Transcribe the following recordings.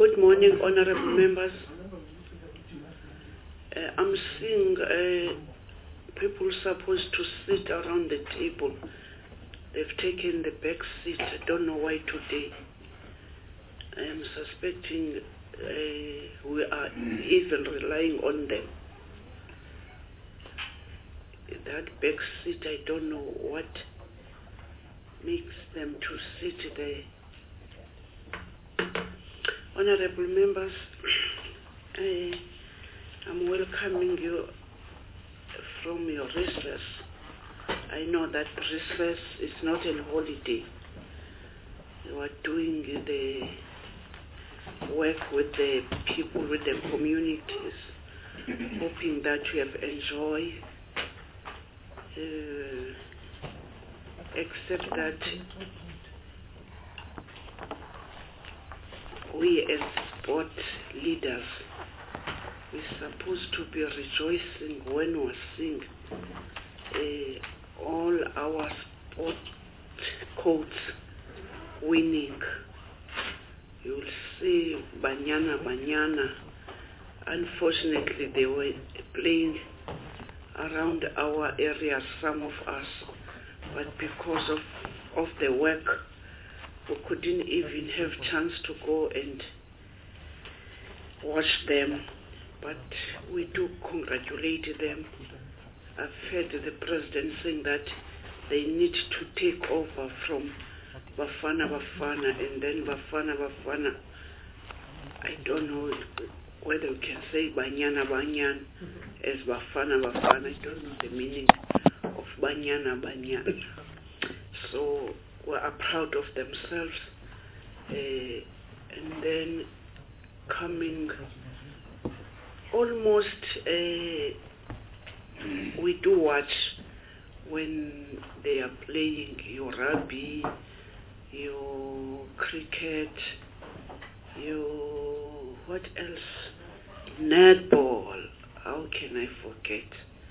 Good morning, honorable members. I'm seeing people supposed to sit around the table. They've taken the back seat. I don't know why today. I am suspecting we are even relying on them. That back seat, I don't know what makes them to sit there. Honorable members, I'm welcoming you from your recess. I know that recess is not a holiday. You are doing the work with the people, with the communities, hoping that you have enjoyed, except that we as sport leaders, we're supposed to be rejoicing when we're seeing all our sport codes winning. You'll see Banyana. Unfortunately, they were playing around our area, some of us, but because of the work, we couldn't even have chance to go and watch them. But we do congratulate them. I've heard the president saying that they need to take over from Bafana, and then Bafana. I don't know whether we can say Banyana as Bafana. I don't know the meaning of Banyana. So we are proud of themselves. And then coming almost, we do watch when they are playing your rugby, your cricket, your what else? Netball. How can I forget?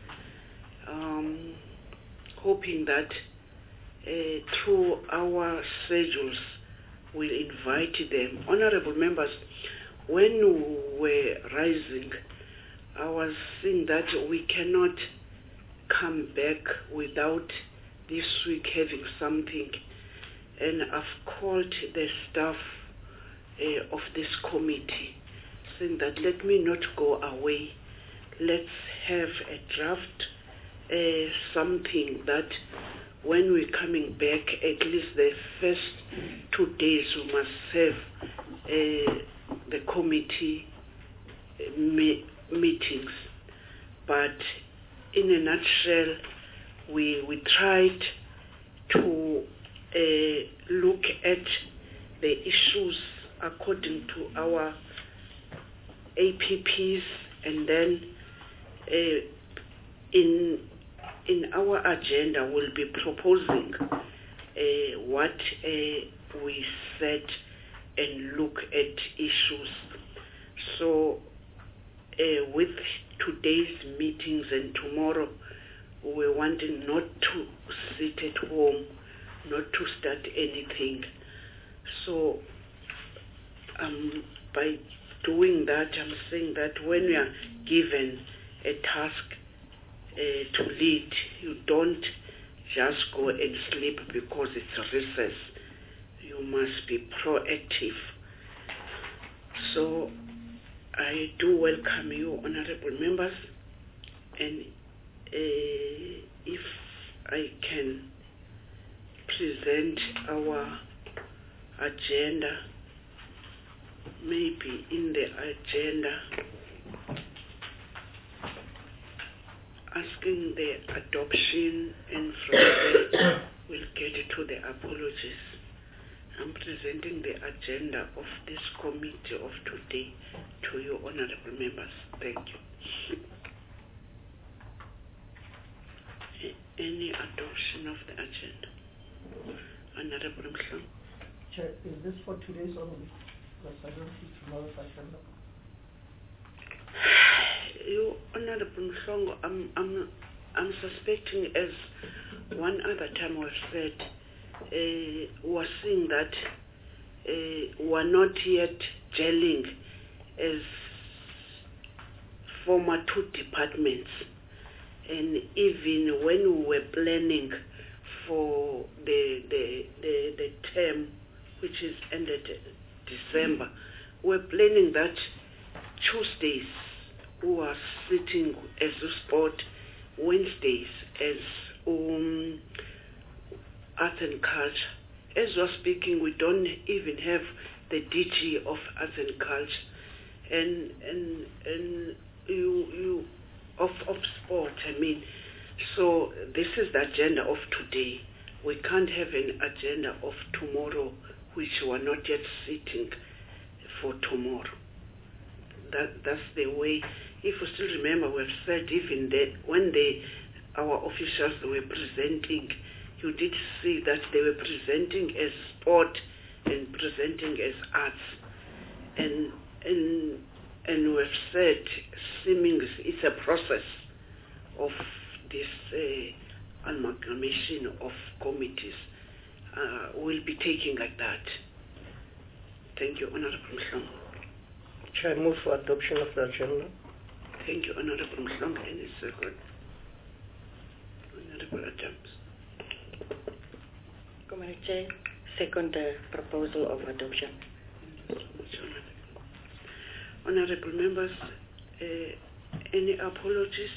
Hoping that through our schedules we'll invite them. Honorable members, when we were rising, I was saying that we cannot come back without this week having something. And I've called the staff of this committee, saying that let me not go away. Let's have a draft, something that when we're coming back, at least the first 2 days we must have the committee meetings. But in a nutshell, we tried to look at the issues according to our APPs, and then in our agenda we'll be proposing what we said and look at issues. So with today's meetings and tomorrow, we're wanting not to sit at home, not to start anything. So by doing that, I'm saying that when we are given a task to lead, you don't just go and sleep because it's recess. You must be proactive. So I do welcome you, honorable members, and if I can present our agenda, maybe in the agenda, asking the adoption, and from there we'll get to the apologies. I'm presenting the agenda of this committee of today to you, honorable members. Thank you. Any adoption of the agenda? Honorable Mhlongo. Chair, is this for today's only? Because I don't see tomorrow's agenda. You, honorable Mhlongo, I'm suspecting, as one other time was said, was seeing that were not yet gelling as former two departments. And even when we were planning for the term, which is ended December, we were planning that Tuesdays we were sitting as a sport, Wednesdays as art and culture. As we're speaking, we don't even have the DG of arts and culture, and you of sport. I mean, so this is the agenda of today. We can't have an agenda of tomorrow, which we're not yet sitting for tomorrow. That's the way. If you still remember, we've said even that when our officials were presenting, you did see that they were presenting as sport and presenting as arts, and we've said, seeming it's a process of this amalgamation of committees. We'll be taking like that. Thank you, Honorable Mhlongo. Chair, I move for adoption of the agenda. Thank you, Honorable Mhlongo. Any second? Honorable Adams. Committee Chair, second the proposal of adoption. Honorable members, any apologies?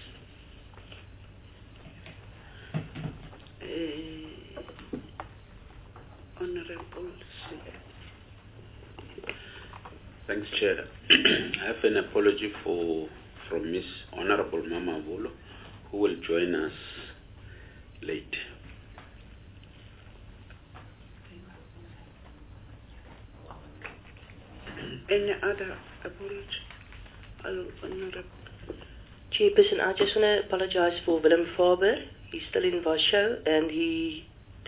Honorable Thanks, Chair. I have an apology from Miss Honorable Mama Volo, who will join us late. Any other apology? Honorable. Chairperson, I just want to apologize for Willem Faber. He's still in Warsaw, and he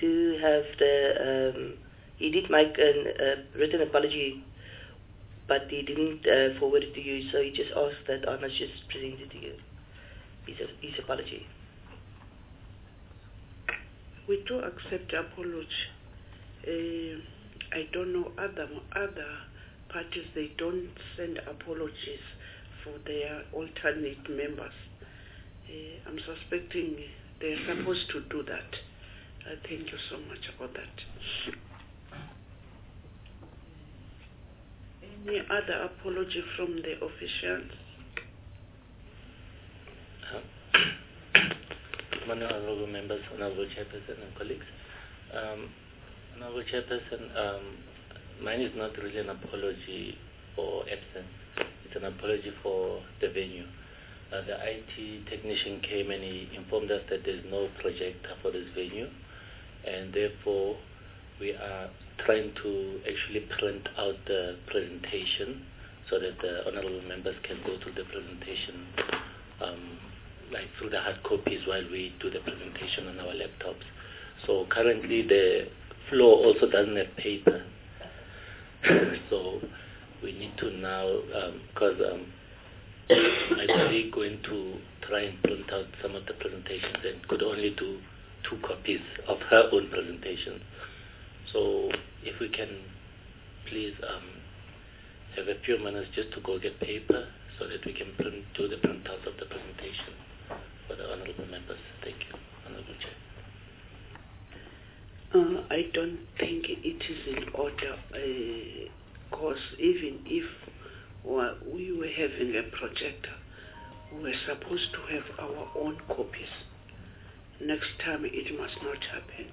did make a written apology, but he didn't forward it to you, so he just asked that I must just present it to you. His apology. We do accept apology. I don't know other parties, they don't send apologies for their alternate members. I'm suspecting they're supposed to do that. Thank you so much about that. Any other apology from the officials? Honorable members, Honorable Chairperson and colleagues. Honorable Chairperson, mine is not really an apology for absence. It's an apology for the venue. The IT technician came and he informed us that there's no projector for this venue, and therefore we are trying to actually print out the presentation so that the honorable members can go through the presentation like through the hard copies while we do the presentation on our laptops. So currently the floor also doesn't have paper. So we need to now, because my colleague going to try and print out some of the presentations and could only do 2 copies of her own presentation. So if we can please have a few minutes just to go get paper so that we can do the printouts of the presentation for the honorable members. Thank you, Honorable Chair. I don't think it is in order, because even if we were having a projector, we were supposed to have our own copies. Next time it must not happen.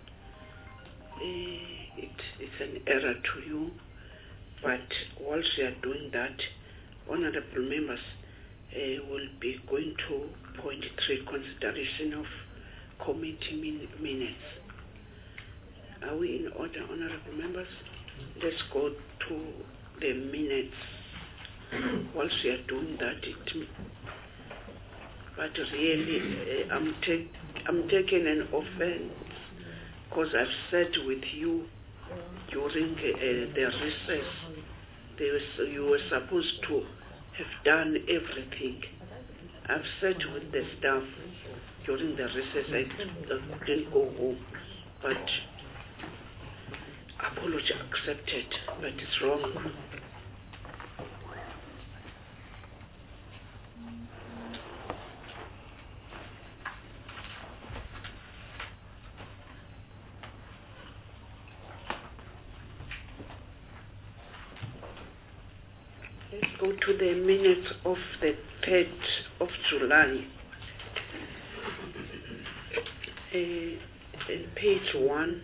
It's an error to you, but whilst we are doing that, honorable members will be going to point 3, consideration of committee minutes. Are we in order, honorable members? Let's go to the minutes. Whilst we are doing that, but really, I'm taking an offense, because I've said with you during the recess, you were supposed to have done everything. I've said with the staff during the recess, I didn't go home, but apology accepted, but it's wrong. Let's go to the minutes of the 3rd of July. In page 1.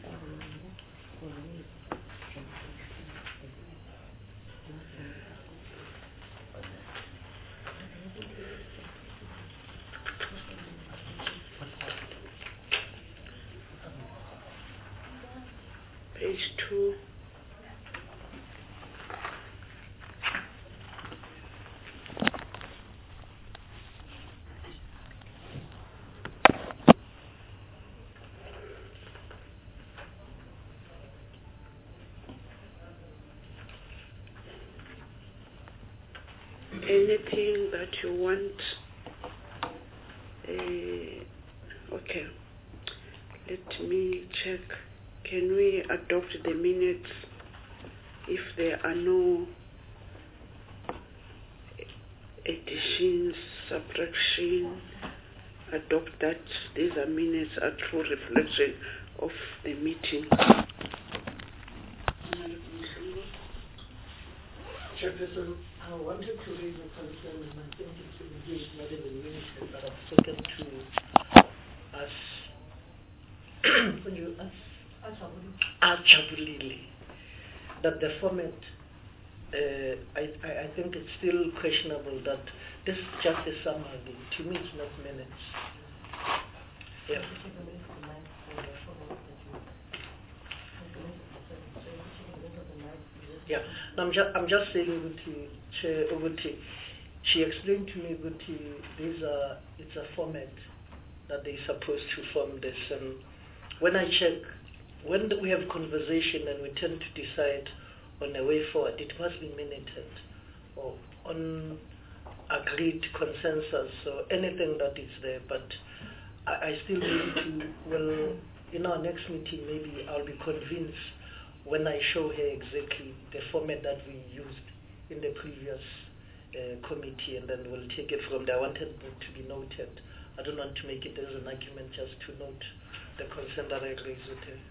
Page 2. Anything that you want? Okay. Let me check. Can we adopt the minutes if there are no additions, subtraction? Adopt that. These are minutes, are true reflection of the meeting. Chairperson, I wanted to raise a concern, and I think it's engaged not in the ministry, but I've spoken to us. When you Ajabulile, that the format, I think it's still questionable that this is just a summary. To me, it's not minutes. Yeah. Yeah, no, I'm just saying, Uguti, she explained to me, Uguti, it's a format that they're supposed to form this. And when I check, when we have conversation and we tend to decide on a way forward, it must be minuted or on agreed consensus. So anything that is there, but I still need to, well, in our next meeting, maybe I'll be convinced when I show her exactly the format that we used in the previous committee, and then we'll take it from there. I wanted it to be noted. I don't want to make it as an argument, just to note the concern that I raised with her.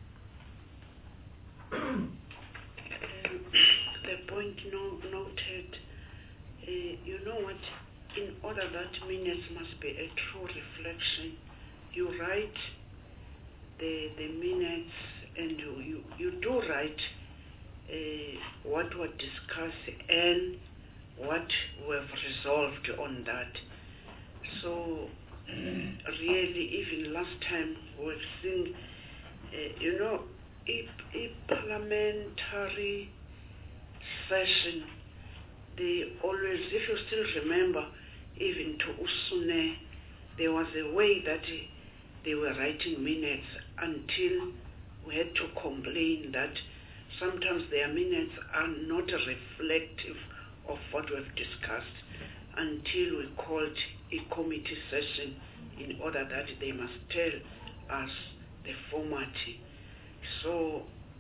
The point noted. You know what? In order that minutes must be a true reflection, you write the minutes, and you do write what was discussed and what we have resolved on that. So really, even last time we've seen, a parliamentary session, they always, if you still remember, even to Usune, there was a way that they were writing minutes until we had to complain that sometimes their minutes are not reflective of what we've discussed, until we called a committee session in order that they must tell us the format. So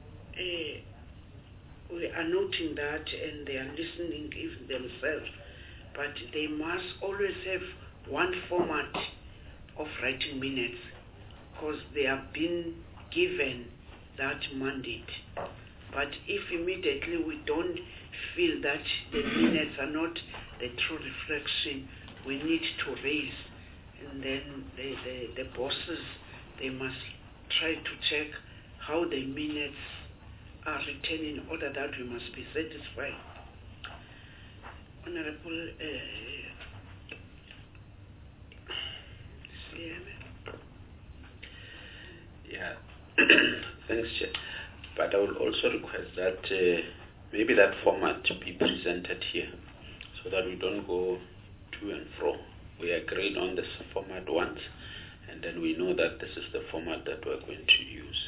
we are noting that, and they are listening even themselves, but they must always have one format of writing minutes, because they have been given that mandate. But if immediately we don't feel that the minutes are not the true reflection, we need to raise, and then the bosses, they must try to check how the minutes are written in order that we must be satisfied. Honorable Yeah, thanks, Chair. But I will also request that maybe that format be presented here, so that we don't go to and fro. We agreed on this format once, and then we know that this is the format that we're going to use.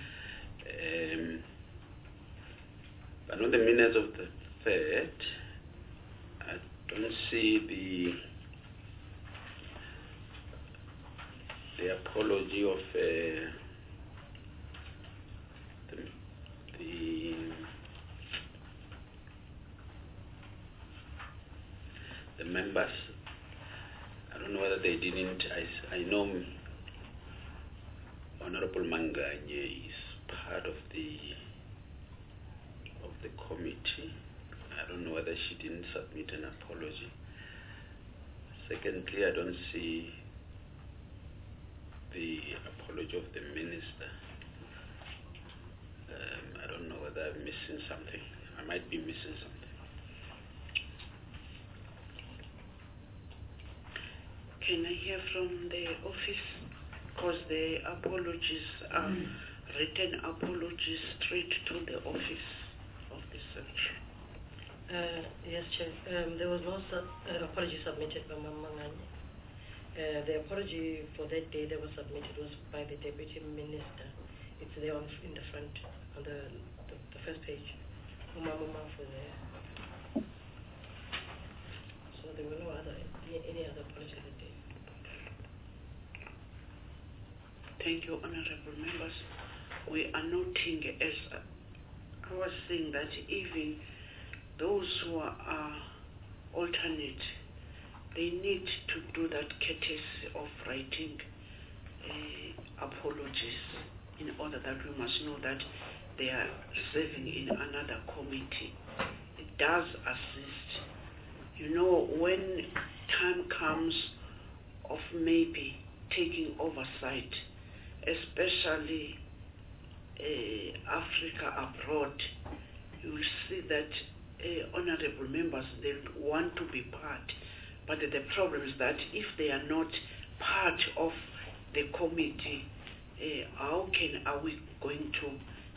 But on the minutes of the 3rd, I don't see the apology of the members. I don't know whether they didn't. I know Honorable Manganye is part of the committee. I don't know whether she didn't submit an apology. Secondly, I don't see the apology of the minister. I don't know whether I'm missing something. I might be missing something. Can I hear from the office? Because the apologies are written apologies straight to the office of the section. Yes, Chair. There was no apology submitted by Mamangani. The apology for that day that was submitted was by the Deputy Minister. It's there in the front, on the first page. Mama for there. So there were no other any other apology that day. Thank you, honorable members. We are noting, as I was saying, that even those who are alternate, they need to do that courtesy of writing apologies in order that we must know that they are serving in another committee. It does assist. You know, when time comes of maybe taking oversight, especially Africa abroad, you will see that honorable members, they want to be part. But the problem is that if they are not part of the committee, how are we going to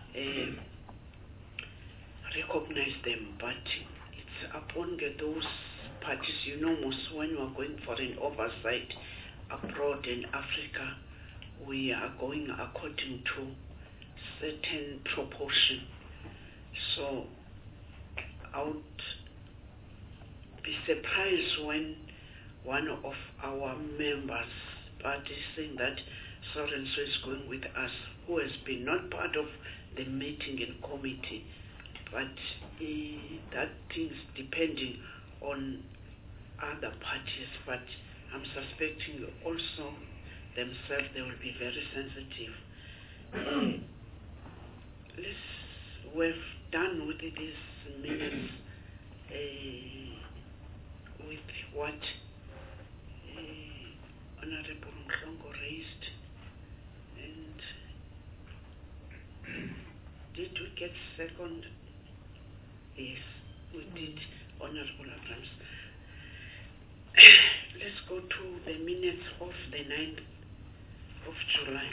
recognize them? But it's upon those parties, you know, most when you are going for an oversight abroad in Africa, we are going according to certain proportion. So I would be surprised when one of our members party saying that so and so is going with us, who has been not part of the meeting and committee, but that things depending on other parties. But I'm suspecting also themselves they will be very sensitive. We've done with these minutes with what Honorable Mhlongo raised, and did we get second? Yes, we did, Honorable Abrams. Let's go to the minutes of the 9th of July.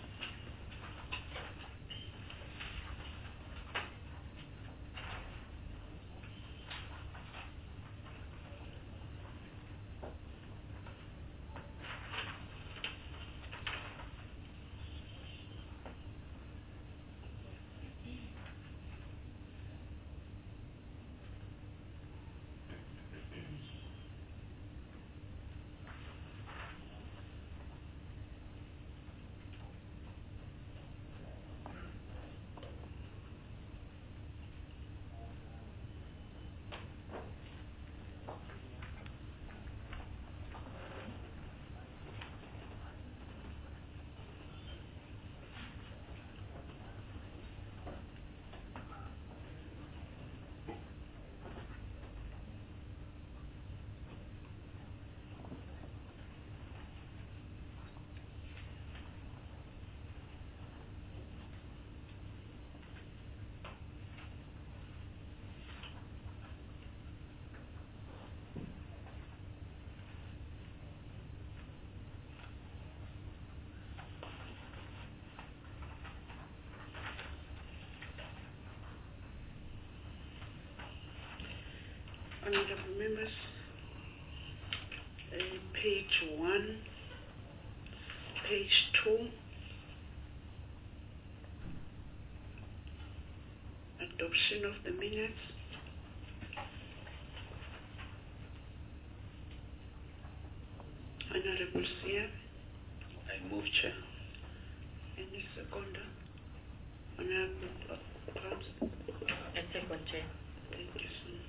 Honorable members, page 1, page 2, adoption of the minutes. Honorable Sia. I move, Chair. Any seconder? Honorable Krabs. I second, Chair. Thank you so much.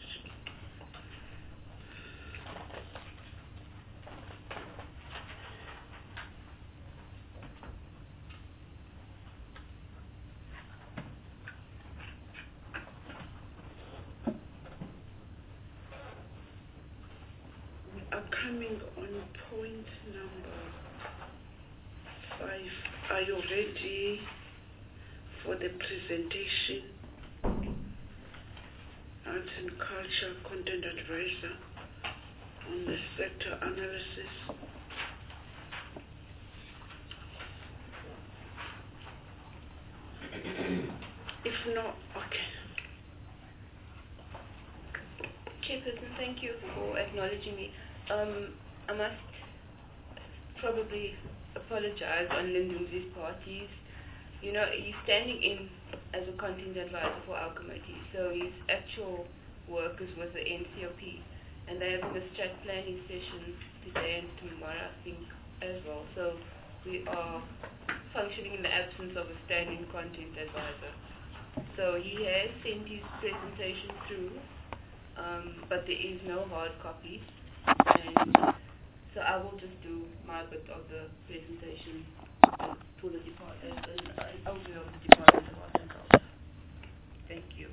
coming on point number 5. Are you ready for the presentation? Arts and Culture Content Advisor on the sector analysis. If not, okay. Chairperson, thank you for acknowledging me. I must probably apologize on Linduzi's parties. You know, he's standing in as a content advisor for our committee, so his actual work is with the NCOP, and they're having a strat planning session today and tomorrow, I think, as well. So we are functioning in the absence of a standing content advisor. So he has sent his presentation through, but there is no hard copy, and so I will just do my bit of the presentation for the department, and overview of the Department of Arts and Culture. Thank you.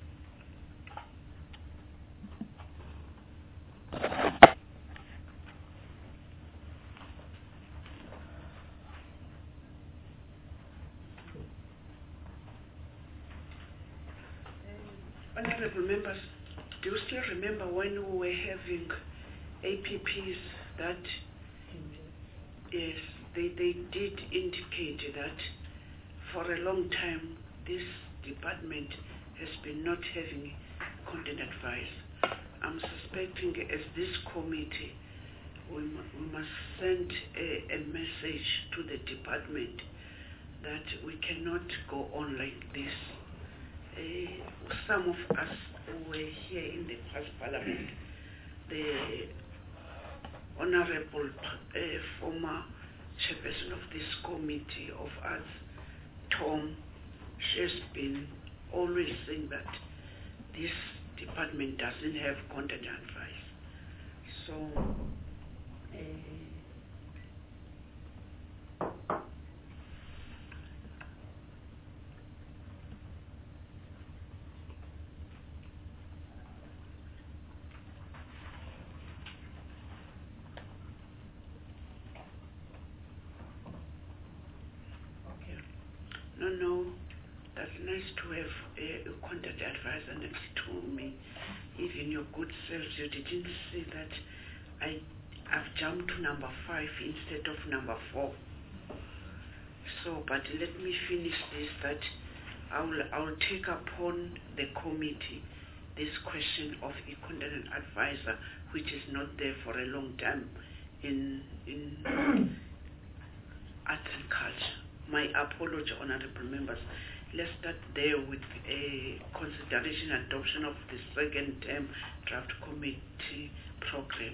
Honorable members, do you still remember when we were having APPs that, yes, they did indicate that for a long time this department has been not having content advice. I'm suspecting as this committee we must send a message to the department that we cannot go on like this. Some of us who were here in the past parliament, the honorable former chairperson of this committee of arts, Tom, she has been always saying that this department doesn't have content advice. So No, that's nice to have a content advisor next to me. Even your good self, you didn't see that I've jumped to number 5 instead of number 4. So, but let me finish this, that I'll take upon the committee this question of a content advisor, which is not there for a long time in arts and culture. My apology, honorable members. Let's start there with a consideration adoption of the second term draft committee program.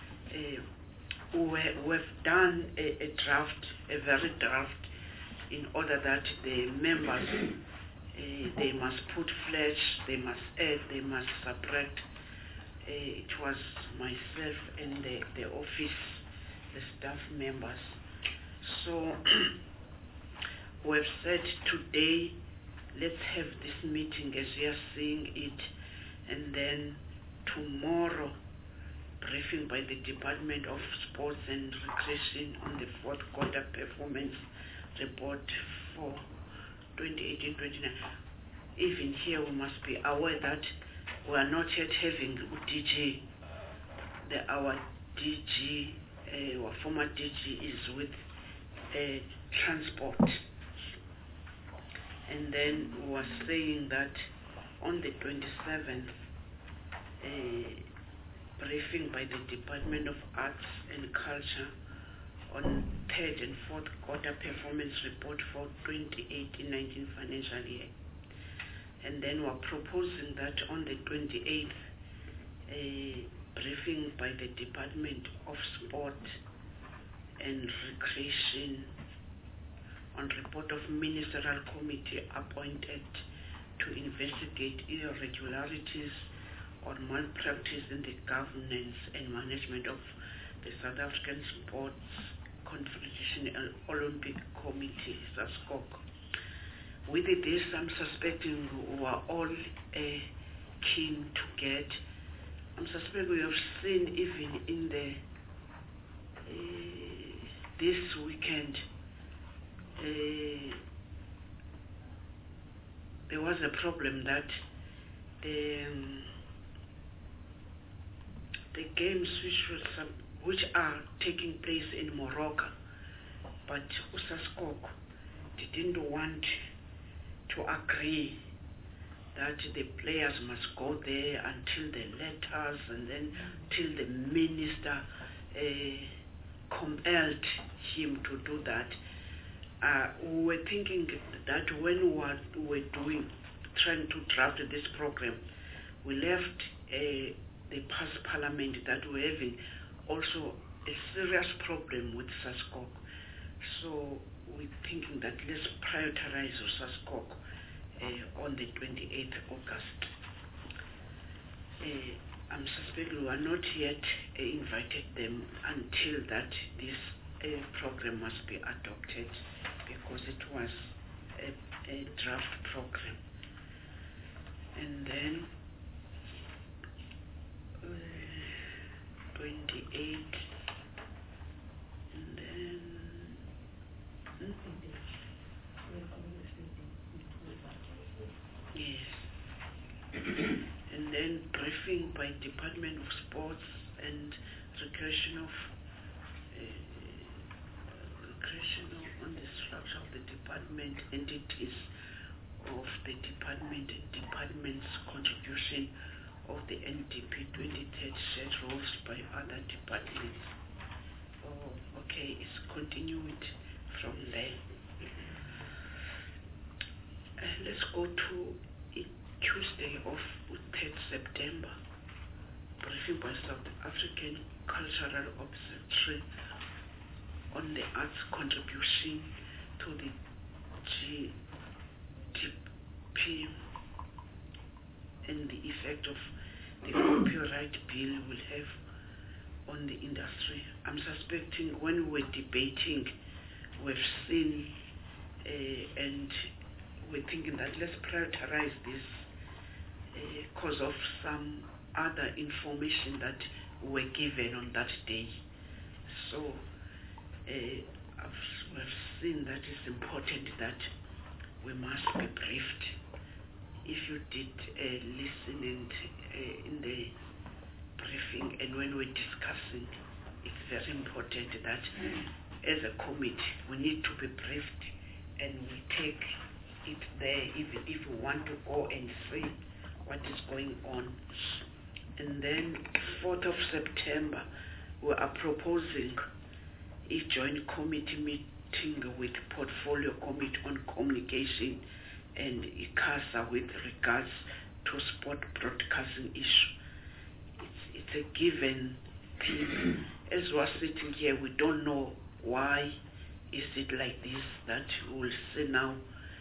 We've done a draft, a very draft, in order that the members, they must put flesh, they must add, they must subtract. It was myself and the office, the staff members. So we've said today, let's have this meeting as we are seeing it, and then tomorrow, briefing by the Department of Sports and Recreation on the 4th quarter performance report for 2018-29. Even here, we must be aware that we are not yet having DG. Our DG, our former DG, is with transport. And then we were saying that on the 27th, briefing by the Department of Arts and Culture on 3rd and 4th quarter performance report for 2018-19 financial year. And then we're proposing that on the 28th, a briefing by the Department of Sport and Recreation on report of ministerial committee appointed to investigate irregularities or malpractice in the governance and management of the South African Sports Confederation and Olympic Committee, SASCOC. With this, I'm suspecting we are all keen to get. I'm suspecting we have seen even in the this weekend there was a problem that the games which are taking place in Morocco, but USASCOC didn't want to agree that the players must go there until the letters and then till the minister compelled him to do that. We were thinking that when we were trying to draft this program, we left the past parliament that we're having also a serious problem with SASCOC. So we're thinking that let's prioritize SASCOC on the 28th August. I'm suspecting we are not yet invited them until that this program must be adopted, because it was a draft program. And then 28, and then yes, and then briefing by Department of Sports and Recreational on the structure of the department, entities of the department and department's contribution of the NDP 2030 set rules by other departments. Oh, okay, it's continued from there. Let's go to Tuesday of 3rd September, briefing by South African Cultural Observatory on the arts contribution to the GDP and the effect of the copyright bill will have on the industry. I'm suspecting when we're debating, we've seen and we're thinking that let's prioritize this because of some other information that were given on that day. So we've seen that it's important that we must be briefed. If you did listen and in the briefing and when we're discussing, it's very important that as a committee we need to be briefed and we take it there even if we want to go and see what is going on. And then 4th of September we are proposing a joint committee meeting with Portfolio Committee on Communication and ICASA with regards to sport broadcasting issue. It's a given thing. As we're sitting here, we don't know why is it like this, that we'll see now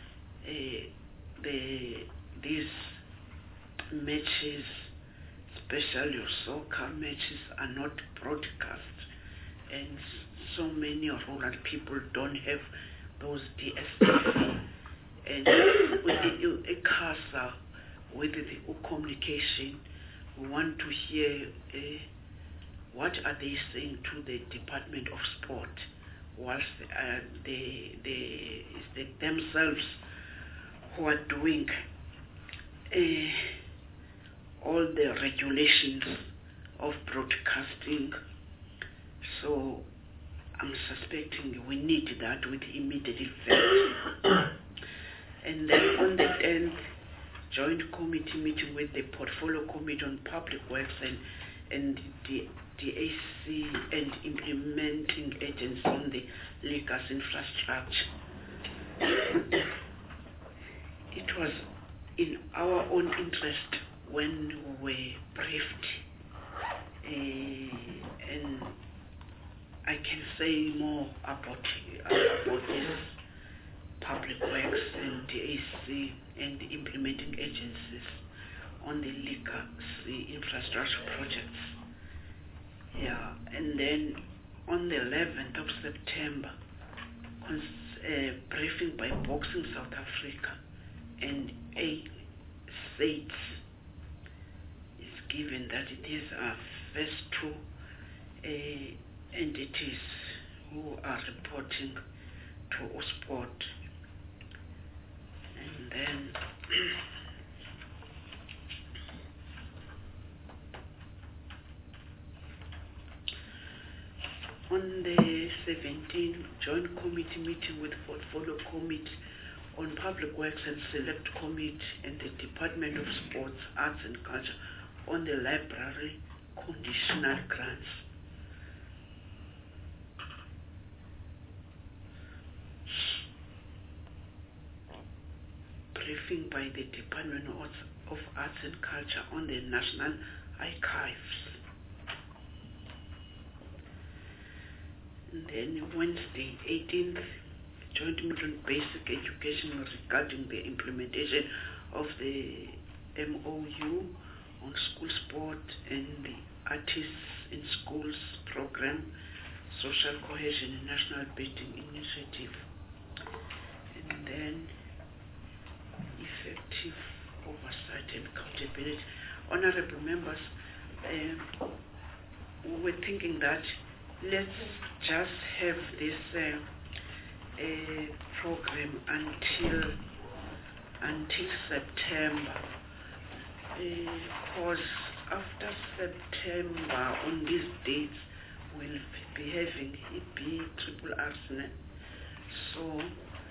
these matches, especially soccer matches, are not broadcast, and so many rural people don't have those DSTV. And with the ICASA, with the communication, we want to hear what are they saying to the Department of Sport, whilst they themselves who are doing all the regulations of broadcasting. So I'm suspecting we need that with immediate effect. And then on the 10th, joint committee meeting with the Portfolio Committee on Public Works and the DAC and implementing agents on the legacy infrastructure. It was in our own interest when we were briefed, and I can say more about this Public Works and DAC and the implementing agencies on the legacy infrastructure projects. Yeah, and then on the 11th of September, briefing by Boxing South Africa and states is given that these are first two entities who are reporting to Usport. And then on the 17th, joint committee meeting with portfolio committee on public works and select committee and the Department of Sports, Arts and Culture on the library conditional grants. Briefing by the Department of Arts and Culture on the National Archives. And then Wednesday, 18th, joint meeting on basic education regarding the implementation of the MOU on school sport and the Artists in Schools program, social cohesion and national building initiative. And then effective oversight and accountability. Honorable members, we were thinking that let's just have this program until September, because after September on these dates we'll be having EB-RRR. So,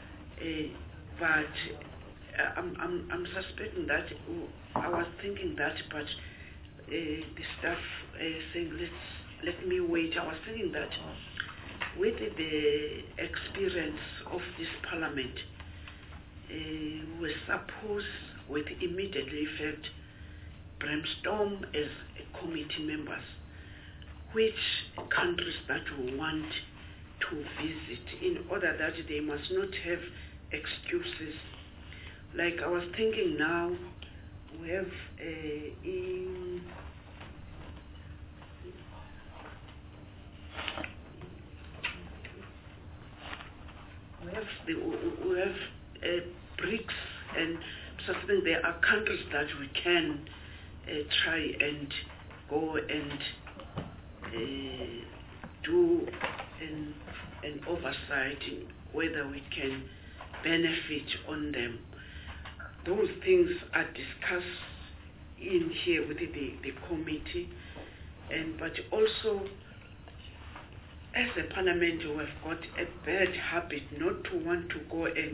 but I'm suspecting that I was thinking that, but the staff saying let me wait. I was thinking that with the experience of this parliament, we're supposed with immediate effect brainstorm as committee members which countries that we want to visit in order that they must not have excuses. Like I was thinking now, we have we have BRICS, and something. There are countries that we can try and go and do an oversight in whether we can benefit on them. Those things are discussed in here with the committee, but also as a parliament we have got a bad habit not to want to go and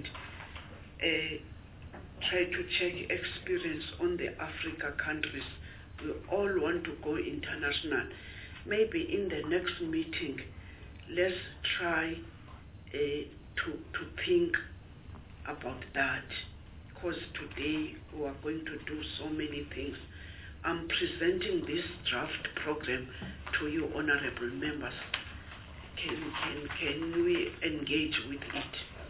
try to check experience on the Africa countries. We all want to go international. Maybe in the next meeting, let's try to think about that, because today we are going to do so many things. I'm presenting this draft program to you, honorable members. Can we engage with it?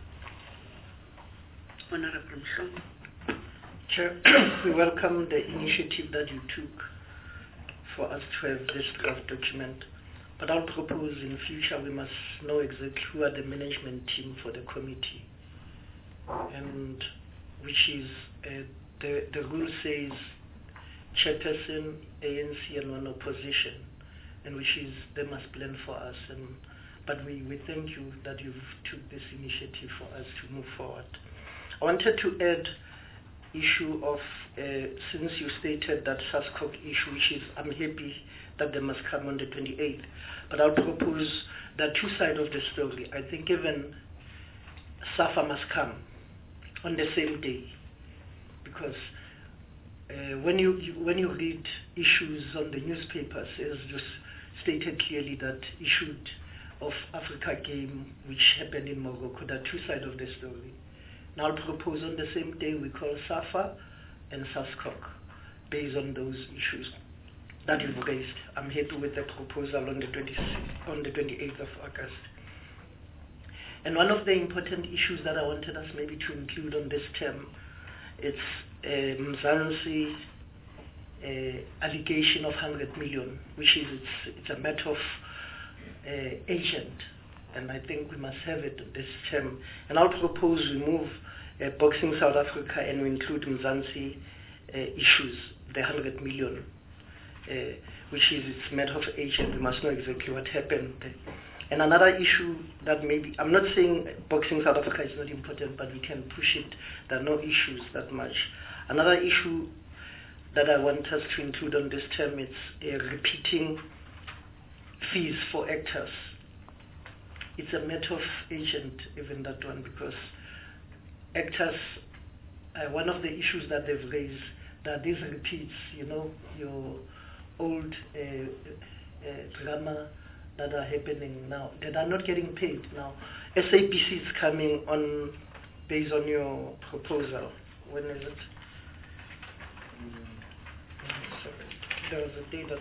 Honorable Mhlongo. Chair, we welcome the initiative that you took for us to have this draft document. But I'll propose in future we must know exactly who are the management team for the committee, and which is the rule says chairperson, ANC, and one opposition, and which is they must plan for us. But we thank you that you've took this initiative for us to move forward. I wanted to add issue of since you stated that SASCOC issue, which is I'm happy that they must come on the 28th, but I'll propose that two sides of the story. I think even SAFA must come on the same day, because when you read issues on the newspapers, it's just stated clearly that issue of Africa game which happened in Morocco, there are two sides of the story. Now I'll propose on the same day we call SAFA and SASCOC based on those issues that you've raised. I'm happy with the proposal on the 28th of August. And one of the important issues that I wanted us maybe to include on this term, it's Mzansi allegation of 100 million, which is it's a matter of agent, and I think we must have it this term. And I'll propose we move Boxing South Africa and we include Mzansi issues, the 100 million. which is its matter of age, and we must know exactly what happened. And another issue that maybe, I'm not saying boxing South Africa is not important, but we can push it. There are no issues that much. Another issue that I want us to include on this term is repeating fees for actors. It's a matter of age, and even that one, because actors, one of the issues that they've raised, that these repeats, your old drama that are happening now, that are not getting paid now. SABC is coming on based on your proposal. When is it? Sorry, there was a day that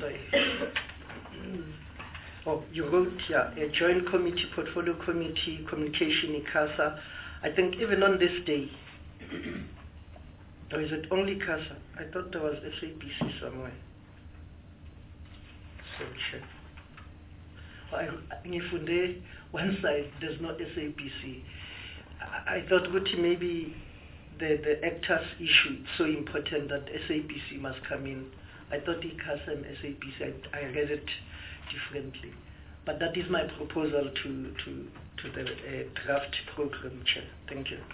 you wrote here, a joint committee, portfolio committee, communication, ICASA. I think even on this day, or is it only CASA? I thought there was SABC somewhere. So check. Ngifunde one side, there's no SABC. I thought maybe the actors issue is so important that SABC must come in. I thought ICASA and SABC, I read it differently. But that is my proposal to the draft program, Chair. Thank you.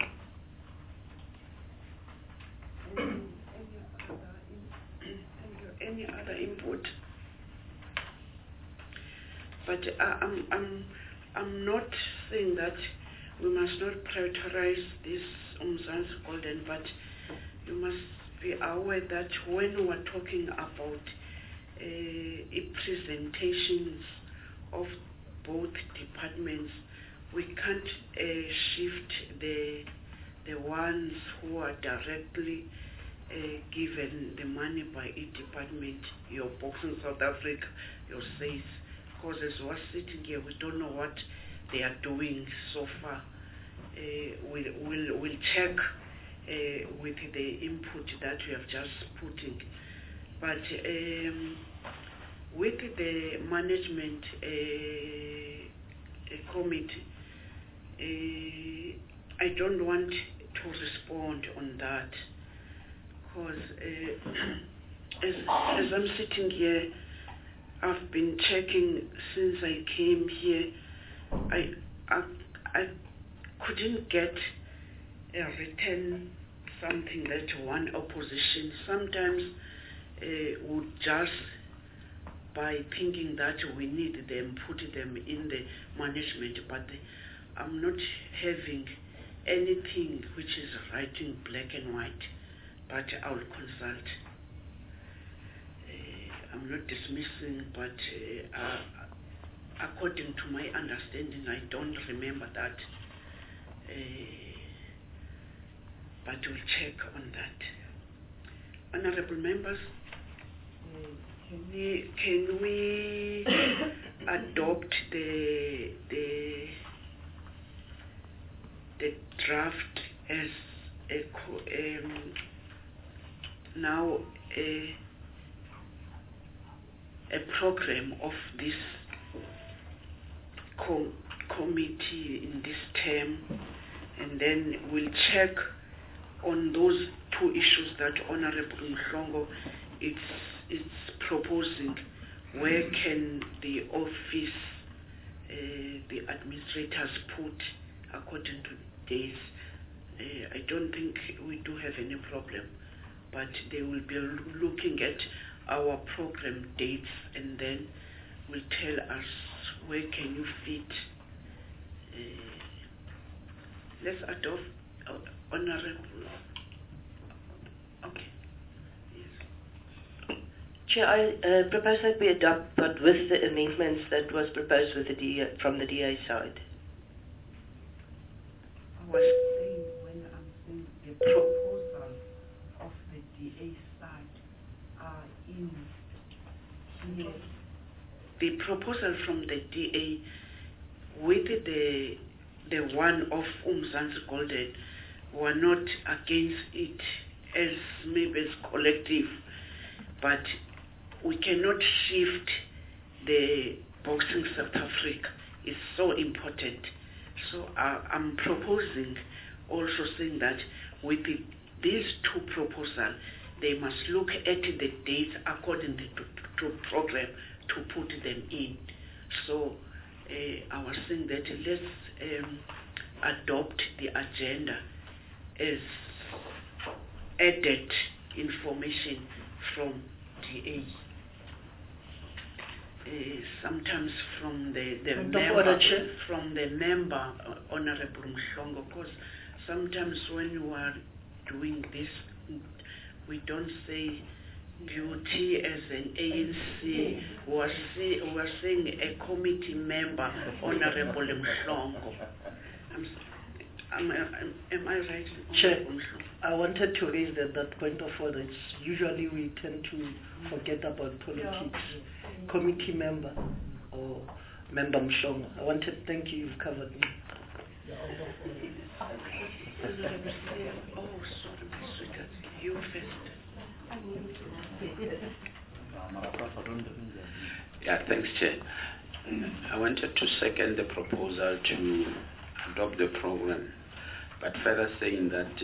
Any other input? But I'm not saying that we must not prioritize this Umzansi Golden, but you must be aware that when we're talking about presentations of both departments, we can't shift the ones who are directly given the money by each department, your Boxing South Africa, your SACE, because as we're sitting here, we don't know what they are doing so far. We'll check with the input that we have just put in. But with the management committee, I don't want to respond on that, because as I'm sitting here, I've been checking since I came here. I couldn't get a written something that one opposition sometimes would just, by thinking that we need them, put them in the management, but I'm not having anything which is writing black and white, but I'll consult. I'm not dismissing, but according to my understanding, I don't remember that. But we'll check on that. Honorable members, can we adopt the draft as now a program of this committee in this term, and then we'll check on those two issues that Honorable Mhlongo is proposing. Where can the office, the administrators put according to days? I don't think we do have any problem, but they will be looking at our program dates, and then will tell us where can you fit. Let's adopt Honorable. Okay. Yes. Chair, I propose that we adopt, but with the amendments that was proposed with from the DA side. I was saying, when I'm saying the proposal of the DA side are in here. The proposal from the DA with the one of Umzansi Golden were not against it as maybe as collective, but we cannot shift the Boxing South Africa. It's so important. So I'm proposing, also saying that with these two proposals, they must look at the dates according to program to put them in. So I was saying that let's adopt the agenda as added information from DA. Sometimes from the member, Honorable Mhlongo, because sometimes when you are doing this, we don't say duty as an ANC. We are saying a committee member, Honorable Mhlongo. Am I right? Chair, I wanted to raise that point of order. It's usually we tend to forget about politics. Committee member or member Mhlongo. I wanted to thank you. You've covered me. Oh, sorry, my sweetheart. You first. Yeah, thanks, Chair. I wanted to second the proposal to adopt the program, but further saying that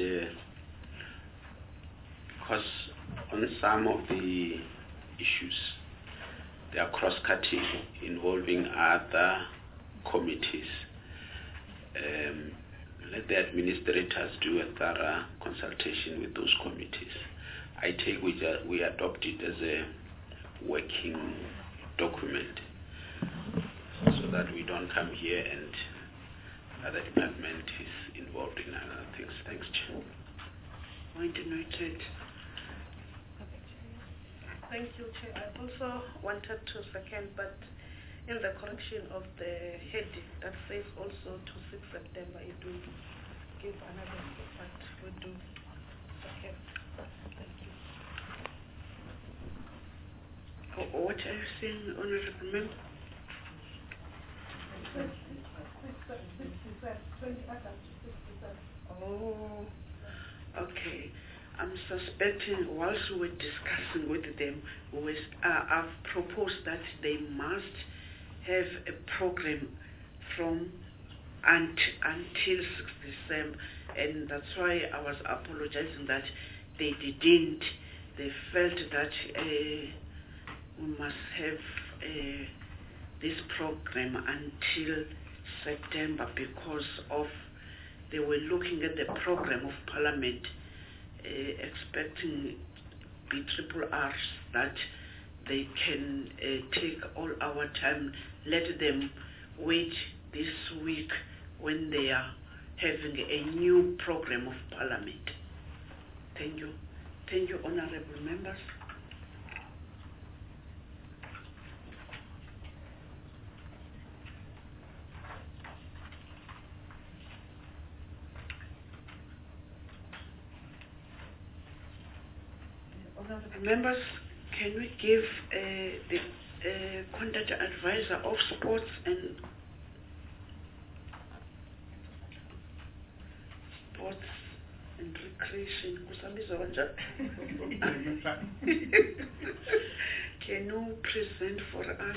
because on some of the issues, they are cross-cutting, involving other committees. Let the administrators do a thorough consultation with those committees. I take we adopt it as a working document so that we don't come here and other department is involved in other things. Thanks, Chair. Point noted. Thank you, Chair. I also wanted to second, but in the correction of the heading that says also to 6 September, it will give another but we do second. Thank you. What are you saying, Honorable Member? Oh, okay. I'm suspecting, whilst we were discussing with them, I've proposed that they must have a program from until 6 December, and that's why I was apologizing that they didn't. They felt that we must have this program until September because of they were looking at the program of Parliament, expecting BRRRs that they can take all our time, let them wait this week when they are having a new program of Parliament. Thank you. Thank you, honorable members. Honorable members, can we give the conduct advisor of sports and recreation? Can you present for us?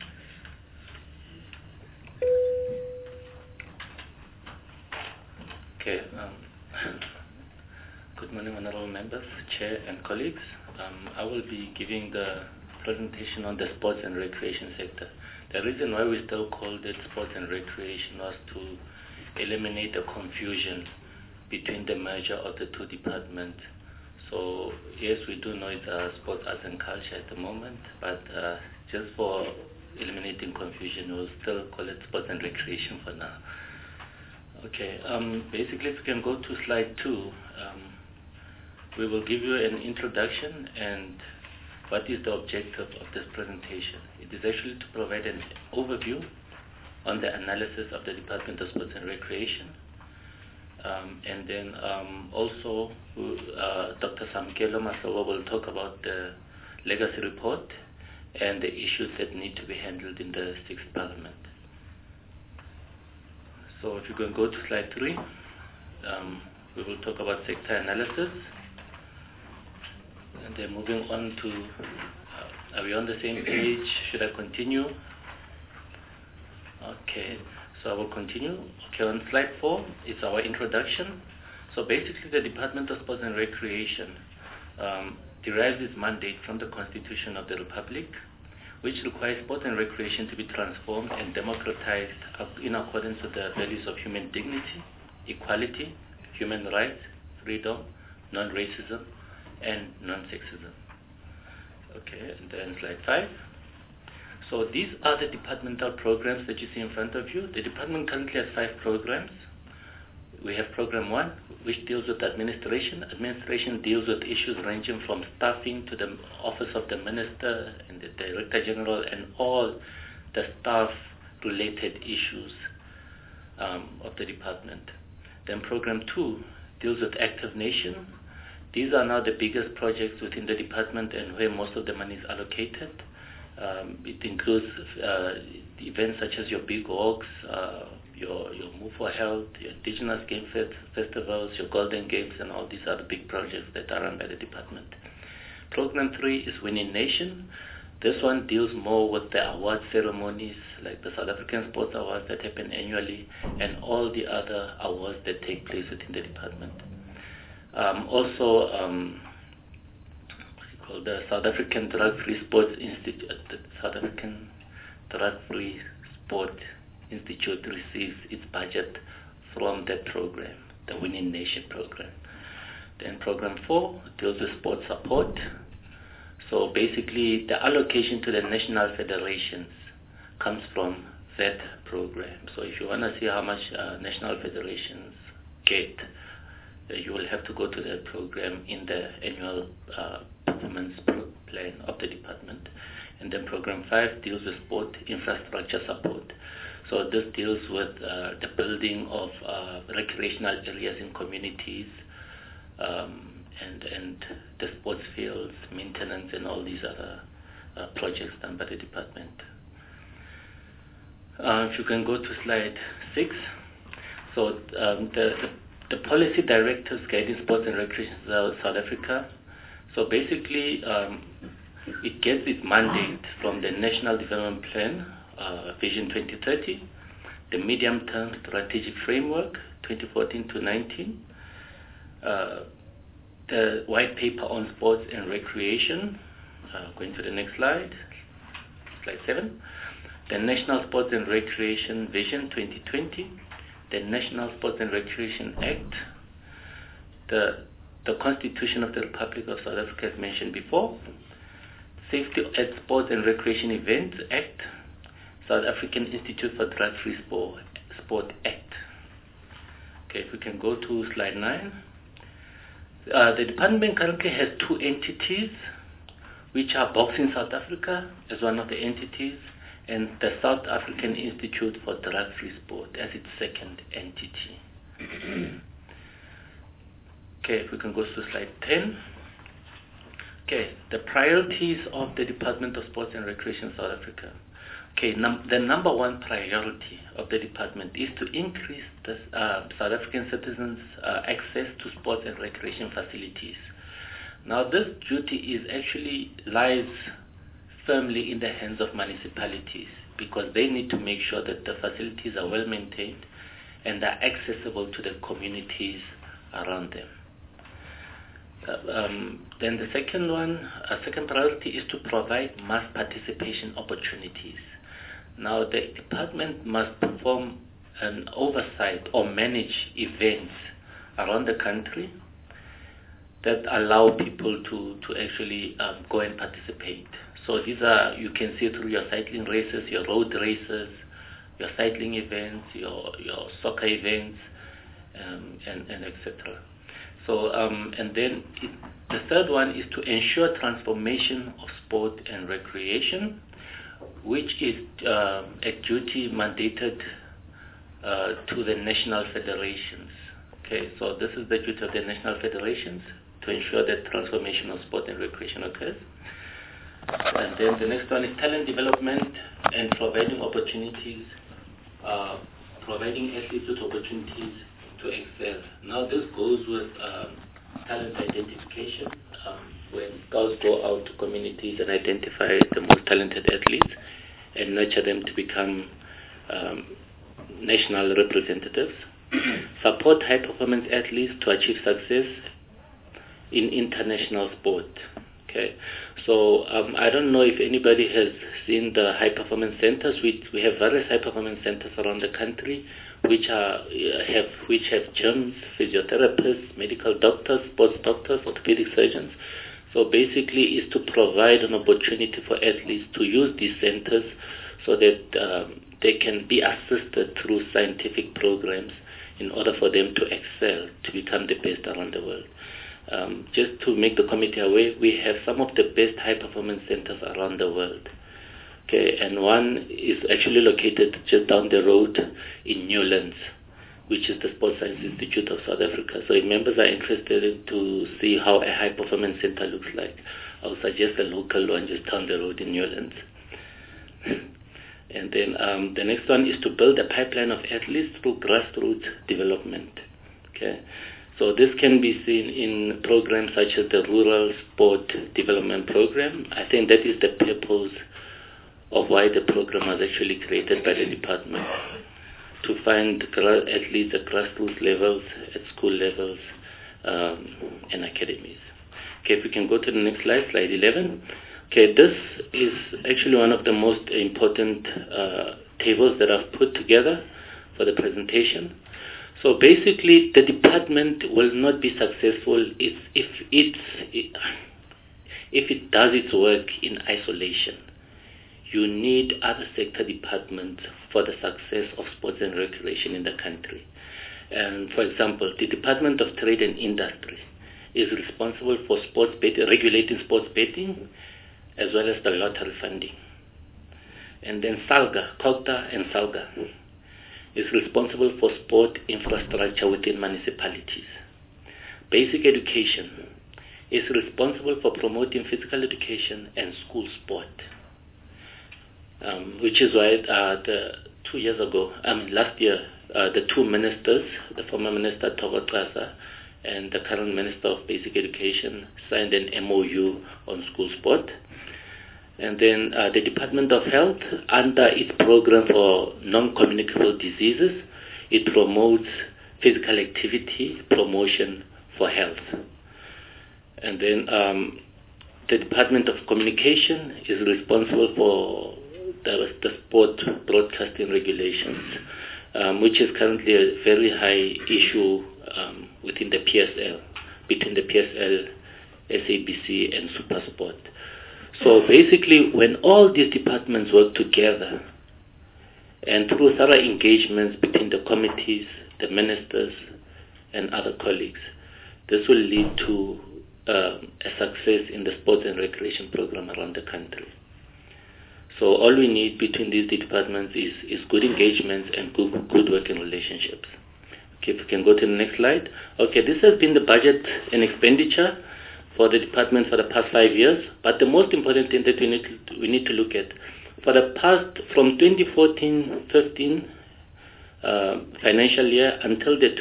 Okay. Good morning, honorable members, chair, and colleagues. I will be giving the presentation on the sports and recreation sector. The reason why we still called it sports and recreation was to eliminate the confusion between the merger of the two departments. So yes, we do know it's sports, arts and culture at the moment, but just for eliminating confusion, we'll still call it sports and recreation for now. Okay, basically if we can go to slide 2, we will give you an introduction and what is the objective of this presentation. It is actually to provide an overview on the analysis of the Department of Sports and Recreation. And then also Dr. Samkelo Masowa will talk about the legacy report and the issues that need to be handled in the 6th Parliament. So if you can go to slide 3, we will talk about sector analysis. And then moving on to, are we on the same page? Should I continue? Okay, so I will continue. Okay, on slide 4, it's our introduction. So basically the Department of Sports and Recreation derives its mandate from the Constitution of the Republic, which requires sport and recreation to be transformed and democratized in accordance with the values of human dignity, equality, human rights, freedom, non-racism, and non-sexism. Okay, and then slide 5. So these are the departmental programs that you see in front of you. The department currently has 5 programs. We have program 1, which deals with administration. Administration deals with issues ranging from staffing to the office of the minister and the director general and all the staff-related issues of the department. Then program 2 deals with Active Nation. These are now the biggest projects within the department and where most of the money is allocated. It includes events such as your Big Walks, your Move for Health, your Indigenous Game Festivals, your Golden Games, and all these are the big projects that are run by the department. Program 3 is Winning Nation. This one deals more with the award ceremonies, like the South African Sports Awards that happen annually, and all the other awards that take place within the department. The South African Drug-Free Sports Institute, the South African Drug-Free Sport Institute receives its budget from that program, the Winning Nation program. Then program 4 deals with sport support. So basically the allocation to the national federations comes from that program. So if you want to see how much national federations get, you will have to go to the program in the annual performance plan of the department. And then program 5 deals with sport infrastructure support. So this deals with the building of recreational areas in communities and the sports fields, maintenance, and all these other projects done by the department. If you can go to slide 6. So the policy directives guiding sports and recreation in South Africa. So basically, it gets its mandate from the National Development Plan, Vision 2030, the Medium-Term Strategic Framework, 2014 to 19, the White Paper on Sports and Recreation, going to the next slide, slide 7, the National Sports and Recreation Vision 2020, the National Sports and Recreation Act, the Constitution of the Republic of South Africa as mentioned before, Safety at Sports and Recreation Events Act, South African Institute for Drug-Free Sport Act. Okay, if we can go to slide 9. The department currently has 2 entities, which are Boxing South Africa as one of the entities, and the South African Institute for Drug-Free Sport as its second entity. Okay, if we can go to slide 10. Okay, the priorities of the Department of Sports and Recreation South Africa. Okay, the number 1 priority of the department is to increase the South African citizens' access to sports and recreation facilities. Now, this duty lies firmly in the hands of municipalities because they need to make sure that the facilities are well maintained and are accessible to the communities around them. Then the second priority is to provide mass participation opportunities. Now, the department must perform an oversight or manage events around the country that allow people to actually go and participate. So these are, you can see through your cycling races, your road races, your cycling events, your soccer events, and etc. So, and then the third one is to ensure transformation of sport and recreation, which is a duty mandated to the national federations. Okay, so this is the duty of the national federations to ensure that transformation of sport and recreation occurs. And then the next one is talent development and providing opportunities, providing athletes with opportunities to excel. Now this goes with talent identification, when scouts go out to communities and identify the most talented athletes and nurture them to become national representatives. Support high performance athletes to achieve success in international sport. Okay. Okay, so I don't know if anybody has seen the high performance centers. We have various high performance centers around the country, which have gyms, physiotherapists, medical doctors, sports doctors, orthopedic surgeons. So basically, is to provide an opportunity for athletes to use these centers so that they can be assisted through scientific programs in order for them to excel, to become the best around the world. Just to make the committee aware, we have some of the best high-performance centers around the world. Okay, and one is actually located just down the road in Newlands, which is the Sports Science Institute of South Africa. So if members are interested to see how a high-performance center looks like, I would suggest a local one just down the road in Newlands. And then the next one is to build a pipeline of athletes through grassroots development. Okay, so this can be seen in programs such as the Rural Sport Development Program. I think that is the purpose of why the program was actually created by the department, to find athletes at grassroots levels, at school levels, and academies. Okay, if we can go to the next slide, slide 11. Okay, this is actually one of the most important tables that I've put together for the presentation. So basically, the department will not be successful if it does its work in isolation. You need other sector departments for the success of sports and recreation in the country. And for example, the Department of Trade and Industry is responsible for sports betting, regulating sports betting, as well as the lottery funding. And then SALGA, COGTA and SALGA, is responsible for sport infrastructure within municipalities. Basic Education is responsible for promoting physical education and school sport, which is why last year, the two ministers, the former Minister Thoko Xasa and the current Minister of Basic Education, signed an MOU on school sport. And then the Department of Health, under its program for non-communicable diseases, it promotes physical activity promotion for health. And then the Department of Communication is responsible for the sport broadcasting regulations, which is currently a very high issue within the PSL, between the PSL, SABC, and SuperSport. So basically, when all these departments work together and through thorough engagements between the committees, the ministers, and other colleagues, this will lead to a success in the sports and recreation program around the country. So all we need between these departments is good engagements and good working relationships. Okay, if we can go to the next slide. Okay, this has been the budget and expenditure for the department for the past 5 years, but the most important thing that we need to look at, for the past, from 2014-15 financial year until the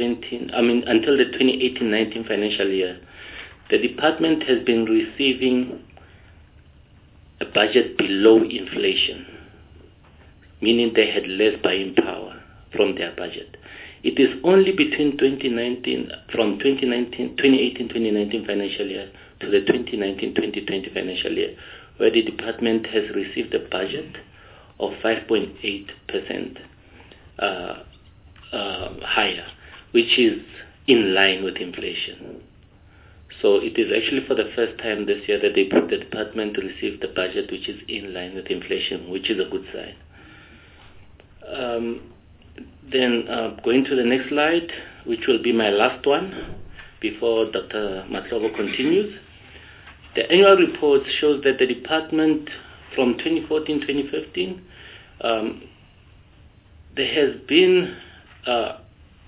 2018-19 financial year, the department has been receiving a budget below inflation, meaning they had less buying power from their budget. It is only between 2018-2019 financial year to the 2019-2020 financial year where the department has received a budget of 5.8% higher, which is in line with inflation. So it is actually for the first time this year that the department received a budget which is in line with inflation, which is a good sign. Then going to the next slide, which will be my last one before Dr. Mahlobo continues. The annual report shows that the department from 2014-2015, there has been a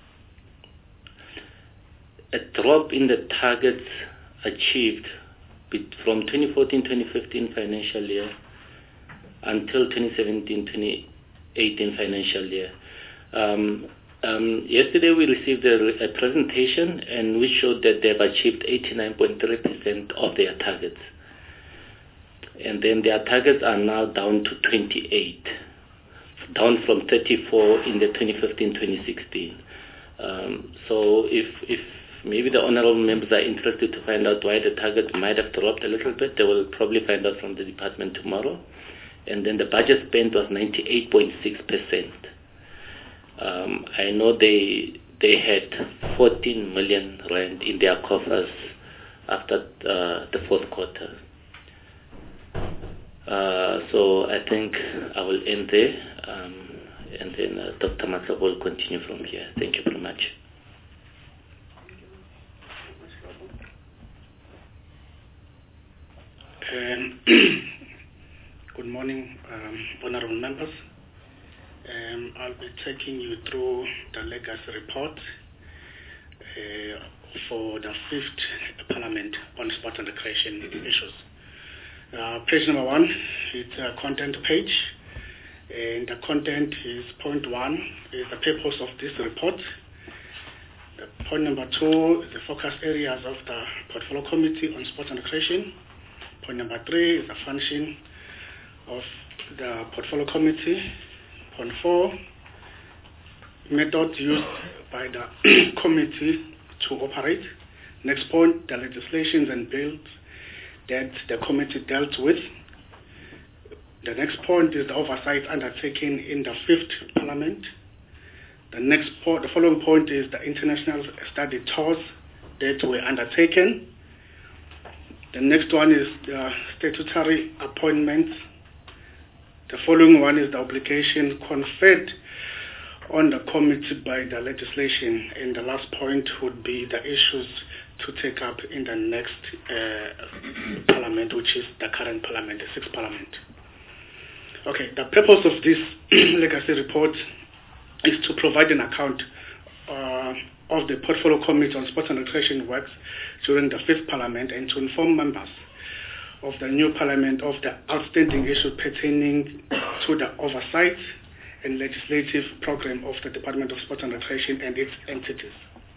drop in the targets achieved from 2014-2015 financial year until 2017-2018 financial year. Yesterday we received a presentation and we showed that they've achieved 89.3% of their targets. And then their targets are now down to 28, down from 34 in the 2015-2016. So if maybe the honorable members are interested to find out why the target might have dropped a little bit. They will probably find out from the department tomorrow. And then the budget spent was 98.6%. I know they had 14 million rand in their coffers after the fourth quarter. So I think I will end there, and then Dr. Matlab will continue from here. Thank you very much. Good morning, honorable members. I'll be taking you through the legacy report for the 5th Parliament on Sport and Recreation issues. Page number 1, it's a content page, and the content is point 1, is the purpose of this report. The point number 2 is the focus areas of the Portfolio Committee on Sport and Recreation. Point number 3 is the function of the Portfolio Committee. Point 4, methods used by the committee to operate. Next point, the legislations and bills that the committee dealt with. The next point is the oversight undertaken in the 5th Parliament. The following point is the international study tours that were undertaken. The next one is the statutory appointments. The following one is the obligation conferred on the committee by the legislation. And the last point would be the issues to take up in the next Parliament, which is the current Parliament, the 6th Parliament. Okay, the purpose of this legacy report is to provide an account of the Portfolio Committee on Sport and Recreation works during the 5th Parliament, and to inform members of the new Parliament of the outstanding issues pertaining to the oversight and legislative program of the Department of Sport and Recreation and its entities.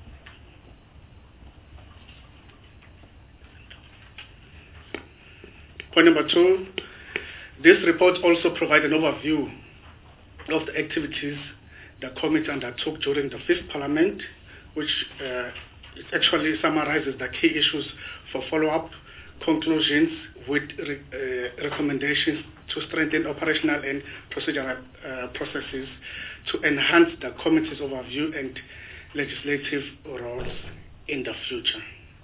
Point number 2, this report also provides an overview of the activities the committee undertook during the 5th Parliament, which actually summarizes the key issues for follow-up, conclusions with recommendations to strengthen operational and procedural processes to enhance the committee's overview and legislative roles in the future.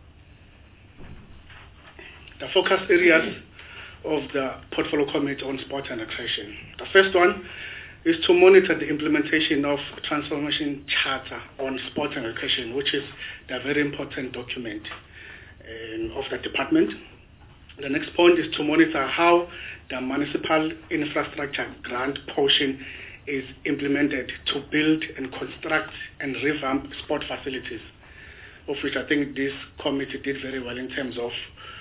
The focus areas of the Portfolio Committee on Sport and Recreation. The first one is to monitor the implementation of Transformation Charter on Sport and Recreation, which is the very important document of the department. The next point is to monitor how the municipal infrastructure grant portion is implemented to build and construct and revamp sport facilities, of which I think this committee did very well in terms of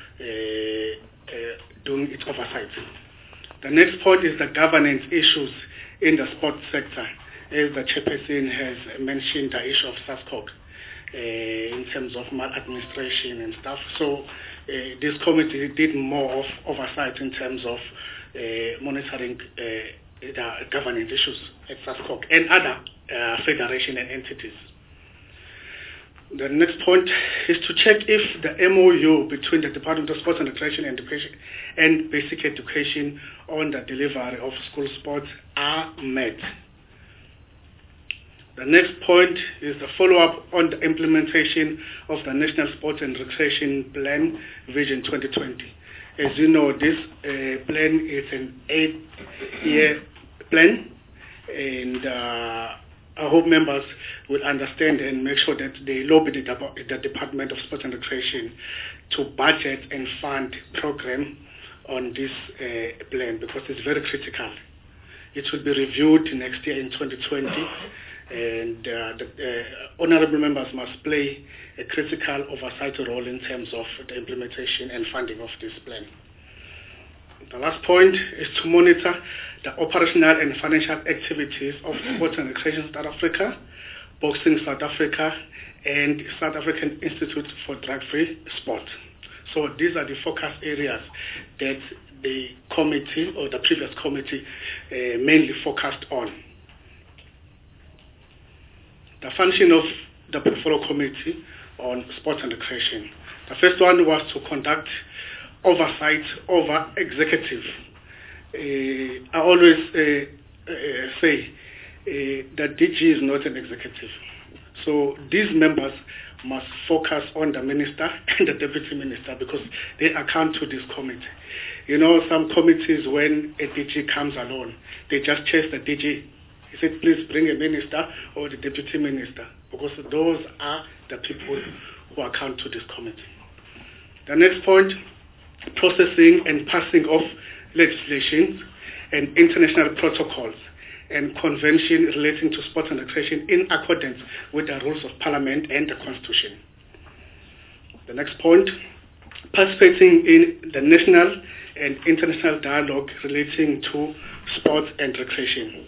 doing its oversight. The next point is the governance issues in the sports sector, as the chairperson has mentioned the issue of SASCOC in terms of maladministration and stuff. So this committee did more of oversight in terms of monitoring the governance issues at SASCOC and other federation and entities. The next point is to check if the MOU between the Department of Sports and Recreation and Basic Education on the delivery of school sports are met. The next point is the follow-up on the implementation of the National Sports and Recreation Plan Vision 2020. As you know, this plan is an 8-year plan, and I hope members will understand and make sure that they lobby the Department of Sport and Recreation to budget and fund program on this plan, because it's very critical. It will be reviewed next year in 2020, and the honorable members must play a critical oversight role in terms of the implementation and funding of this plan. The last point is to monitor the operational and financial activities of Sport and Recreation South Africa, Boxing South Africa, and South African Institute for Drug-Free Sport. So these are the focus areas that the committee or the previous committee mainly focused on. The function of the Portfolio Committee on Sport and Recreation. The first one was to conduct oversight over executive. I always say that DG is not an executive. So these members must focus on the minister and the deputy minister because they account to this committee. You know, some committees, when a DG comes alone, they just chase the DG. He said, please bring a minister or the deputy minister, because those are the people who account to this committee. The next point, processing and passing of legislation and international protocols and convention relating to sport and recreation in accordance with the rules of Parliament and the Constitution. The next point, participating in the national and international dialogue relating to sport and recreation.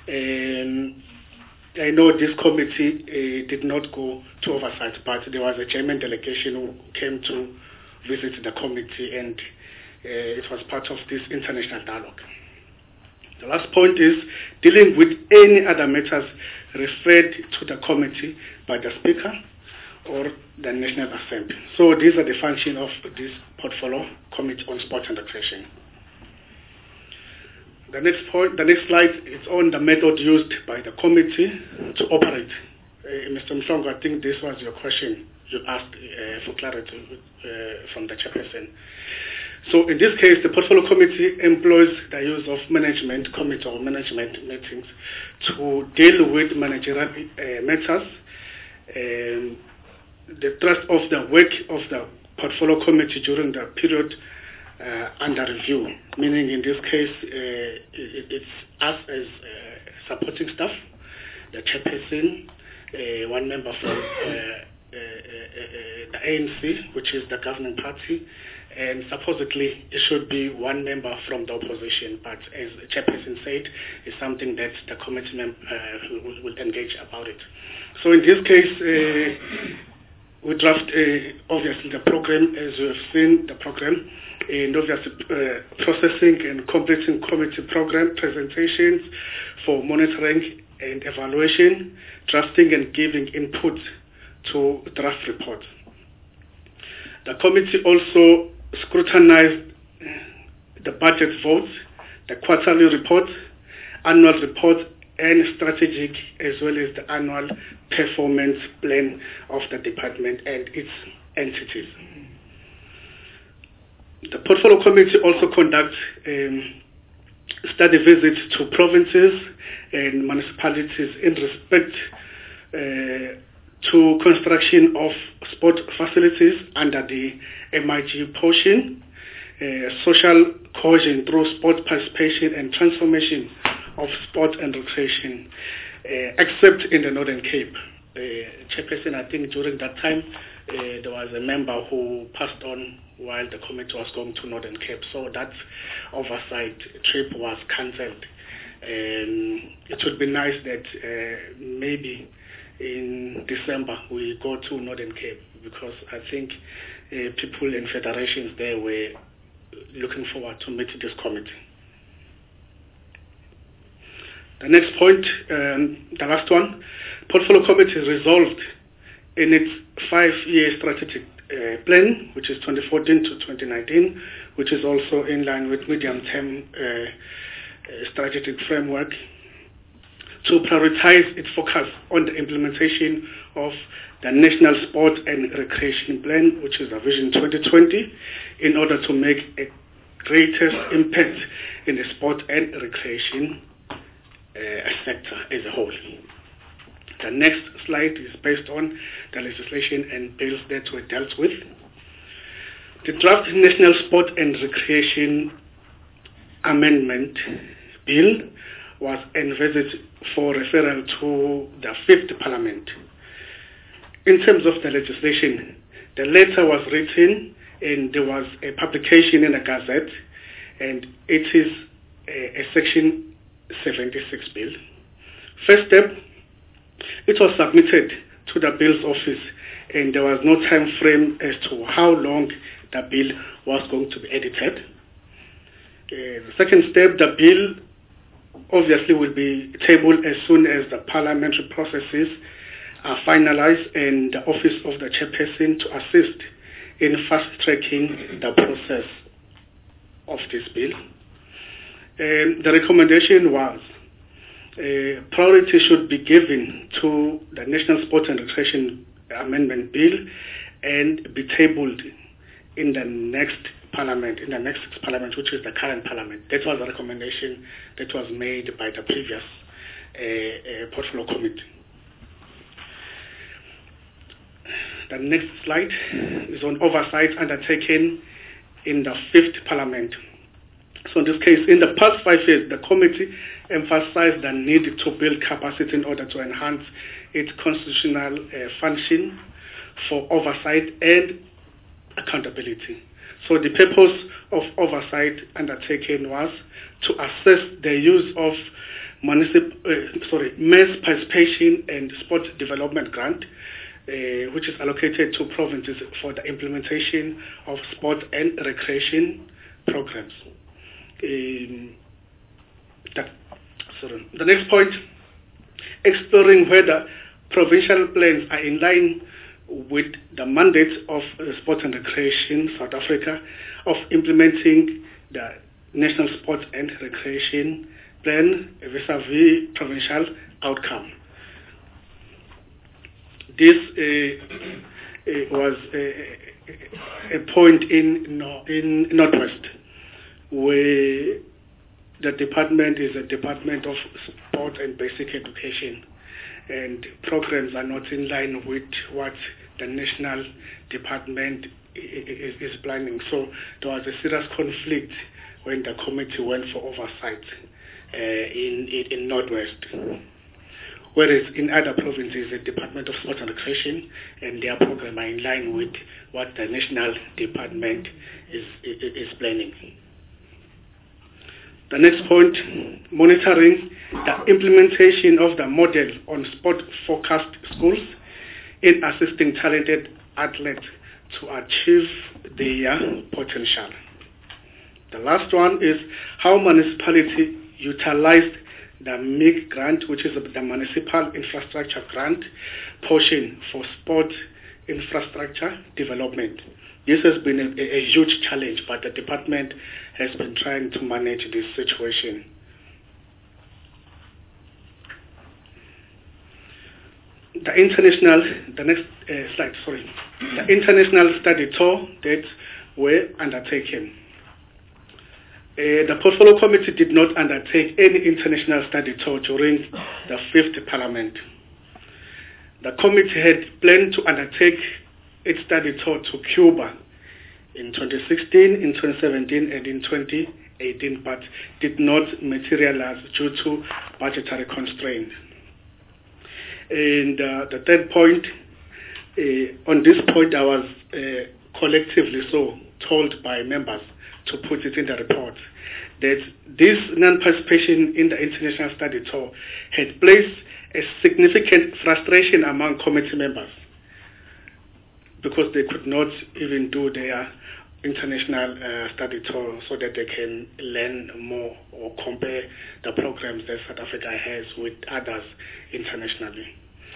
I know this committee did not go to oversight, but there was a German delegation who came to visit the committee, and it was part of this international dialogue. The last point is dealing with any other matters referred to the committee by the Speaker or the National Assembly. So these are the functions of this portfolio committee on sport and recreation. The next point, the next slide is on the method used by the committee to operate. Mr. Mhlongo, I think this was your question you asked for clarity from the chairperson. So in this case, the portfolio committee employs the use of management committee or management meetings to deal with managerial matters. The thrust of the work of the portfolio committee during the period under review, meaning in this case, it's us as supporting staff, the chairperson, one member from the ANC, which is the governing party, and supposedly it should be one member from the opposition, but as the chairperson said, it's something that the committee will engage about it. So in this case, we draft obviously the program, as you have seen the program, and obviously processing and completing committee program presentations for monitoring and evaluation, drafting and giving input to draft reports. The committee also scrutinized the budget votes, the quarterly report, annual report, and strategic as well as the annual performance plan of the department and its entities. The portfolio committee also conducts study visits to provinces and municipalities in respect to construction of sport facilities under the MIG portion, social cohesion through sport participation and transformation of sport and recreation, except in the Northern Cape. Chairperson, I think during that time, there was a member who passed on while the committee was going to Northern Cape, so that oversight trip was cancelled. It would be nice that maybe in December we go to Northern Cape, because I think people in federations there were looking forward to meet this committee. The next point, the last one, portfolio committee resolved in its 5-year strategic plan, which is 2014 to 2019, which is also in line with medium-term strategic framework, to prioritize its focus on the implementation of the National Sport and Recreation Plan, which is a Vision 2020, in order to make a greatest impact in the sport and recreation sector as a whole. The next slide is based on the legislation and bills that were dealt with. The draft National Sport and Recreation Amendment Bill was envisaged for referral to the 5th Parliament. In terms of the legislation, the letter was written and there was a publication in the Gazette, and it is a Section 76 bill. First step, it was submitted to the bill's office, and there was no time frame as to how long the bill was going to be edited. The second step, the bill obviously will be tabled as soon as the parliamentary processes are finalized, and the Office of the Chairperson to assist in fast-tracking the process of this bill. The recommendation was priority should be given to the National Sport and Recreation Amendment Bill and be tabled in the next parliament, which is the current parliament. That was the recommendation that was made by the previous portfolio committee. The next slide is on oversight undertaken in the 5th parliament. So in this case, in the past 5 years, the committee emphasized the need to build capacity in order to enhance its constitutional function for oversight and accountability. So the purpose of oversight undertaken was to assess the use of mass participation and sport development grant, which is allocated to provinces for the implementation of sport and recreation programs. The next point, exploring whether provincial plans are in line with the mandate of Sport and Recreation South Africa of implementing the National Sport and Recreation Plan vis-a-vis provincial outcome. This was a point in Northwest, where the department is a department of sport and basic education, and programs are not in line with what the national department is planning. So there was a serious conflict when the committee went for oversight in Northwest. Whereas in other provinces, the Department of Sport and Recreation and their program are in line with what the national department is planning. The next point, monitoring the implementation of the model on sport-focused schools in assisting talented athletes to achieve their potential. The last one is how municipality utilized the MIG grant, which is the Municipal Infrastructure Grant portion for sport infrastructure development. This has been a huge challenge, but the department has been trying to manage this situation. The international study tour that were undertaken. The Portfolio Committee did not undertake any international study tour during the 5th Parliament. The committee had planned to undertake its study tour to Cuba in 2016, in 2017, and in 2018, but did not materialize due to budgetary constraints. And the third point, on this point, I was collectively so told by members to put it in the report, that this non-participation in the international study tour had placed a significant frustration among committee members because they could not even do their international study tour so that they can learn more or compare the programs that South Africa has with others internationally.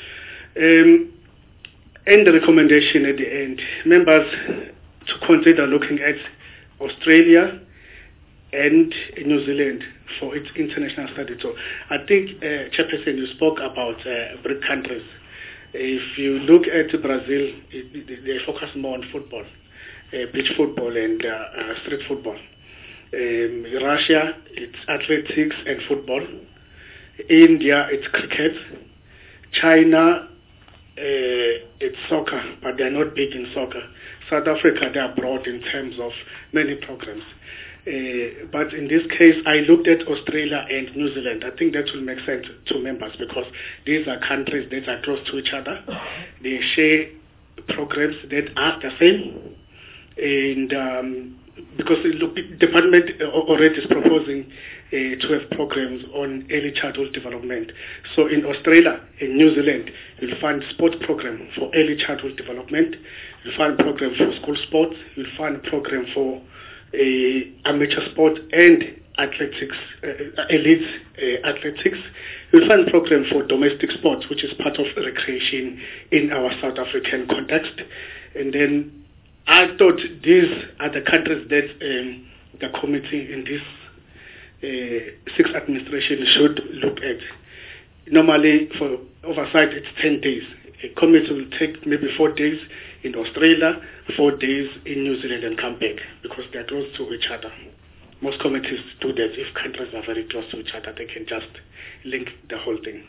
And the recommendation at the end, members to consider looking at Australia and New Zealand for its international study tour. I think, Chairperson, you spoke about BRIC countries. If you look at Brazil, they focus more on football, beach football and street football. Russia, it's athletics and football. India, it's cricket. China, it's soccer, but they're not big in soccer. South Africa, they are broad in terms of many programs. But in this case, I looked at Australia and New Zealand. I think that will make sense to members because these are countries that are close to each other. They share programs that are the same. And because the department already is proposing to have programs on early childhood development. So in Australia and New Zealand, you'll find sport program for early childhood development. You'll find program for school sports. You'll find program for amateur sport and athletics, elite athletics. You'll find a program for domestic sports, which is part of recreation in our South African context. And then I thought these are the countries that the committee in this sixth administration should look at. Normally, for oversight, it's 10 days. A committee will take maybe 4 days in Australia, 4 days in New Zealand, and come back because they're close to each other. Most committees do that. If countries are very close to each other, they can just link the whole thing.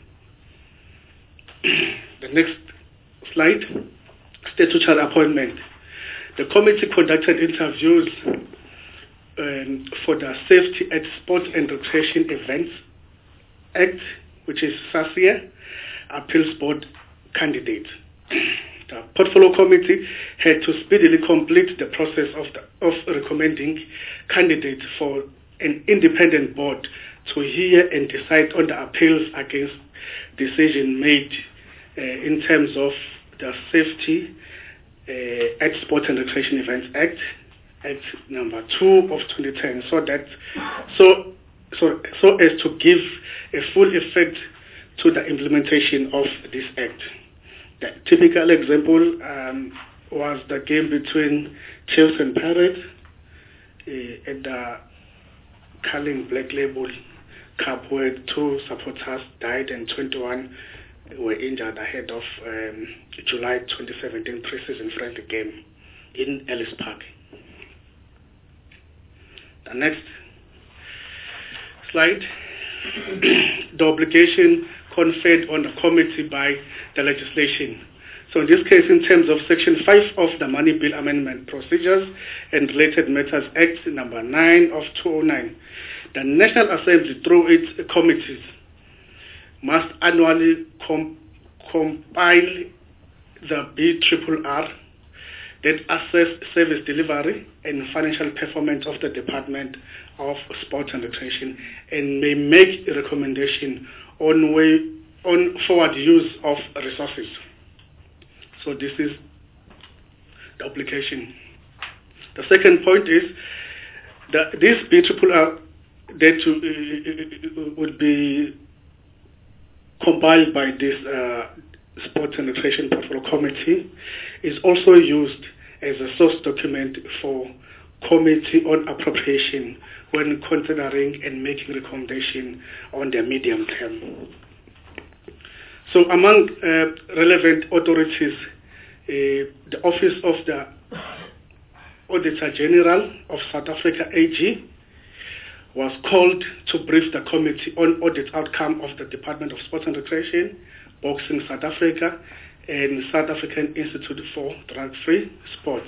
The next slide, statutory appointment. The committee conducted interviews for the Safety at Sports and Recreation Events Act, which is SASIA, Appeals Board candidates. The Portfolio Committee had to speedily complete the process of recommending candidates for an independent board to hear and decide on the appeals against decision made in terms of the Safety at Sports and Recreation Events Act number 2 of 2010, so as to give a full effect to the implementation of this act. The typical example was the game between Chiefs and Pirates at the Carling Black Label Cup, where 2 supporters died and 21 were injured ahead of July 2017 pre-season friendly game in Ellis Park. The next slide, the obligation conferred on the committee by the legislation. So in this case, in terms of Section 5 of the Money Bill Amendment Procedures and Related Matters Act number 9 of 2009, the National Assembly, through its committees, must annually compile the BRRR that assess service delivery and financial performance of the Department of Sport and Recreation and may make a recommendation on forward use of resources. So this is the application. The second point is that this BRRR that would be compiled by this Sports and Recreation Portfolio Committee is also used as a source document for Committee on Appropriation when considering and making recommendation on their medium term. So among relevant authorities, the Office of the Auditor General of South Africa, AG, was called to brief the committee on audit outcome of the Department of Sports and Recreation, Boxing South Africa, and South African Institute for Drug-Free Sport.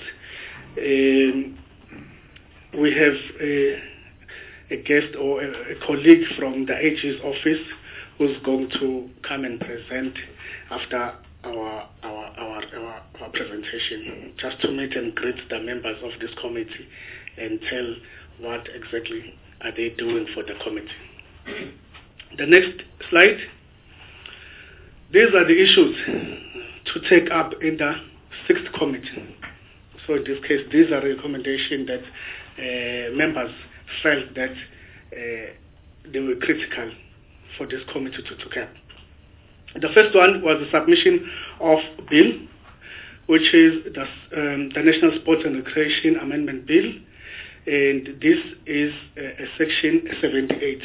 We have a guest or a colleague from the AG's office who's going to come and present after our presentation, just to meet and greet the members of this committee and tell what exactly are they doing for the committee. The next slide. These are the issues to take up in the 6th committee. So in this case, these are recommendations that members felt that they were critical for this committee to take up. The first one was the submission of bill, which is the National Sports and Recreation Amendment Bill, and this is Section 78.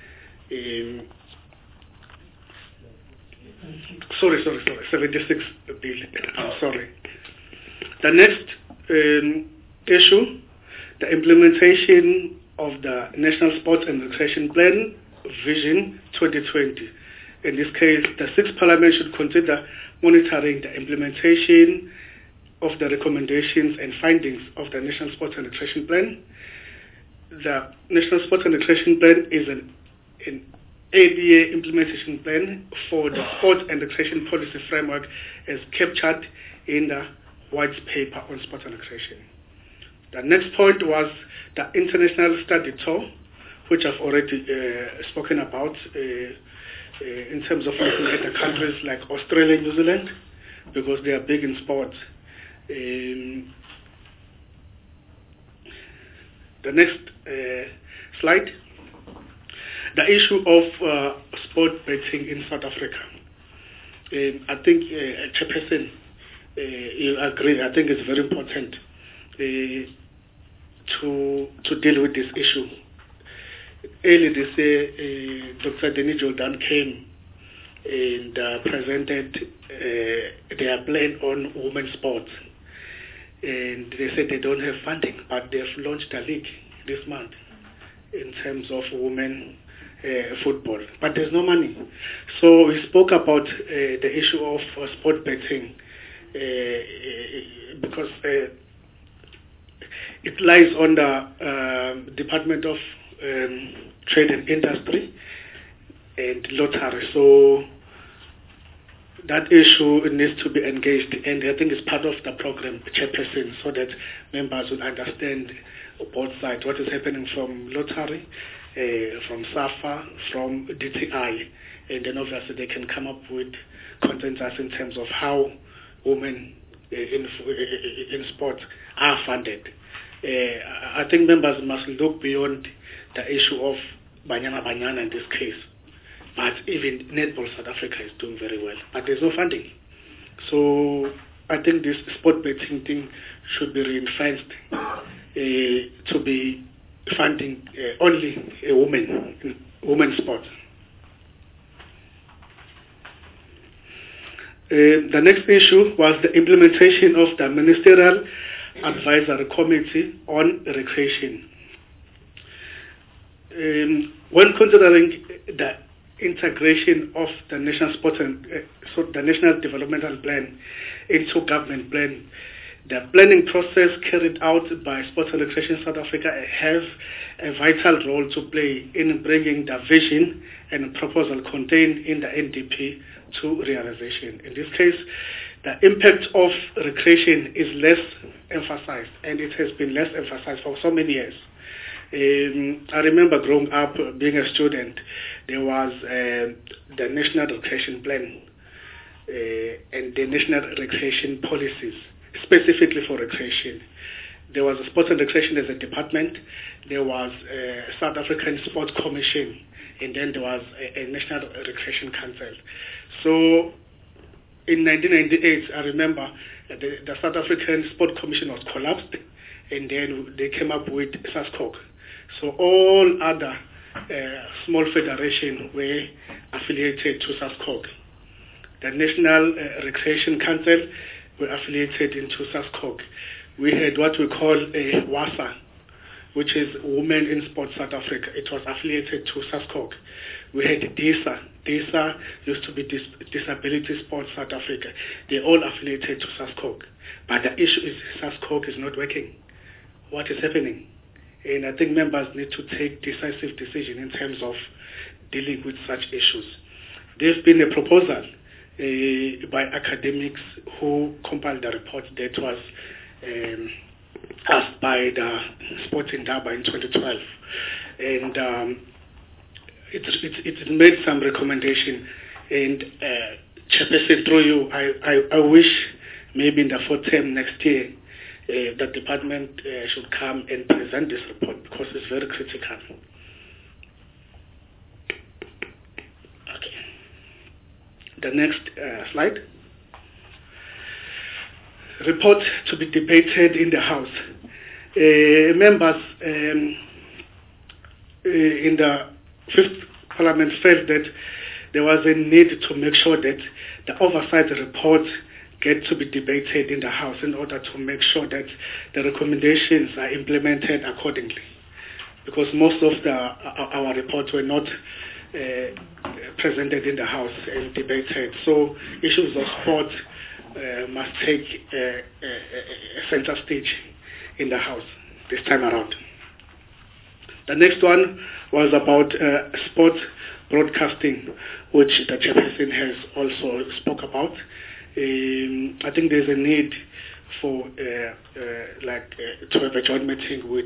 Sorry, 76 bill. I'm sorry. The next issue, the implementation of the National Sports and Recreation Plan Vision 2020. In this case, the 6th Parliament should consider monitoring the implementation of the recommendations and findings of the National Sports and Recreation Plan. The National Sports and Recreation Plan is an 8-year implementation plan for the Sport and Recreation Policy Framework as captured in the White Paper on Sport and Recreation. The next point was the International Study Tour, which I've already spoken about in terms of looking at the countries like Australia and New Zealand, because they are big in sports. The next slide. The issue of sport betting in South Africa. I think, Chairperson, you agree. I think it's very important to deal with this issue. Earlier this year, Dr. Denis Jordan came and presented their plan on women's sports. And they said they don't have funding, but they've launched a league this month in terms of women football. But there's no money. So we spoke about the issue of sport betting because it lies on the Department of Trade and Industry and Lottery. So that issue needs to be engaged, and I think it's part of the program, Chairperson, so that members will understand both sides, what is happening from Lottery, from SAFA, from DTI, and then obviously they can come up with consensus in terms of how women in sport are funded. I think members must look beyond the issue of Banyana in this case. But even Netball South Africa is doing very well. But there's no funding. So I think this sport betting thing should be reinforced to be funding only women's sport. The next issue was the implementation of the Ministerial Advisory Committee on Recreation. When considering the integration of the National Sport and the National Developmental Plan into government plan, the planning process carried out by Sports and Recreation South Africa have a vital role to play in bringing the vision and proposal contained in the NDP to realization. In this case, the impact of recreation is less emphasized, and it has been less emphasized for so many years. I remember growing up, being a student, there was the National Recreation Plan and the National Recreation Policies, specifically for recreation. There was a Sports and Recreation as a department, there was a South African Sports Commission, and then there was a National Recreation Council. So in 1998, I remember the South African Sport Commission was collapsed, and then they came up with SASCOC. So all other small federations were affiliated to SASCOC. The National Recreation Council were affiliated into SASCOC. We had what we call a WASA, which is Women in Sports South Africa. It was affiliated to SASCOC. We had DISA. DISA used to be Disability Sports South Africa. They all affiliated to SASCOC. But the issue is SASCOC is not working. What is happening? And I think members need to take decisive decision in terms of dealing with such issues. There's been a proposal by academics who compiled the report that was asked by the Sports Indaba in 2012. And it made some recommendation. And Chairperson, through you, I wish maybe in the fourth term next year, the department should come and present this report because it's very critical. Okay. The next slide. Report to be debated in the House. Members in the Fifth Parliament felt that there was a need to make sure that the oversight report get to be debated in the House in order to make sure that the recommendations are implemented accordingly. Because most of our reports were not presented in the House and debated. So issues of sport must take a center stage in the House this time around. The next one was about sport broadcasting, which the Chairperson has also spoke about. I think there's a need for to have a joint meeting with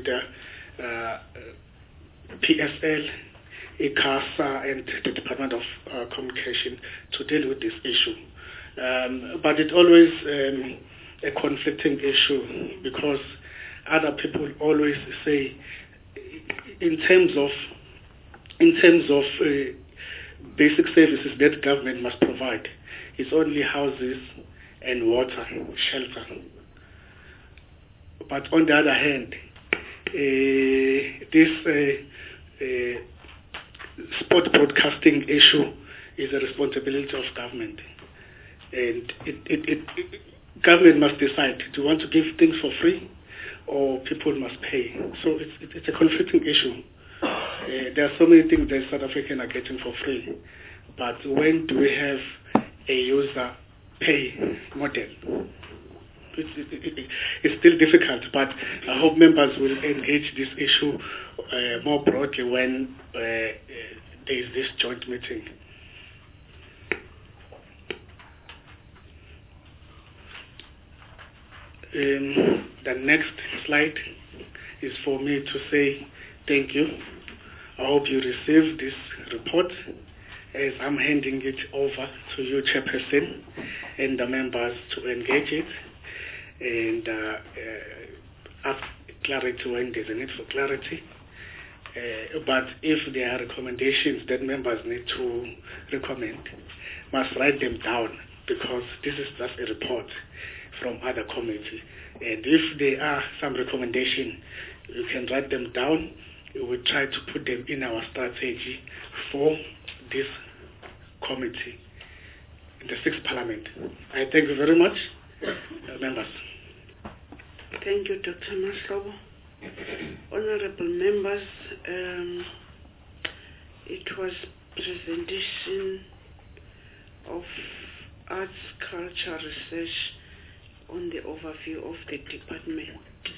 PSL, ICASA, and the Department of Communication to deal with this issue. But it's always a conflicting issue because other people always say, in terms of in terms of basic services that government must provide, it's only houses and water, shelter. But on the other hand, this sport broadcasting issue is a responsibility of government, and government must decide: do you want to give things for free, or people must pay? So it's a conflicting issue. There are so many things that South Africans are getting for free, but when do we have a user pay model? It's still difficult, but I hope members will engage this issue more broadly when there is this joint meeting. The next slide is for me to say thank you. I hope you receive this report as I'm handing it over to you, Chairperson, and the members to engage it and ask clarity when there's a need for clarity. But if there are recommendations that members need to recommend, must write them down, because this is just a report from other committee. And if there are some recommendation, you can write them down. We will try to put them in our strategy for this committee in the 6th Parliament. I thank you very much, members. Thank you, Dr. Mahlobo. Honorable members, it was presentation of arts, culture, research on the overview of the department.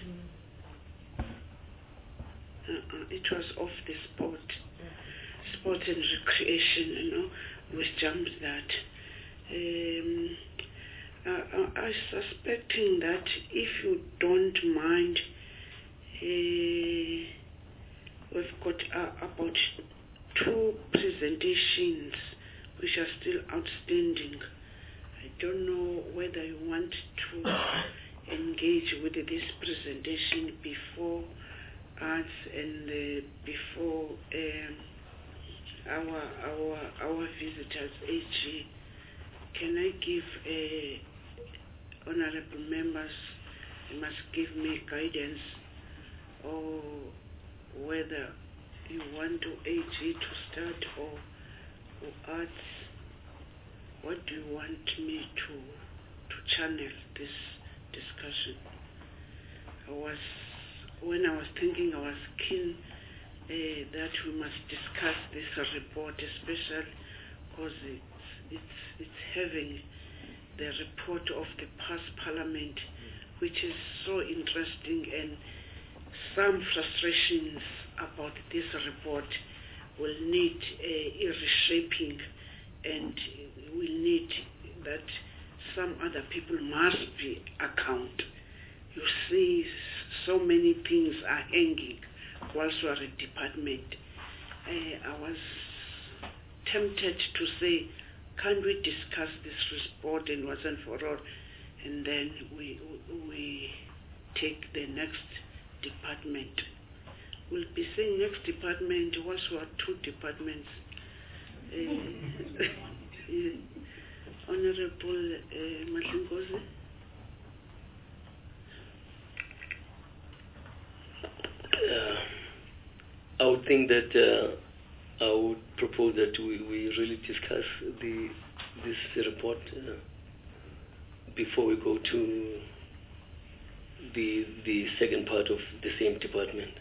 It was of the sport and recreation, we jumped that. I'm suspecting that if you don't mind, we've got about 2 presentations which are still outstanding. I don't know whether you want to engage with this presentation before us and before our visitors, AG. Can I give honorable members, you must give me guidance, or whether you want to AG to start or arts? What do you want me to channel this discussion? When I was thinking, I was keen that we must discuss this report, especially because it's having the report of the past Parliament, which is so interesting, and some frustrations about this report will need a reshaping, and will need that some other people must be account. You see, so many things are hanging whilst we are a department. I was tempted to say, can we discuss this report and once and for all, and then we take the next department. We'll be saying next department whilst we are 2 departments. Honorable Mahlingozi. I would think that I would propose that we really discuss this report before we go to the second part of the same department.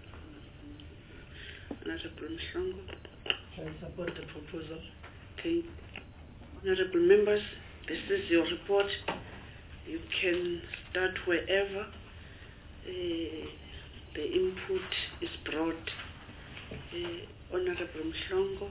Honorable Mhlongo. I support the proposal. Okay. Honorable members, this is your report. You can start wherever the input is brought. Honorable Mhlongo.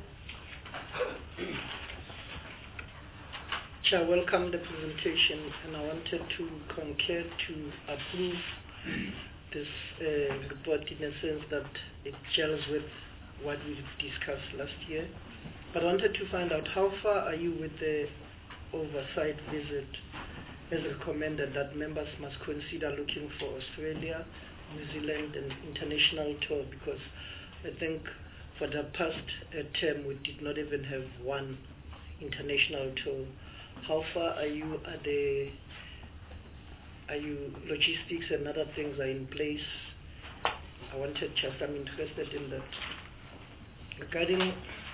Chair, welcome the presentation, and I wanted to concur to approve this report in a sense that it gels with what we discussed last year. But I wanted to find out, how far are you with the oversight visit as recommended that members must consider looking for Australia, New Zealand and international tour, because I think for the past term, we did not even have one international tour. How far are you logistics and other things are in place? I'm interested in that. Regarding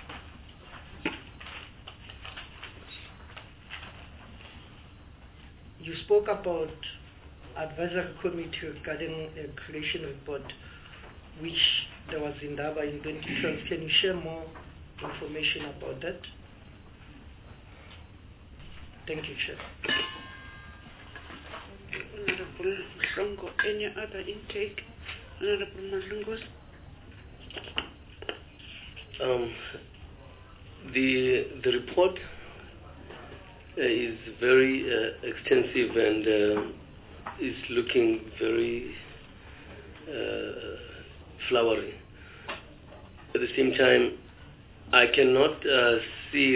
you spoke about advisory committee regarding a creation report, which there was in Daba in 2012. Can you share more information about that? Thank you, Chair. Honorable Mhlongo, any other intake? Honorable Mhlongo. The report is very extensive and is looking very flowery. At the same time, I cannot see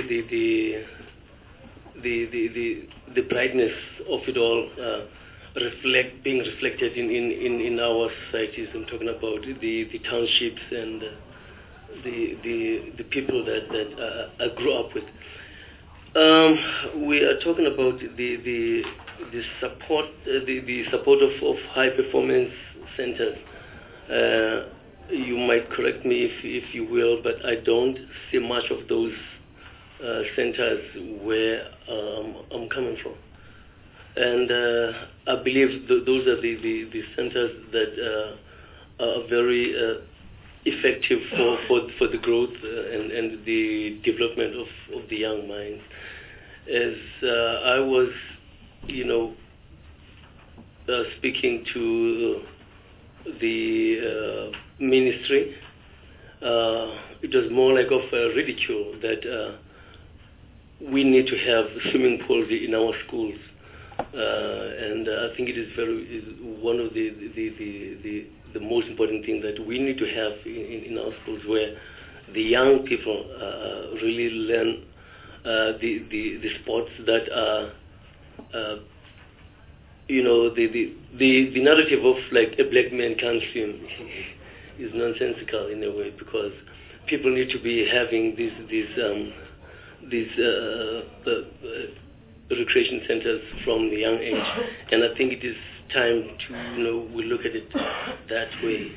the brightness of it all being reflected in our societies. I'm talking about the townships and the people that I grew up with. We are talking about the support of high performance centers. You might correct me if you will, but I don't see much of those centers where I'm coming from, and I believe those are the centers that are very effective for the growth and the development of the young minds. As I was, speaking to the ministry, it was more like of a ridicule that we need to have swimming pools in our schools, and I think it is one of the most important things that we need to have in our schools, where the young people really learn the sports that are, the narrative of like a black man can't swim is nonsensical in a way, because people need to be having these recreation centers from the young age, and I think it is time to we look at it that way.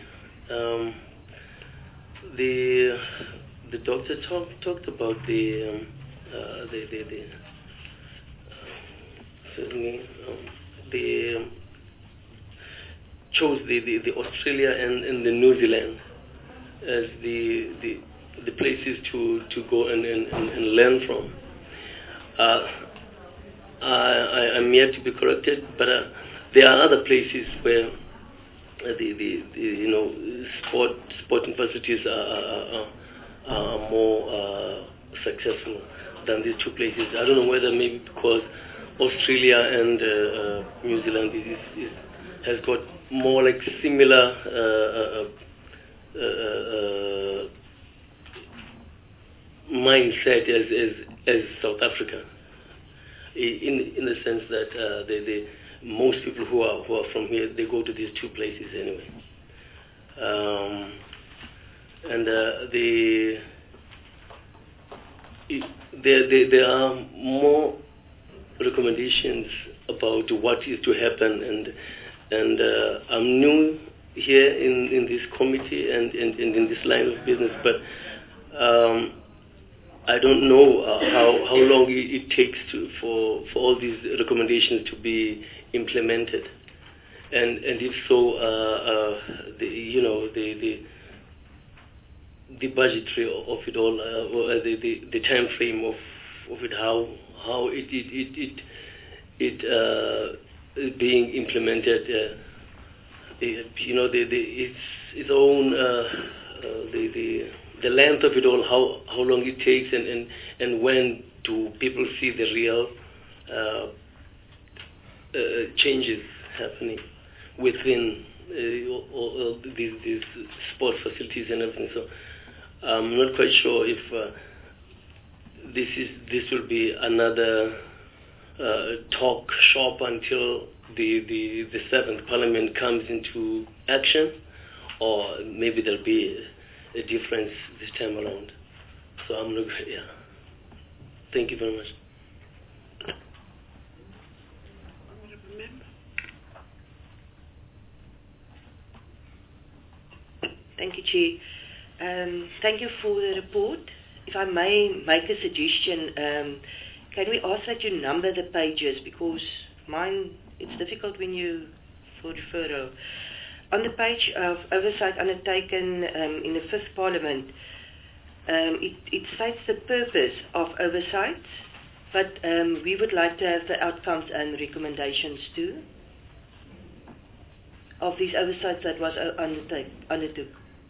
The doctor talked about chose the Australia and the New Zealand as the places to go and learn from. I'm yet to be corrected, but there are other places where the sporting facilities are more successful than these two places. I don't know whether maybe because Australia and New Zealand has got more like similar mindset as South Africa, in the sense that most people who are from here, they go to these two places anyway, and there are more recommendations about what is to happen, and I'm new here in this committee and in this line of business, but I don't know how long it takes for all these recommendations to be implemented, and if so, the budgetary of it all, the time frame of it, how it being implemented, its own the length of it all, how long it takes, and when do people see the real changes happening within all these sport facilities and everything. So I'm not quite sure if this will be another talk shop until the 7th Parliament comes into action, or maybe there'll be a difference this time around. So I'm not, yeah. Thank you very much. Honourable Member. Thank you, Chair. Thank you for the report. If I may make a suggestion, can we ask that you number the pages, because mine, it's difficult when you, for referral. On the page of oversight undertaken in the 5th Parliament, it states the purpose of oversight, but we would like to have the outcomes and recommendations too of these oversights that was undertook.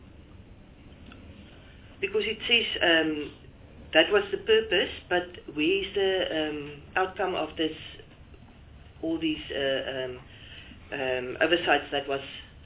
Because it says that was the purpose, but where is the outcome of this, all these oversights that was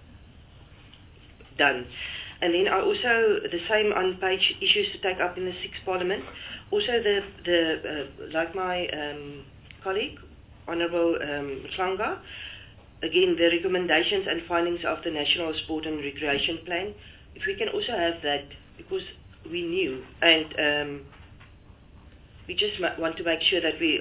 done. And then I also, the same on page issues to take up in the 6th Parliament, also like my colleague, Honourable Mhlanga, again the recommendations and findings of the National Sport and Recreation Plan, if we can also have that, because we knew, and we just want to make sure that we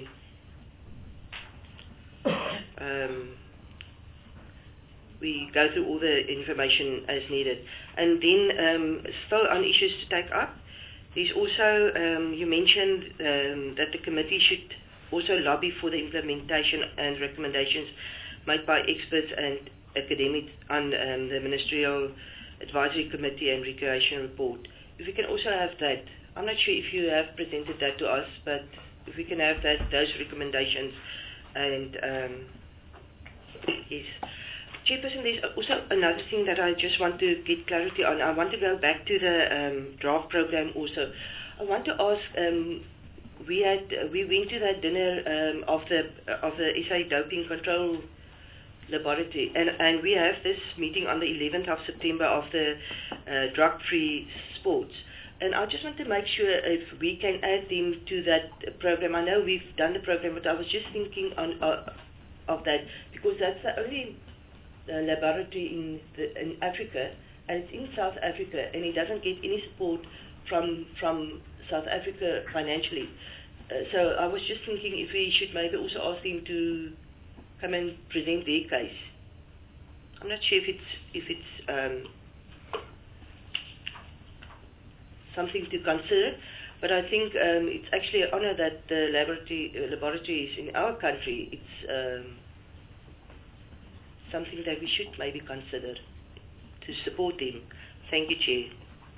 we go through all the information as needed. And then still on issues to take up, there's also, you mentioned that the committee should also lobby for the implementation and recommendations made by experts and academics on the Ministerial Advisory Committee and Recreation Report. If we can also have that, I'm not sure if you have presented that to us, but if we can have that, those recommendations, and yes. Chairperson, there's also another thing that I just want to get clarity on. I want to go back to the draft program also. I want to ask, we went to that dinner of the SA Doping Control Laboratory, and we have this meeting on the 11th of September of the drug-free sports. And I just want to make sure if we can add them to that program. I know we've done the program, but I was just thinking of that, because that's the only laboratory in Africa, and it's in South Africa, and it doesn't get any support from South Africa financially. So I was just thinking if we should maybe also ask them to come and present their case. I'm not sure if it's something to consider, but I think it's actually an honor that the laboratory is in our country. It's something that we should maybe consider to support them. Thank you, Chair.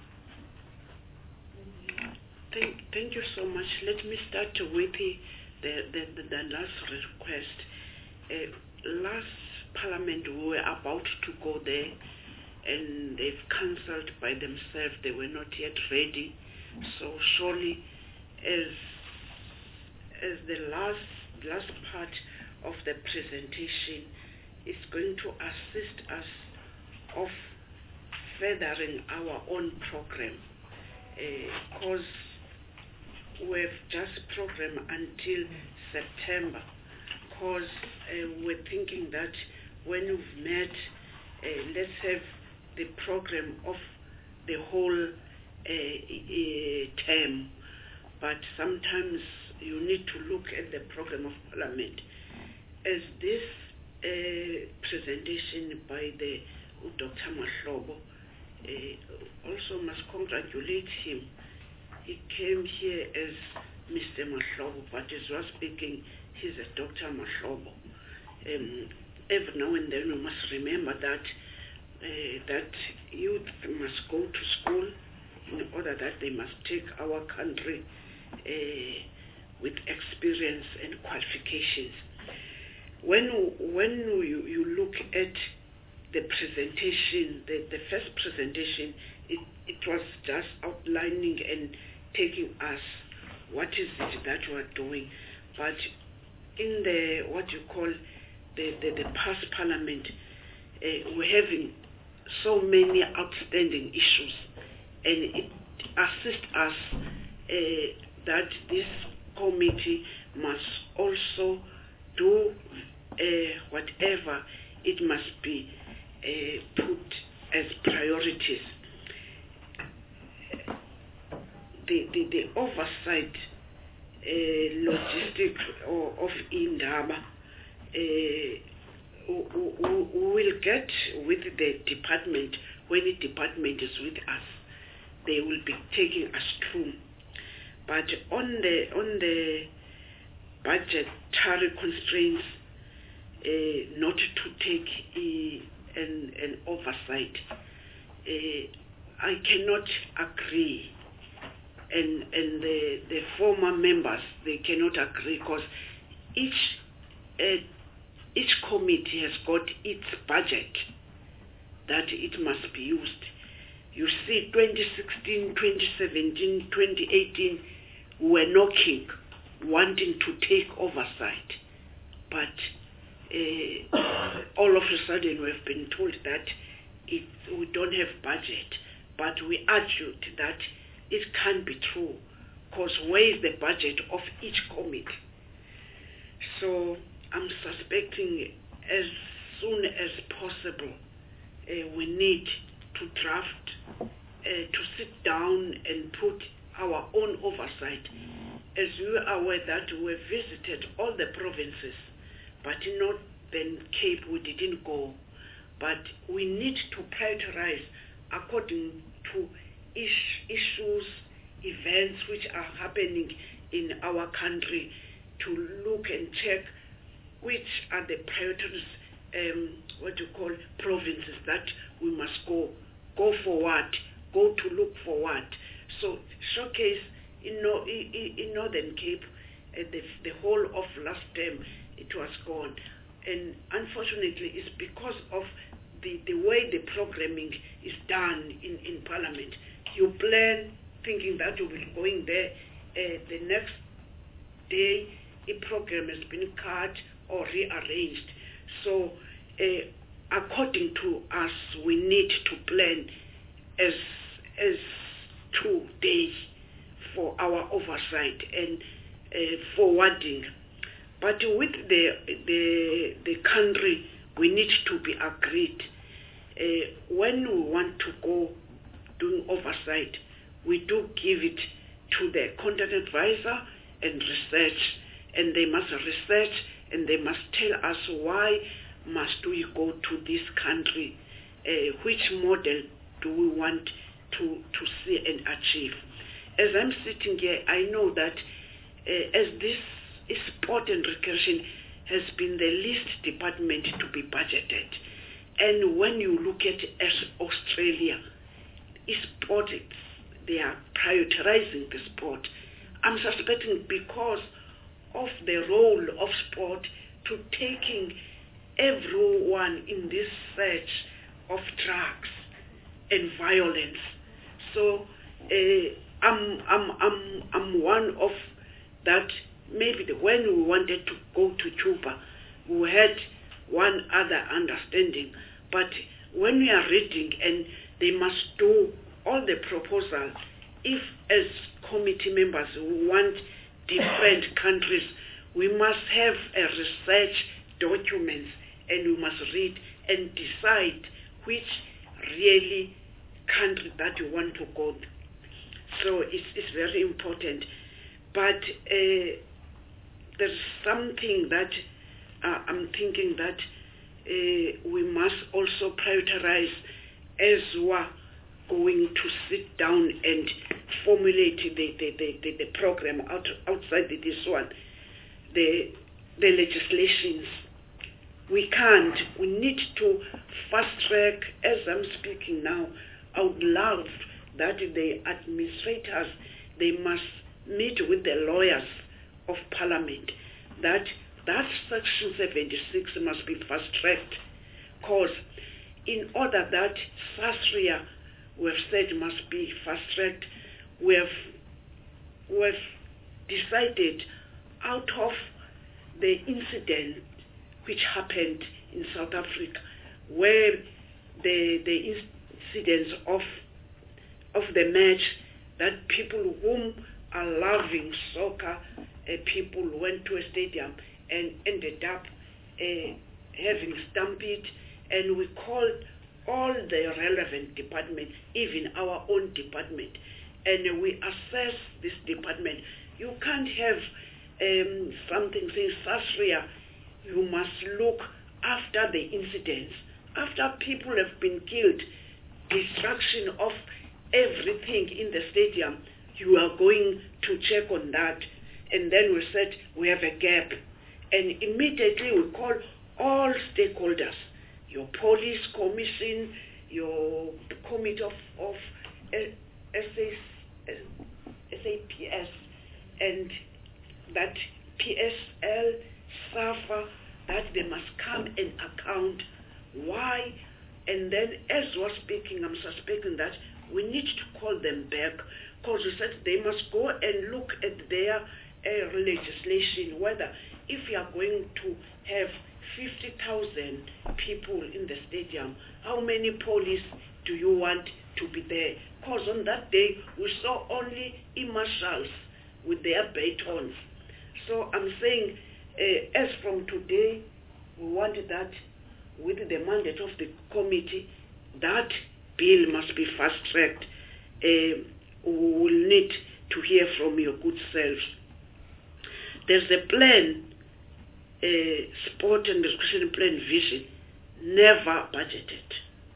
Thank you so much. Let me start with the last request. Last Parliament, we were about to go there, and they've cancelled by themselves. They were not yet ready. So surely, as the last part of the presentation is going to assist us of furthering our own program, because we've just programmed until September, because we're thinking that when we've met, let's have the program of the whole term, but sometimes you need to look at the program of Parliament. As this presentation by the Dr. Mahlobo, also must congratulate him. He came here as Mr. Mahlobo, but as we're speaking, he's a Dr. Mahlobo. Every now and then we must remember that youth must go to school in order that they must take our country with experience and qualifications. When you look at the presentation, the first presentation, it was just outlining and taking us what is it that we are doing. But in the what you call the past Parliament, we're having so many outstanding issues, and it assists us that this committee must also do whatever it must be put as priorities. the oversight logistic of Indaba will get with the department. When the department is with us, they will be taking us through. But on the budgetary constraints, not to take an oversight, I cannot agree, and the former members, they cannot agree, because each committee has got its budget that it must be used. You see, 2016, 2017, 2018, we were knocking, wanting to take oversight, but all of a sudden we've been told that we don't have budget. But we argued that it can't be true, because where is the budget of each committee? So I'm suspecting as soon as possible we need to draft, to sit down and put our own oversight. As you are aware that we visited all the provinces, but in Northern Cape we didn't go. But we need to prioritize according to issues, events which are happening in our country, to look and check which are the priorities, provinces that we must go forward, go to look forward. So showcase in Northern Cape, the whole of last term it was gone, and unfortunately it's because of the way the programming is done in Parliament. You plan thinking that you will be going there, the next day a program has been cut or rearranged. So according to us, we need to plan as 2 days for our oversight and forwarding. But with the country, we need to be agreed. When we want to go doing oversight, we do give it to the content advisor and research, and they must research and they must tell us why must we go to this country, which model do we want to see and achieve. As I'm sitting here, I know that as this sport and recreation has been the least department to be budgeted, and when you look at as Australia, sport, they are prioritizing the sport. I'm suspecting because of the role of sport to taking everyone in this search of drugs and violence. So I'm one of that. Maybe when we wanted to go to Juba, we had one other understanding. But when we are reading, and they must do all the proposals, if as committee members we want different countries, we must have a research documents, and we must read and decide which really country that you want to go to. So it's very important. But there's something that I'm thinking that we must also prioritize as we are going to sit down and formulate the program outside this one, the legislations. We can't. We need to fast track. As I'm speaking now, I would love that the administrators, they must meet with the lawyers of Parliament, that Section 76 must be fast-tracked, because in order that SASRIA, we have said, must be fast-tracked, we have decided out of the incident which happened in South Africa, where the incidents of the match, that people whom are loving soccer, people went to a stadium and ended up having stampede, and we called all the relevant departments, even our own department, and we assess this department. You can't have something saying Sasria. You must look after the incidents, after people have been killed, destruction of everything in the stadium. You are going to check on that. And then we said we have a gap. And immediately we call all stakeholders, your police commission, your committee of SAPS, and that PSL, SAFA, that they must come and account why. And then as we're speaking, I'm suspecting that we need to call them back, because we said they must go and look at their legislation, whether if you are going to have 50,000 people in the stadium, how many police do you want to be there? Because on that day, we saw only marshals with their batons. So I'm saying, as from today, we want that with the mandate of the committee, that bill must be fast-tracked. We will need to hear from your good selves. There's a plan, sport and recreation plan vision, never budgeted.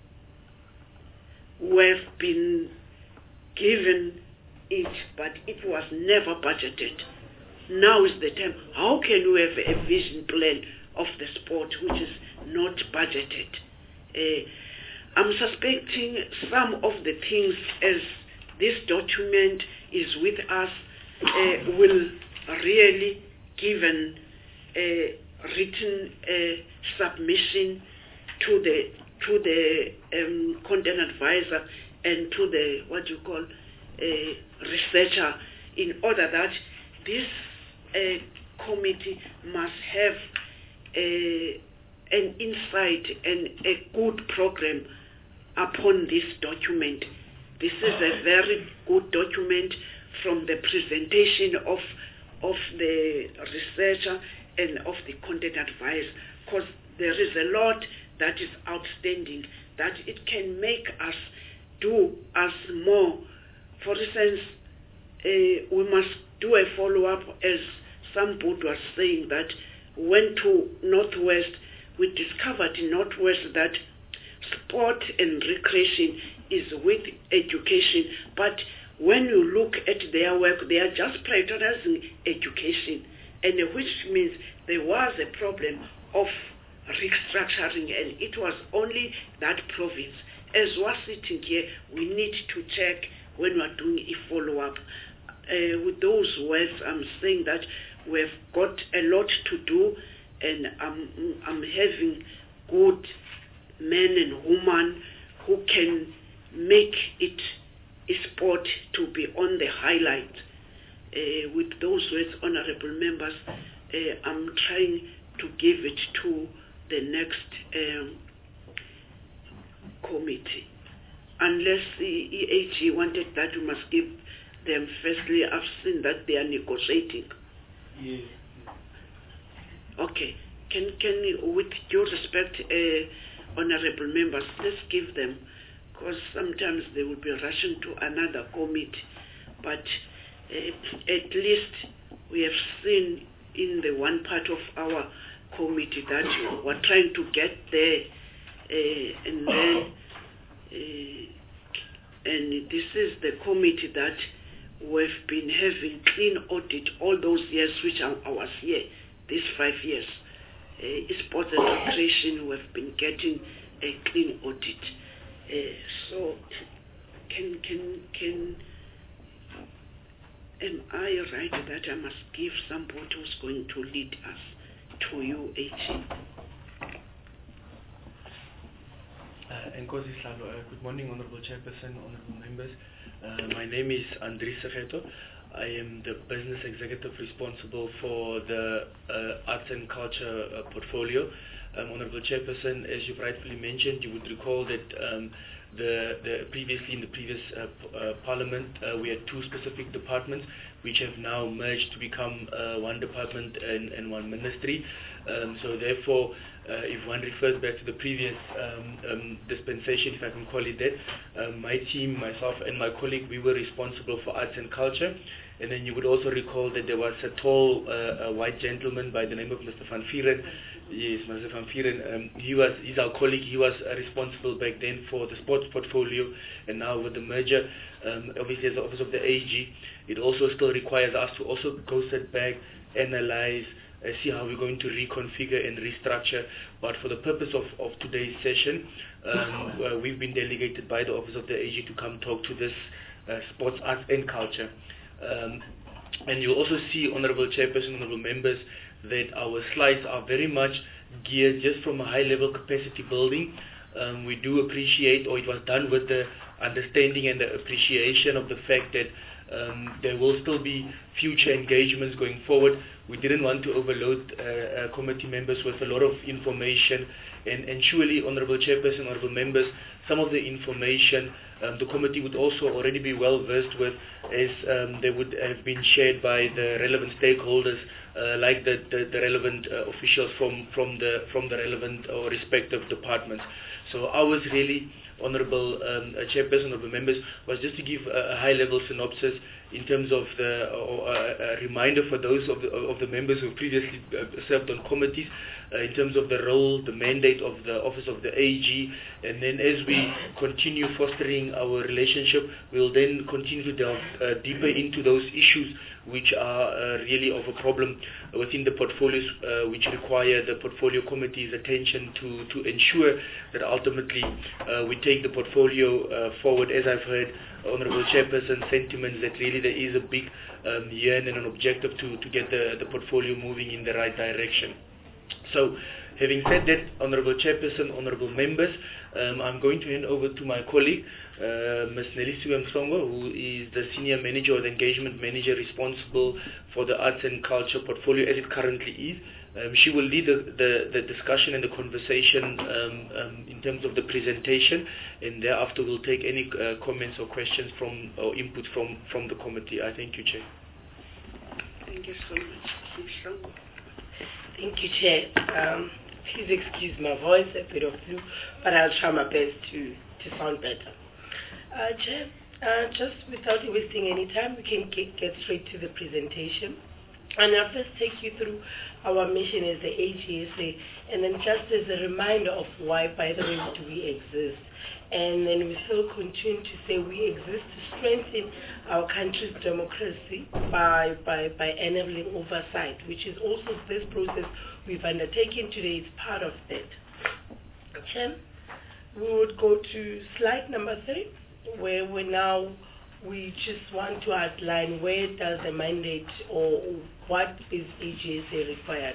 We've been given it, but it was never budgeted. Now is the time. How can we have a vision plan of the sport which is not budgeted? I'm suspecting some of the things, as this document is with us, will really given a written submission to the content advisor and to the researcher, in order that this committee must have an insight and a good program upon this document. This is a very good document from the presentation of the researcher and of the content advice, because there is a lot that is outstanding, that it can make us do us more. For instance, we must do a follow-up, as some board was saying, that went to Northwest. We discovered in Northwest that sport and recreation is with education, but when you look at their work, they are just prioritizing education, and which means there was a problem of restructuring, and it was only that province. As we're sitting here, we need to check when we're doing a follow-up. With those words, I'm saying that we've got a lot to do, and I'm having good men and women who can make it a sport to be on the highlight. With those words, honorable members, I'm trying to give it to the next committee. Unless the EAG wanted that, we must give them. Firstly, I've seen that they are negotiating. Yes. Okay. Can with due respect, honorable members, let's give them, because sometimes they will be rushing to another committee. But at least we have seen in the one part of our committee that we're trying to get there, and then and this is the committee that we've been having clean audit all those years which I was here, these 5 years. Sports and recreation, we've been getting a clean audit. So am I right that I must give somebody who's going to lead us to UAG? Nkosi Sihlalo, good morning, Honorable Chairperson, Honorable members. My name is Andries Segeto. I am the Business Executive responsible for the Arts and Culture portfolio. Honorable Chairperson, as you've rightfully mentioned, you would recall that previously in the previous parliament, we had two specific departments which have now merged to become one department and one ministry. So therefore, if one refers back to the previous dispensation, if I can call it that, my team, myself and my colleague, we were responsible for arts and culture. And then you would also recall that there was a tall white gentleman by the name of Mr. Van Vieren. Yes, Mr. Van Vieren. He's our colleague. He was responsible back then for the sports portfolio. And now with the merger, obviously as the office of the AG, it also still requires us to also go sit back, analyze, see how we're going to reconfigure and restructure. But for the purpose of today's session, we've been delegated by the office of the AG to come talk to this sports, arts and culture. And you'll also see, Honorable Chairperson, Honorable Members, that our slides are very much geared just from a high-level capacity building. We do appreciate, or it was done with the understanding and the appreciation of the fact that there will still be future engagements going forward. We didn't want to overload committee members with a lot of information, and surely, Honorable Chairperson, Honorable Members, some of the information the committee would also already be well versed with, as they would have been shared by the relevant stakeholders, like the relevant officials from the relevant or respective departments. So ours really, Honorable Chairperson, Honorable Members, was just to give a high-level synopsis in terms of a reminder for those of the members who previously served on committees, in terms of the role, the mandate of the Office of the AG, and then as we continue fostering our relationship, we'll then continue to delve deeper into those issues which are really of a problem within the portfolios, which require the portfolio committee's attention to ensure that ultimately we take the portfolio forward. As I've heard Honorable Chairperson sentiments that really there is a big yearn and an objective to get the portfolio moving in the right direction. So, having said that, Honorable Chairperson, Honorable Members, I'm going to hand over to my colleague, Ms. Nelisiwe Msongo, who is the Senior Manager or the Engagement Manager responsible for the Arts and Culture portfolio as it currently is. She will lead the discussion and the conversation in terms of the presentation, and thereafter we'll take any comments or questions or input from the committee. I thank you, Chair. Thank you so much, Msongo. Thank you, Chair. Please excuse my voice, a bit of flu, but I'll try my best to sound better. Chair, just without wasting any time, we can get straight to the presentation. And I'll first take you through our mission as the AGSA, and then just as a reminder of why, by the way, do we exist. And then we still continue to say we exist to strengthen our country's democracy by enabling oversight, which is also this process we've undertaken today is part of that. Chair, we would go to slide number 3, where we just want to outline where does the mandate or what is AGSA required.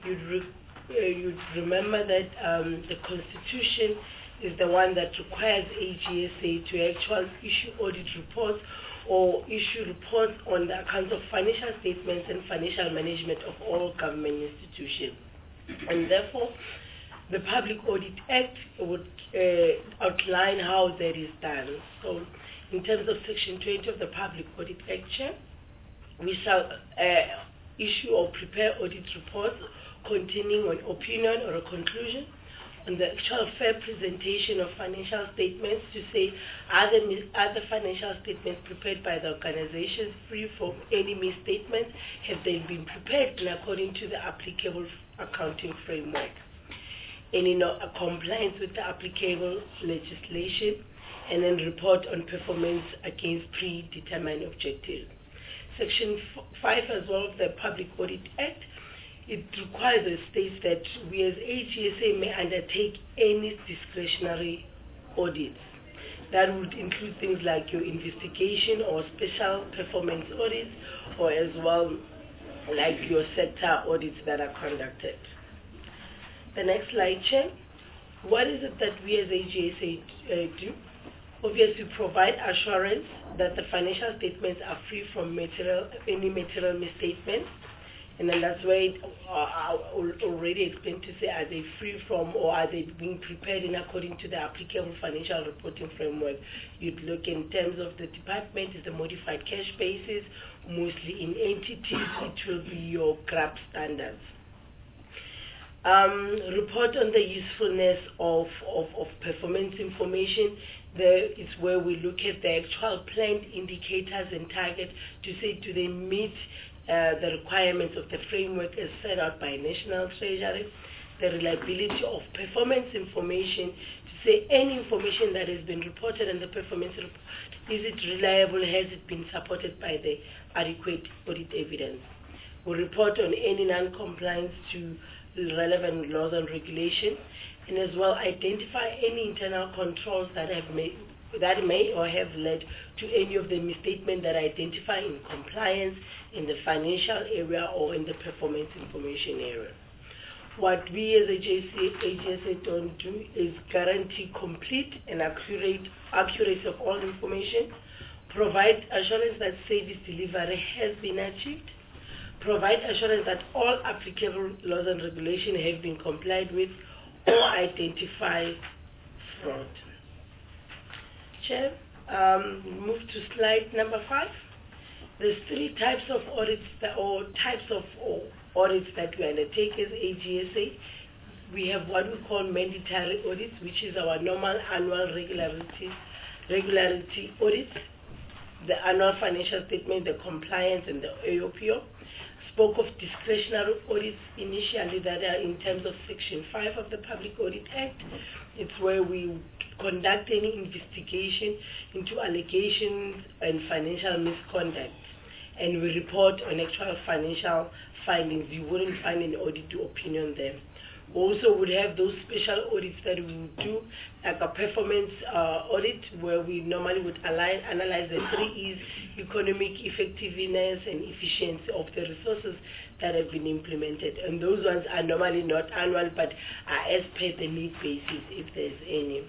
You'd remember that the Constitution is the one that requires AGSA to actually issue audit reports or issue reports on the accounts of financial statements and financial management of all government institutions. And therefore, the Public Audit Act would outline how that is done. So, in terms of Section 20 of the Public Audit Act, we shall issue or prepare audit reports containing an opinion or a conclusion on the actual fair presentation of financial statements to say, are the financial statements prepared by the organizations free from any misstatements? Have they been prepared according to the applicable accounting framework? And in compliance with the applicable legislation, and then report on performance against predetermined objectives. Section 5 as well of the Public Audit Act, it requires or states that we as AGSA may undertake any discretionary audits. That would include things like your investigation or special performance audits, or as well like your sector audits that are conducted. The next slide, Chair. What is it that we as AGSA do? Obviously, provide assurance that the financial statements are free from any material misstatements, And then that's where I already explained to say, are they free from or are they being prepared in according to the applicable financial reporting framework? You'd look in terms of the department, is the modified cash basis, mostly in entities, it will be your GRAP standards. Report on the usefulness of performance information. There is where we look at the actual planned indicators and targets to say, do they meet the requirements of the framework as set out by National Treasury. The reliability of performance information, to say any information that has been reported in the performance report, is it reliable, has it been supported by the adequate audit evidence. We report on any non-compliance to relevant laws and regulations, and as well identify any internal controls that may or have led to any of the misstatements that identify in compliance in the financial area or in the performance information area. What we as a AGSA don't do is guarantee complete and accuracy of all information, provide assurance that service delivery has been achieved, provide assurance that all applicable laws and regulations have been complied with, or identify fraud. Chair, move to slide number 5. There's 3 types of audits audits that we undertake as AGSA. We have what we call mandatory audits, which is our normal annual regularity audits, the annual financial statement, the compliance, and the AOPO. Spoke of discretionary audits initially that are in terms of Section 5 of the Public Audit Act. It's where we conduct any investigation into allegations and financial misconduct, and we report on actual financial findings. You wouldn't find an audit opinion there. We also would have those special audits that we would do, like a performance audit, where we normally would analyze the 3 E's: economic effectiveness and efficiency of the resources that have been implemented. And those ones are normally not annual, but are as per the need basis, if there's any.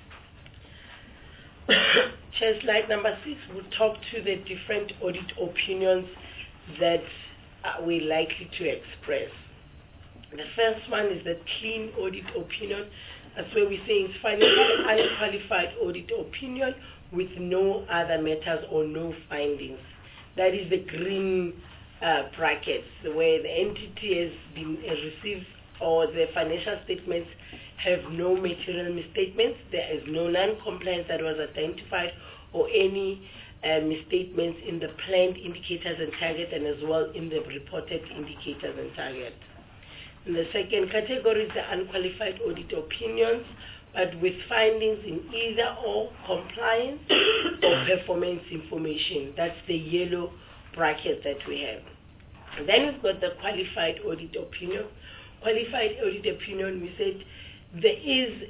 Chair, slide number 6 will talk to the different audit opinions that we're likely to express. The first one is the clean audit opinion. That's where we're saying it's financially unqualified audit opinion with no other matters or no findings. That is the green brackets, where the entity has been received or the financial statements have no material misstatements, there is no non-compliance that was identified, or any misstatements in the planned indicators and target, and as well in the reported indicators and target. And the second category is the unqualified audit opinions, but with findings in either or compliance or performance information. That's the yellow bracket that we have. And then we've got the qualified audit opinion. Qualified audit opinion, we said there is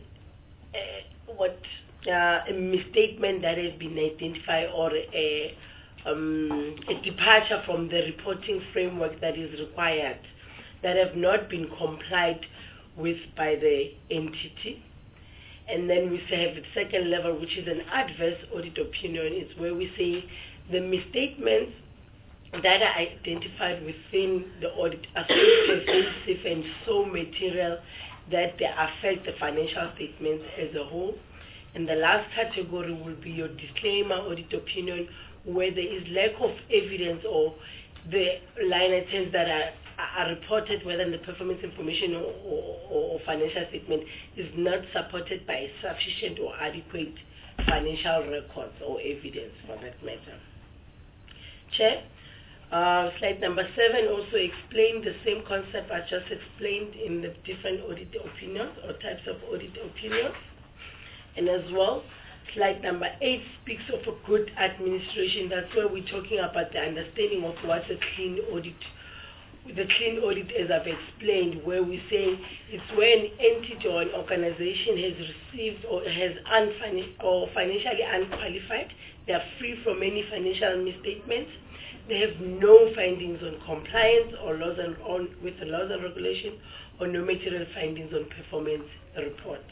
a misstatement that has been identified, or a departure from the reporting framework that is required, that have not been complied with by the entity. And then we have the second level, which is an adverse audit opinion. It's where we say the misstatements that are identified within the audit are so pervasive and so material that they affect the financial statements as a whole. And the last category will be your disclaimer audit opinion, where there is lack of evidence, or the line items that are reported, whether in the performance information or financial statement, is not supported by sufficient or adequate financial records or evidence for that matter. Chair, slide number 7 also explained the same concept I just explained in the different audit opinions or types of audit opinions. And as well, slide number 8 speaks of a good administration. That's where we're talking about the understanding of what's a clean audit. The clean audit, as I've explained, where we say it's where an entity or an organization has received or has financially unqualified. They are free from any financial misstatements. They have no findings on compliance or laws with the laws and regulations, or no material findings on performance report.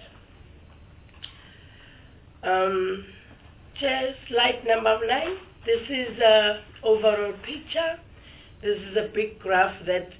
Chair, slide number 9. This is an overall picture. This is a big graph that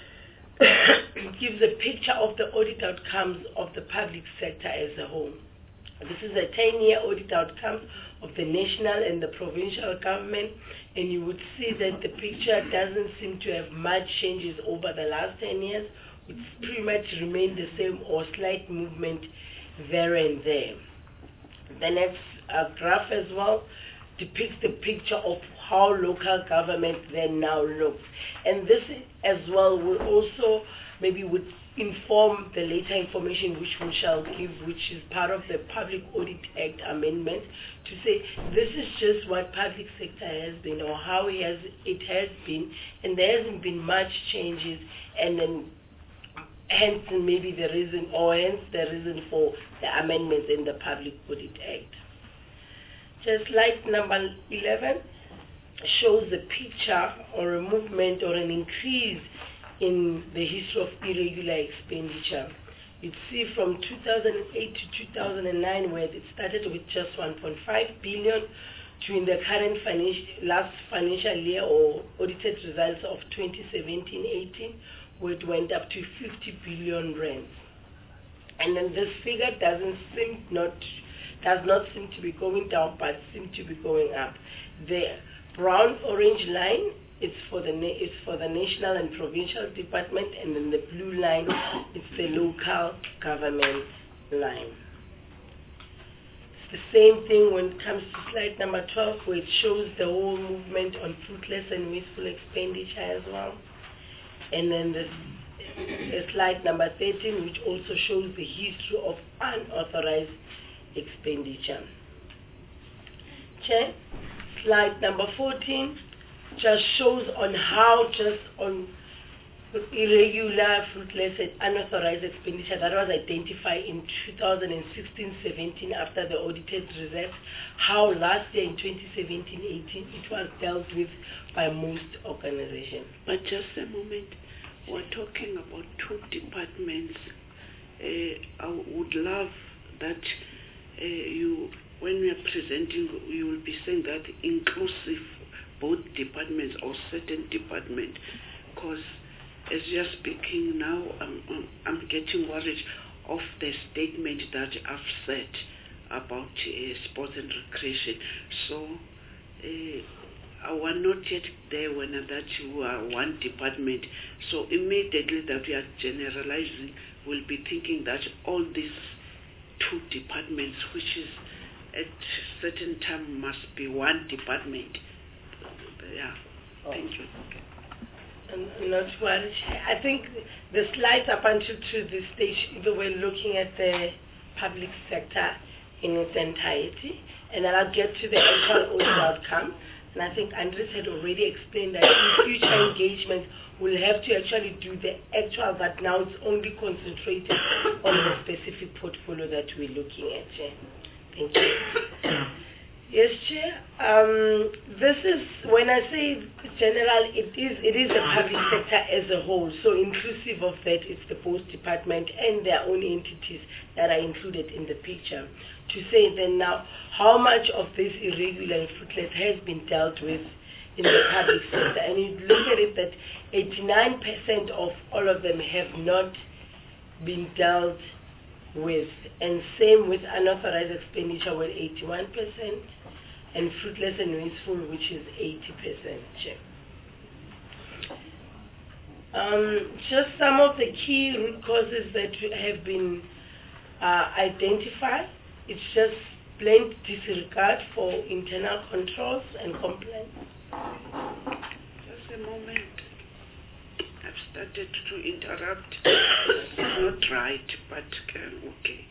gives a picture of the audit outcomes of the public sector as a whole. This is a 10-year audit outcome of the national and the provincial government, and you would see that the picture doesn't seem to have much changes over the last 10 years. It's pretty much remained the same or slight movement there and there. The next graph as well depicts the picture of how local government then now looks. And this as well will also maybe would inform the later information which we shall give, which is part of the Public Audit Act amendment, to say this is just what public sector has been or how it has been, and there hasn't been much changes, and then hence maybe the reason, or hence the reason for the amendments in the Public Audit Act. Just slide number 11 shows a picture or a movement or an increase in the history of irregular expenditure. You'd see from 2008 to 2009, where it started with just 1.5 billion, to in the current last financial year or audited results of 2017-18, where it went up to 50 billion rand. And then this figure does not seem to be going down, but seem to be going up. The brown-orange line is for the national and provincial department, and then the blue line is the local government line. It's the same thing when it comes to slide number 12, where it shows the whole movement on fruitless and wasteful expenditure as well. And then the slide number 13, which also shows the history of unauthorized expenditure. Chair, slide number 14 just shows on how just on irregular, fruitless, and unauthorized expenditure that was identified in 2016-17 after the audited results, how last year in 2017-18 it was dealt with by most organizations. But just a moment, we're talking about two departments. I would love that when we are presenting, you will be saying that inclusive both departments or certain department, because as you're speaking now, I'm getting worried of the statement that I've said about sports and recreation. So I was not yet there when that you are one department. So immediately that we are generalizing, we'll be thinking that all these two departments, which is at certain time must be one department. Yeah, thank you. Not one. I think the slides up until to this stage, either we're looking at the public sector in its entirety, and then I'll get to the actual audit outcome. And I think Andres had already explained that in future engagement, we'll have to actually do the actual, but now it's only concentrated on the specific portfolio that we're looking at. Thank you. Yes, Chair. This is, when I say general, it is the public sector as a whole. So inclusive of that, it's the post department and their own entities that are included in the picture. To say then now, how much of this irregular and fruitless has been dealt with in the public sector? And you look at it that 89% of all of them have not been dealt with, and same with unauthorized expenditure with 81%, and fruitless and wasteful, which is 80%. Just some of the key root causes that have been identified. It's just plain disregard for internal controls and compliance. Just a moment. I've started to interrupt. It's not right, but okay.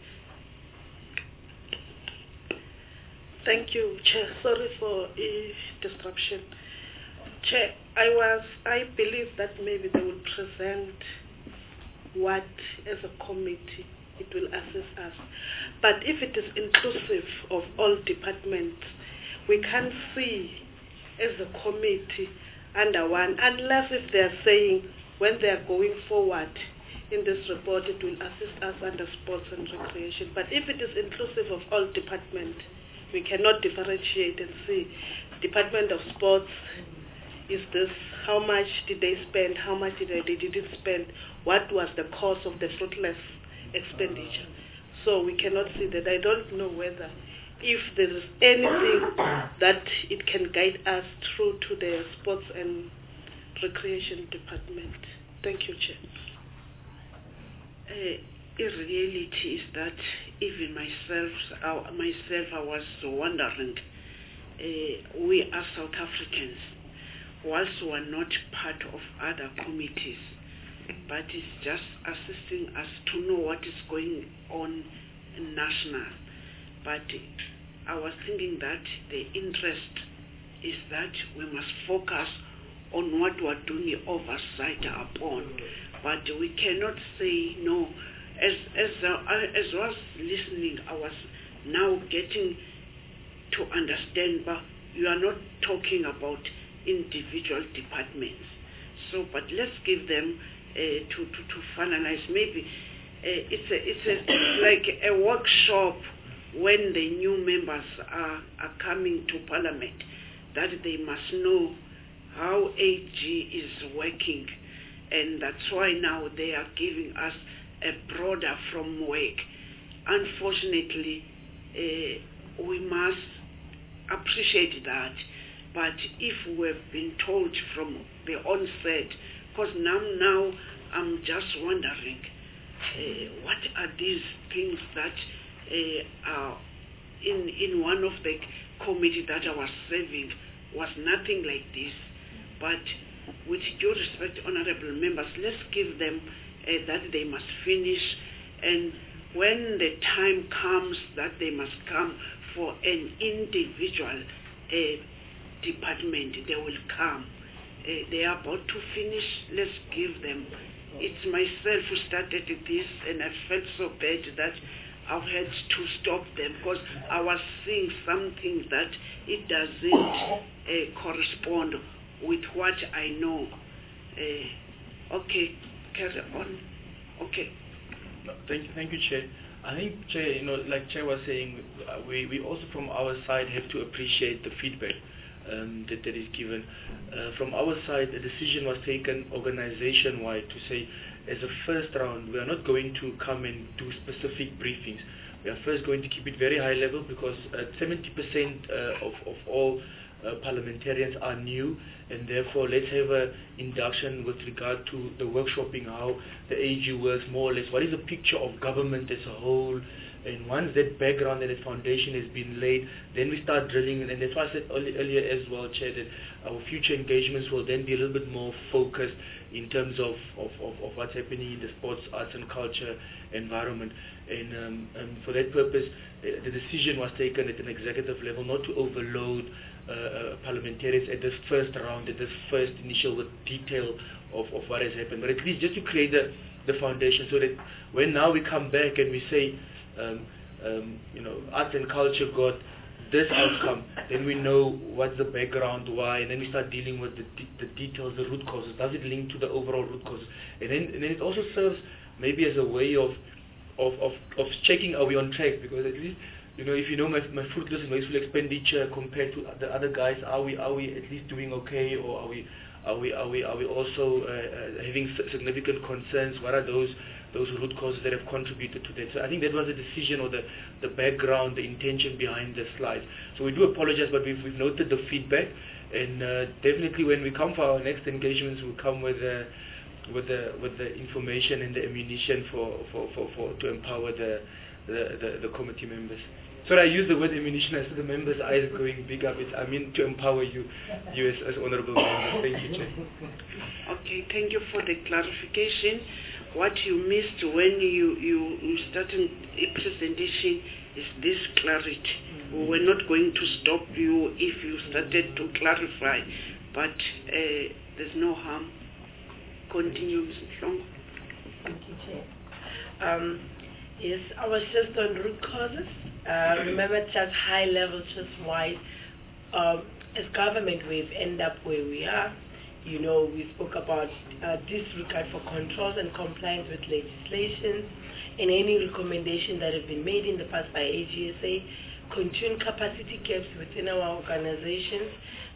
Thank you, Chair. Sorry for disruption. Chair, I believe that maybe they will present what, as a committee, it will assess us. But if it is inclusive of all departments, we can't see as a committee under one, unless if they're saying when they're going forward in this report, it will assist us under sports and recreation. But if it is inclusive of all departments, we cannot differentiate and see Department of Sports is this, how much did they spend, how much did they didn't spend, what was the cost of the fruitless expenditure. So we cannot see that. I don't know whether if there is anything that it can guide us through to the sports and recreation department. Thank you, Chair. The reality is that even myself, I was wondering, we as South Africans, whilst we are not part of other committees, but it's just assisting us to know what is going on national. But I was thinking that the interest is that we must focus on what we are doing oversight upon. But we cannot say no. As I was listening, I was now getting to understand, but you are not talking about individual departments. So, but let's give them to finalize. Maybe it's like a workshop when the new members are coming to Parliament, that they must know how AG is working, and that's why now they are giving us a broader framework. Unfortunately, we must appreciate that, but if we've been told from the onset, because now I'm just wondering, what are these things that are in one of the committee that I was serving was nothing like this. But with due respect, honorable members, let's give them that they must finish, and when the time comes that they must come for an individual department, they will come. They are about to finish, let's give them. It's myself who started this, and I felt so bad that I've had to stop them because I was seeing something that it doesn't correspond with what I know. Okay, carry on. Okay. No, thank you, Chair. I think, Chair, like Chair was saying, we also from our side have to appreciate the feedback that is given. From our side, a decision was taken organization-wide to say, as a first round, we are not going to come and do specific briefings. We are first going to keep it very high level because 70% of all parliamentarians are new, and therefore let's have an induction with regard to the workshopping, how the AG works more or less, what is the picture of government as a whole, and once that background and that foundation has been laid, then we start drilling, and that's why I said earlier as well, Chair, that our future engagements will then be a little bit more focused in terms of what's happening in the sports, arts and culture environment. And for that purpose, the decision was taken at an executive level not to overload parliamentarians at this first round, at this first initial detail of what has happened, but at least just to create the foundation so that when now we come back and we say, arts and culture got this outcome, then we know what's the background, why, and then we start dealing with the details, the root causes. Does it link to the overall root cause? And then it also serves maybe as a way of checking are we on track, because at least if you know my fruitless and wasteful expenditure compared to the other guys, are we at least doing okay, or are we also having significant concerns? What are those root causes that have contributed to that? So I think that was the decision or the background, the intention behind the slides. So we do apologize, but we've noted the feedback, and definitely when we come for our next engagements, we'll come with the information and the ammunition to empower the committee members. Sorry, I use the word ammunition as the members' eyes going big up. I mean to empower you as honourable members. Thank you, Chair. Okay, thank you for the clarification. What you missed when you started a presentation is this clarity. We were not going to stop you if you started to clarify, but there's no harm. Continue, Mr. Hlongo. Thank you, Chair. Yes, I was just on root causes. Remember, just high level, just why as government we've ended up where we are. We spoke about disregard for controls and compliance with legislation, and any recommendation that have been made in the past by AGSA, continuing capacity gaps within our organizations,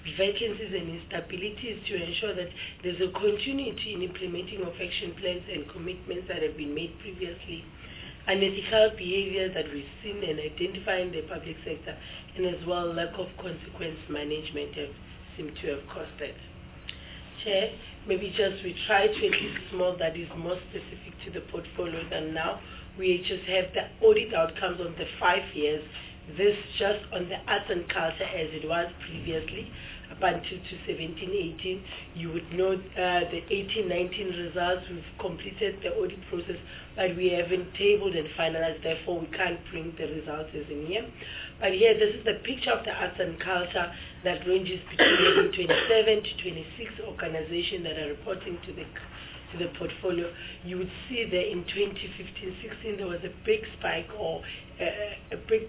vacancies and instabilities to ensure that there's a continuity in implementing of action plans and commitments that have been made previously, unethical behavior that we've seen and identified in the public sector, and as well lack of consequence management have seemed to have caused that. Chair, maybe just we try to at least small that is more specific to the portfolio than now. We just have the audit outcomes on the 5 years. This just on the arts and culture as it was previously, up until to 17-18. You would know the 18-19 results. We've completed the audit process, but we haven't tabled and finalized. Therefore, we can't bring the results as in here. But here, this is the picture of the arts and culture that ranges between 27 to 26 organizations that are reporting to the portfolio. You would see that in 2015-16 there was a big spike or a big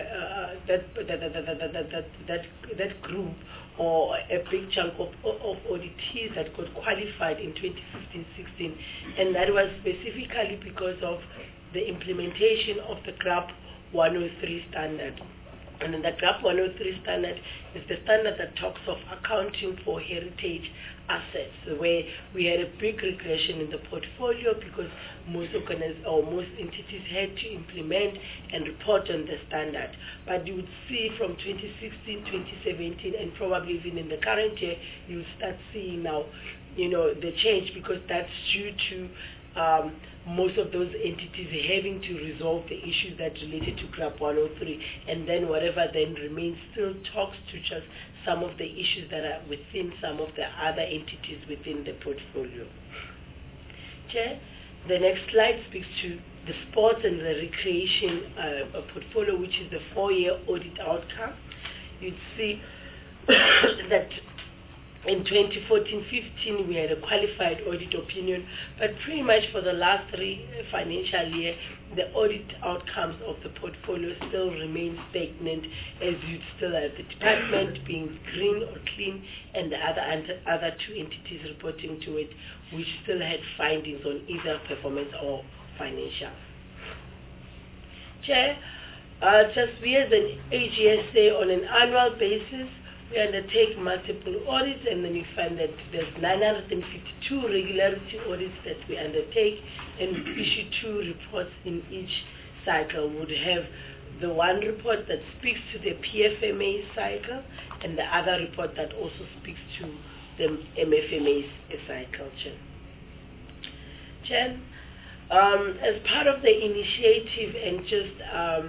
that group or a big chunk of auditees that got qualified in 2015-16, and that was specifically because of the implementation of the GRAP 103 standard. And then the GRAP 103 standard is the standard that talks of accounting for heritage assets, where we had a big regression in the portfolio because most entities had to implement and report on the standard. But you would see from 2016, 2017, and probably even in the current year, you'll start seeing now, the change, because that's due to most of those entities having to resolve the issues that related to GRAP 103, and then whatever then remains still talks to just some of the issues that are within some of the other entities within the portfolio. Chair, the next slide speaks to the sports and the recreation portfolio, which is the 4-year audit outcome. You'd see that in 2014-15, we had a qualified audit opinion, but pretty much for the last 3 financial years, the audit outcomes of the portfolio still remain stagnant, as you'd still have the department being green or clean, and the other 2 entities reporting to it, which still had findings on either performance or financial. Chair, just we as an AGSA on an annual basis, we undertake multiple audits, and then we find that there's 952 regularity audits that we undertake, and we issue 2 reports in each cycle. We would have the one report that speaks to the PFMA cycle, and the other report that also speaks to the MFMA cycle. Chair, as part of the initiative and just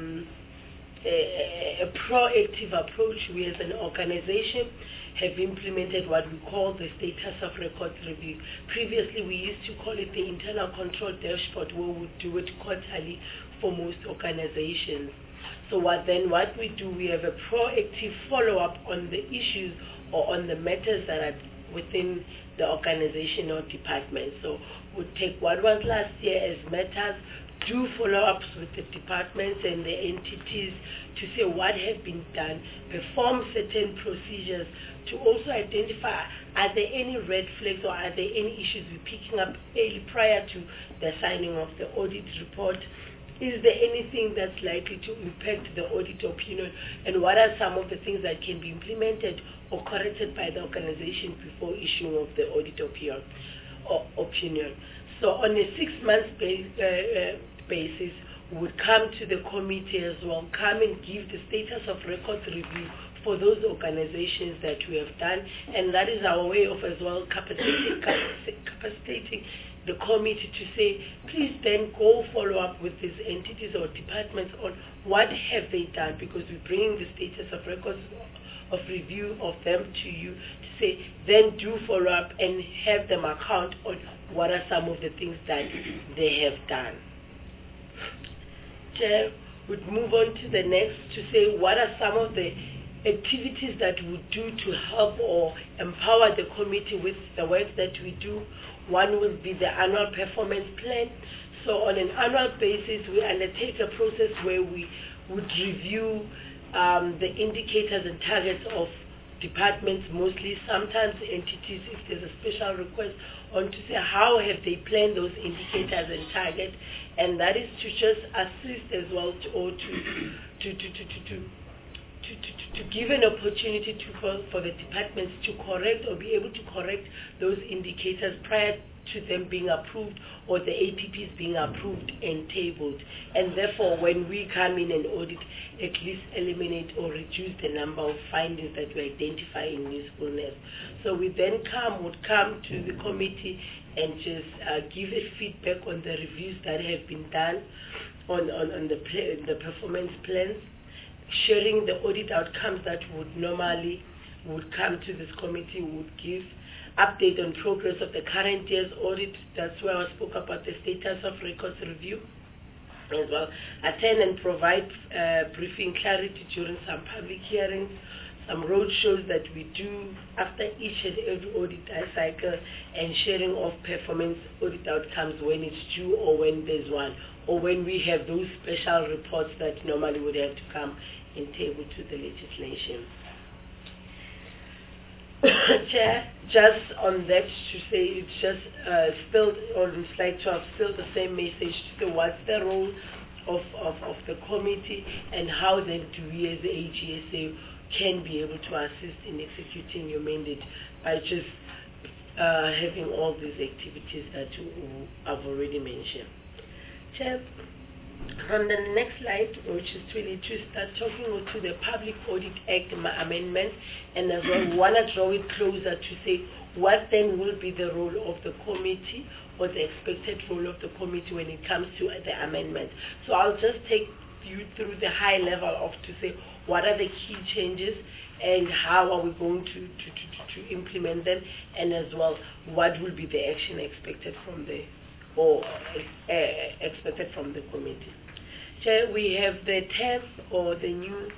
a proactive approach, we as an organization have implemented what we call the status of records review. Previously, we used to call it the internal control dashboard, where we do it quarterly for most organizations. So what we do, we have a proactive follow-up on the issues or on the matters that are within the organization or department. So we take what was last year as matters, do follow-ups with the departments and the entities to say what has been done, perform certain procedures to also identify, are there any red flags or are there any issues we're picking up early prior to the signing of the audit report? Is there anything that's likely to impact the audit opinion, and what are some of the things that can be implemented or corrected by the organization before issuing of the audit opinion? So on a 6-month basis, we would come to the committee as well, come and give the status of records review for those organizations that we have done, and that is our way of as well capacitating the committee to say, please then go follow up with these entities or departments on what have they done, because we bring the status of records of review of them to you to say, then do follow up and have them account on what are some of the things that they have done. Chair, we'd move on to the next to say what are some of the activities that we do to help or empower the committee with the work that we do. One will be the annual performance plan. So on an annual basis, we undertake a process where we would review the indicators and targets of departments, mostly sometimes entities, if there's a special request, on to say how have they planned those indicators and targets, and that is to just assist as well to to give an opportunity for the departments to correct or be able to correct those indicators prior to them being approved or the APPs being approved and tabled. And therefore, when we come in and audit, at least eliminate or reduce the number of findings that we identify in usefulness. So we then would come to the committee and just give a feedback on the reviews that have been done on the performance plans, sharing the audit outcomes that would come to this committee, would give update on progress of the current year's audit. That's where I spoke about the status of records review as well. Attend and provide briefing clarity during some public hearings, some road shows that we do after each and every audit cycle, and sharing of performance audit outcomes when it's due or when there's one, or when we have those special reports that normally would have to come and table to the legislation. Chair, just on that to say, it's just still on slide 12, still the same message to say what's the role of the committee and how then do we as the AGSA can be able to assist in executing your mandate by just having all these activities that I've already mentioned. Chair, on the next slide, which is really to start talking to the Public Audit Act amendment, and as well, we want to draw it closer to say what then will be the role of the committee or the expected role of the committee when it comes to the amendment. So I'll just take you through the high level of to say what are the key changes and how are we going to implement them, and as well what will be the action expected from the committee. Chair, we have the term or the new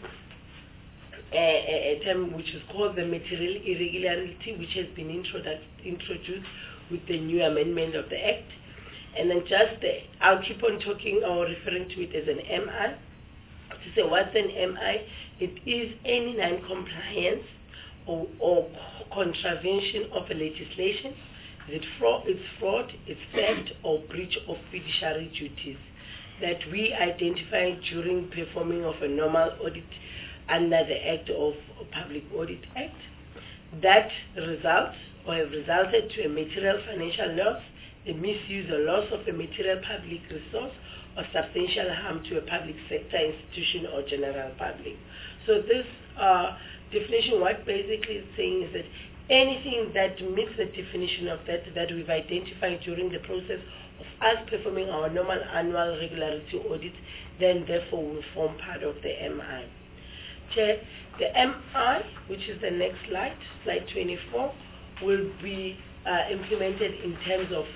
term which is called the material irregularity, which has been introduced with the new amendment of the Act. And then I'll keep on talking or referring to it as an MI. To say what's an MI, it is any non-compliance or contravention of a legislation. It's fraud, it's theft, or breach of fiduciary duties that we identify during performing of a normal audit under the Act of Public Audit Act that results or have resulted to a material financial loss, the misuse or loss of a material public resource, or substantial harm to a public sector institution or general public. So this definition, what basically is saying is that anything that meets the definition of that we've identified during the process of us performing our normal annual regularity audit, then therefore will form part of the MI. Chair, the MI, which is the next slide, slide 24, will be implemented in terms of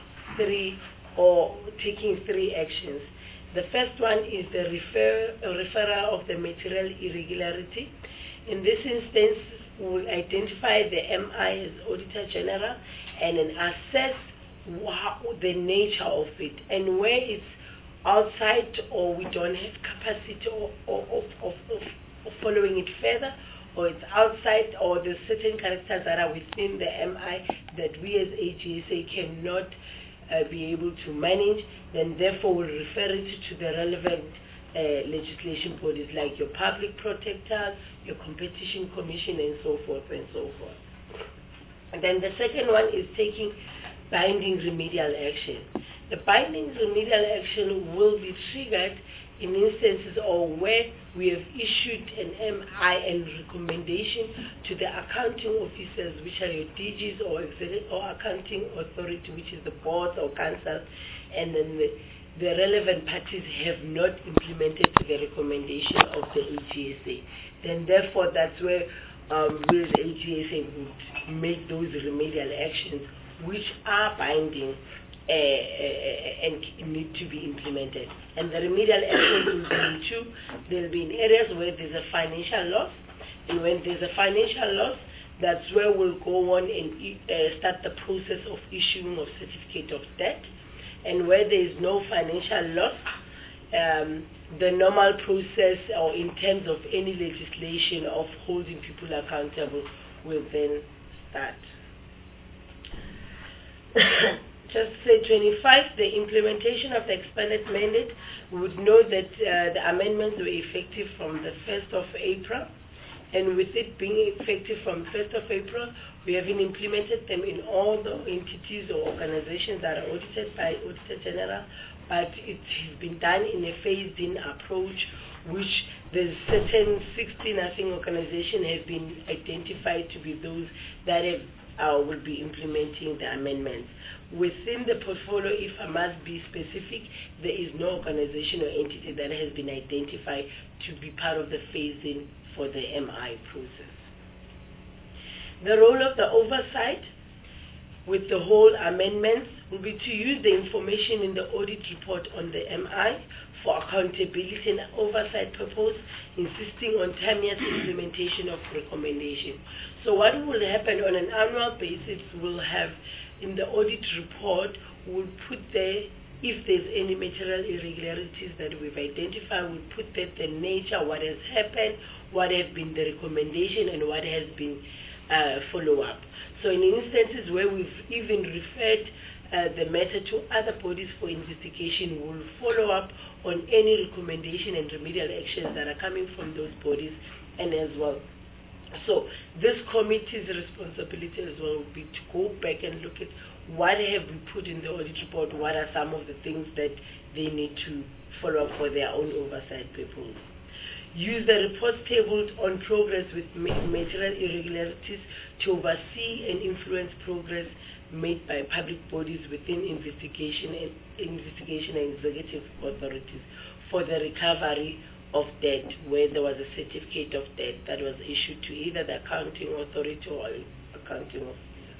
taking three actions. The first one is the referral of the material irregularity. In this instance, we will identify the MI as Auditor General and then assess the nature of it, and where it's outside or we don't have capacity of following it further, or it's outside or there's certain characters that are within the MI that we as AGSA cannot be able to manage, then therefore we'll refer it to the relevant legislation bodies like your public protectors, your competition commission, and so forth and so forth. And then the second one is taking binding remedial action. The binding remedial action will be triggered in instances or where we have issued an MI and recommendation to the accounting officers, which are your DGs or accounting authority, which is the board or council, and then the relevant parties have not implemented the recommendation of the AGSA. Then therefore that's where we as AGSA would make those remedial actions which are binding and need to be implemented. And the remedial actions will be in two. They'll be in areas where there's a financial loss, and when there's a financial loss, that's where we'll go on and start the process of issuing of certificate of debt. And where there is no financial loss, the normal process or in terms of any legislation of holding people accountable will then start. Just say 25, the implementation of the expanded mandate, we would know that the amendments were effective from the 1st of April. and with it being effective from 1st of April, we haven't implemented them in all the entities or organizations that are audited by Auditor General, but it has been done in a phased-in approach, which the certain 16, I think, organizations have been identified to be those that will be implementing the amendments. Within the portfolio, if I must be specific, there is no organization or entity that has been identified to be part of the phase-in for the MI process. The role of the oversight with the whole amendments will be to use the information in the audit report on the MI for accountability and oversight purpose, insisting on timeous implementation of recommendation. So what will happen on an annual basis, we'll have in the audit report, we'll put there, if there's any material irregularities that we've identified, we'll put there the nature, what has happened, what have been the recommendation, and what has been follow-up. So in instances where we've even referred the matter to other bodies for investigation, we'll follow up on any recommendation and remedial actions that are coming from those bodies and as well. So this committee's responsibility as well will be to go back and look at what have we put in the audit report, what are some of the things that they need to follow up for their own oversight purpose. Use the report tables on progress with material irregularities to oversee and influence progress made by public bodies within investigation and executive authorities for the recovery of debt, where there was a certificate of debt that was issued to either the accounting authority or accounting officer.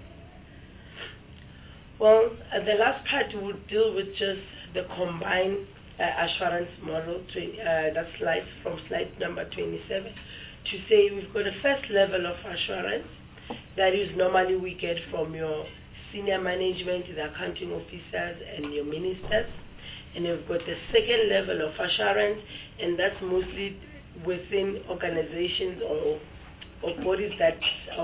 Well, the last part will deal with just the combined assurance model. That's from slide number 27, to say we've got a first level of assurance that is normally we get from your senior management, the accounting officers, and your ministers. And we've got the second level of assurance, and that's mostly within organizations or bodies that,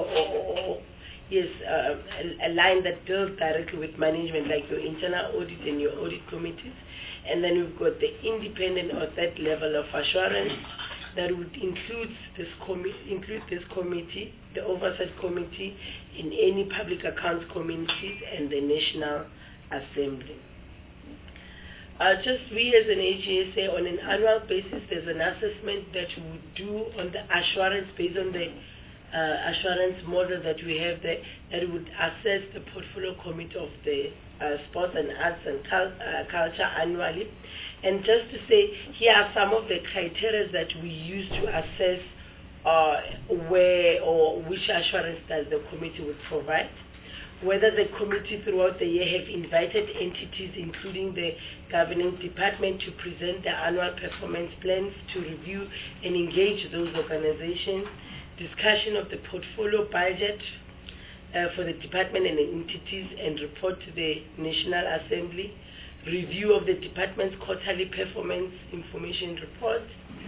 a line that deals directly with management, like your internal audit and your audit committees. And then we've got the independent or third level of assurance that would include this committee, the oversight committee, in any public accounts committees and the National Assembly. Just we as an AGSA, on an annual basis, there's an assessment that we would do on the assurance based on the assurance model that we have there, that would assess the portfolio committee of the sports and arts and culture annually. And just to say, here are some of the criteria that we use to assess where or which assurance that the committee would provide. Whether the committee throughout the year have invited entities, including the governing department, to present their annual performance plans, to review and engage those organizations, discussion of the portfolio budget for the department and the entities, and report to the National Assembly, review of the department's quarterly performance information report,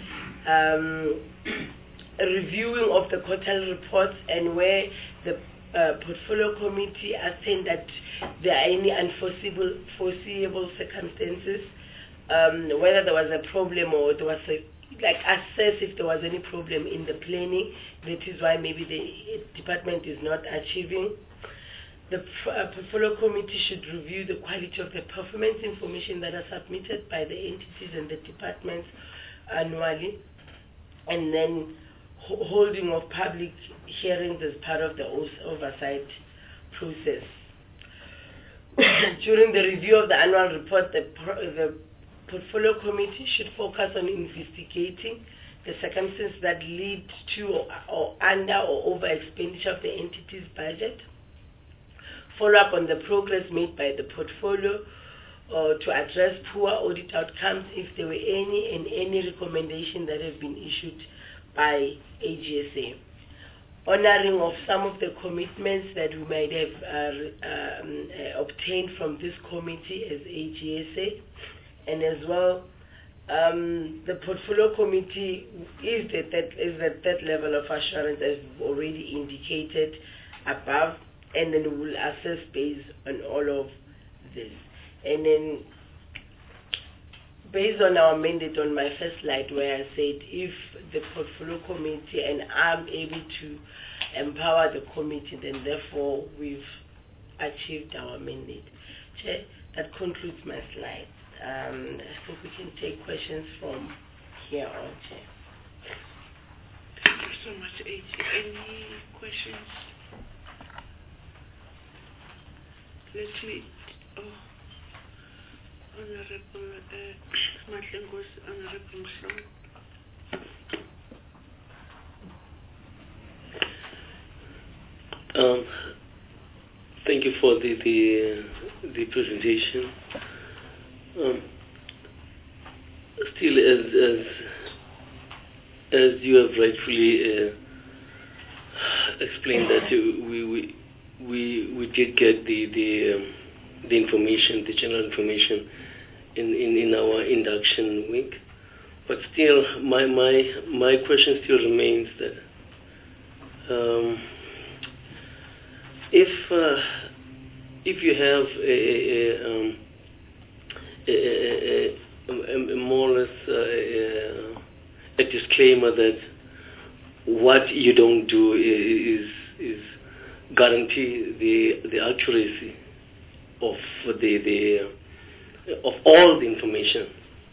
reviewing of the quarterly reports, and where the portfolio committee ascertain that there are any unforeseeable circumstances, whether there was a problem or there was assess if there was any problem in the planning, that is why maybe the department is not achieving. The portfolio committee should review the quality of the performance information that are submitted by the entities and the departments annually, and then holding of public hearings as part of the oversight process. During the review of the annual report, the portfolio committee should focus on investigating the circumstances that lead to or under or over expenditure of the entity's budget, follow up on the progress made by the portfolio to address poor audit outcomes if there were any recommendation that have been issued by AGSA. Honoring of some of the commitments that we might have obtained from this committee as AGSA, and as well the portfolio committee is the third level of assurance, as already indicated above, and then we will assess based on all of this. And then based on our mandate on my first slide where I said if the portfolio committee and I'm able to empower the committee, then therefore we've achieved our mandate. Chair, that concludes my slide. I hope we can take questions from here on, Chair. Thank you so much, AG. Any questions? Let me, Honorable Matlengos, Honorable Mhlongo. Thank you for the presentation. Still, as you have rightfully explained, that we did get the information, the general information, in our induction week, but still, my question still remains that if you have a more or less a disclaimer that what you don't do is guarantee the accuracy of of all the information,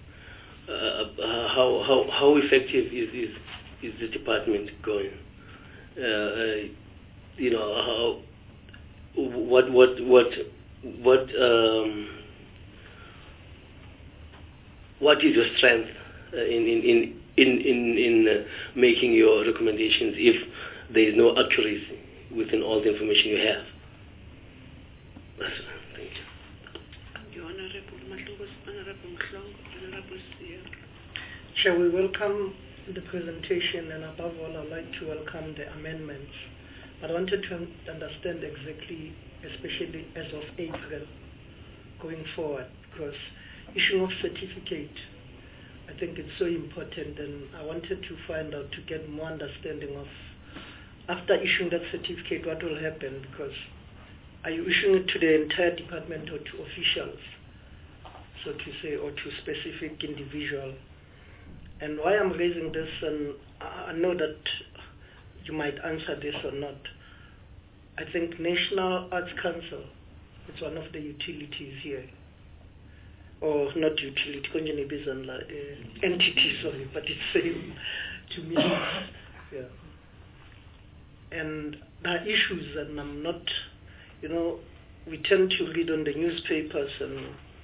how effective is the department going? How what is your strength in making your recommendations if there is no accuracy within all the information you have? Thank you. Thank you, Honorable Matlengos, Honorable Mhlongo, Honorable Sierra. Chair, we welcome the presentation, and above all, I'd like to welcome the amendments. But I wanted to understand exactly, especially as of April, going forward, because issuing of certificate, I think it's so important, and I wanted to find out, to get more understanding of, after issuing that certificate, what will happen, because are you issuing it to the entire department or to officials, so to say, or to specific individual? And why I'm raising this, and I know that you might answer this or not. I think National Arts Council, it's one of the utilities here. Or not utility, entity, sorry, but it's same to me. Yeah. And there are issues, and I'm not, we tend to read on the newspapers, and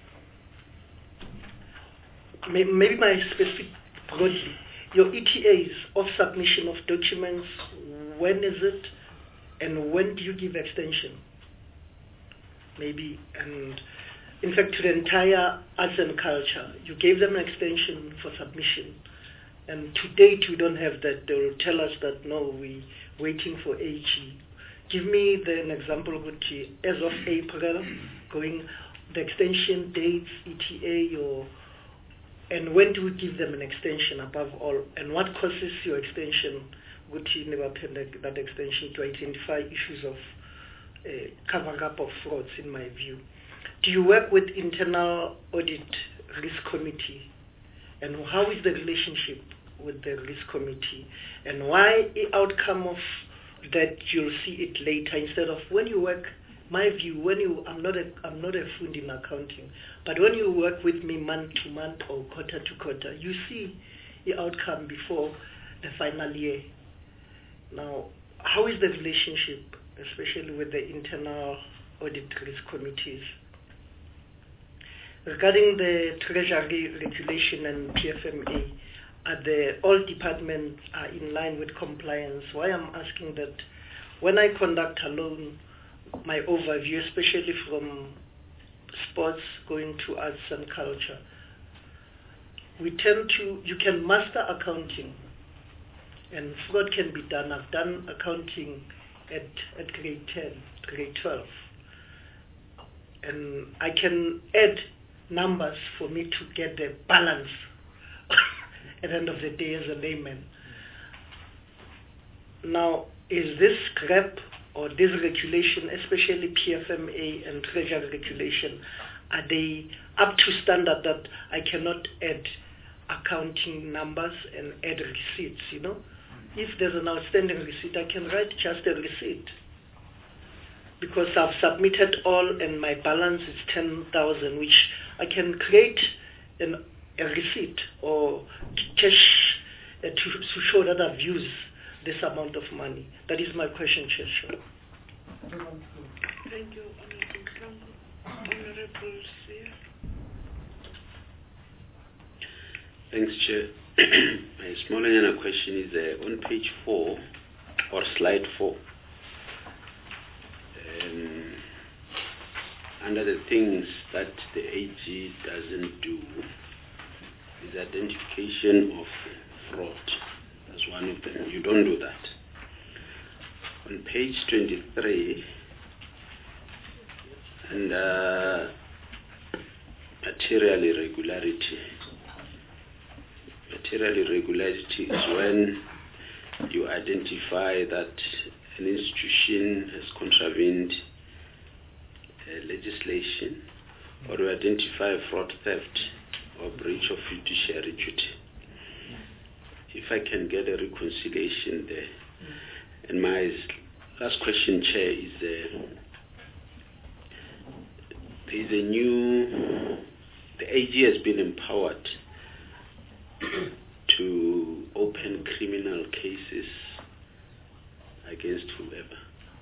maybe my specific, broadly, your ETAs of submission of documents, when is it, and when do you give extension? Maybe, and in fact, to the entire arts and culture, you gave them an extension for submission, and to date we don't have that. They will tell us that no, we're waiting for AG. Give me an example, as of April, going the extension dates, ETA, and when do we give them an extension above all, and what causes your extension? Would you never that extension to identify issues of covering up of frauds, in my view? Do you work with internal audit risk committee, and how is the relationship with the risk committee, and why the outcome of that you'll see it later instead of when you work? My view, I'm not a fund in accounting, but when you work with me month to month or quarter to quarter, you see the outcome before the final year. Now, how is the relationship, especially with the internal audit risk committees? Regarding the Treasury regulation and PFMA, all departments are in line with compliance? Why I'm asking that, when I conduct alone my overview, especially from sports going to arts and culture, you can master accounting, and fraud can be done. I've done accounting at grade 10, grade 12, and I can add numbers for me to get the balance at the end of the day as a layman. Now, is this GREP or this regulation, especially PFMA and Treasury regulation, are they up to standard that I cannot add accounting numbers and add receipts, you know? If there's an outstanding receipt, I can write just a receipt. Because I've submitted all and my balance is 10,000, which I can create a receipt or cash to show that I've used this amount of money. That is my question, Chair. Thank you, Honorable Franco. Honorable Sia. Thanks, Chair. My smaller question is on page 4 or slide 4. Under the things that the AG doesn't do is identification of fraud. That's one of them. You don't do that. On page 23, and material irregularity. Material irregularity is when you identify that an institution has contravened legislation, or you identify fraud, theft, or breach of fiduciary duty. If I can get a reconciliation there. And my last question, Chair, is the AG has been empowered to open criminal cases against whoever.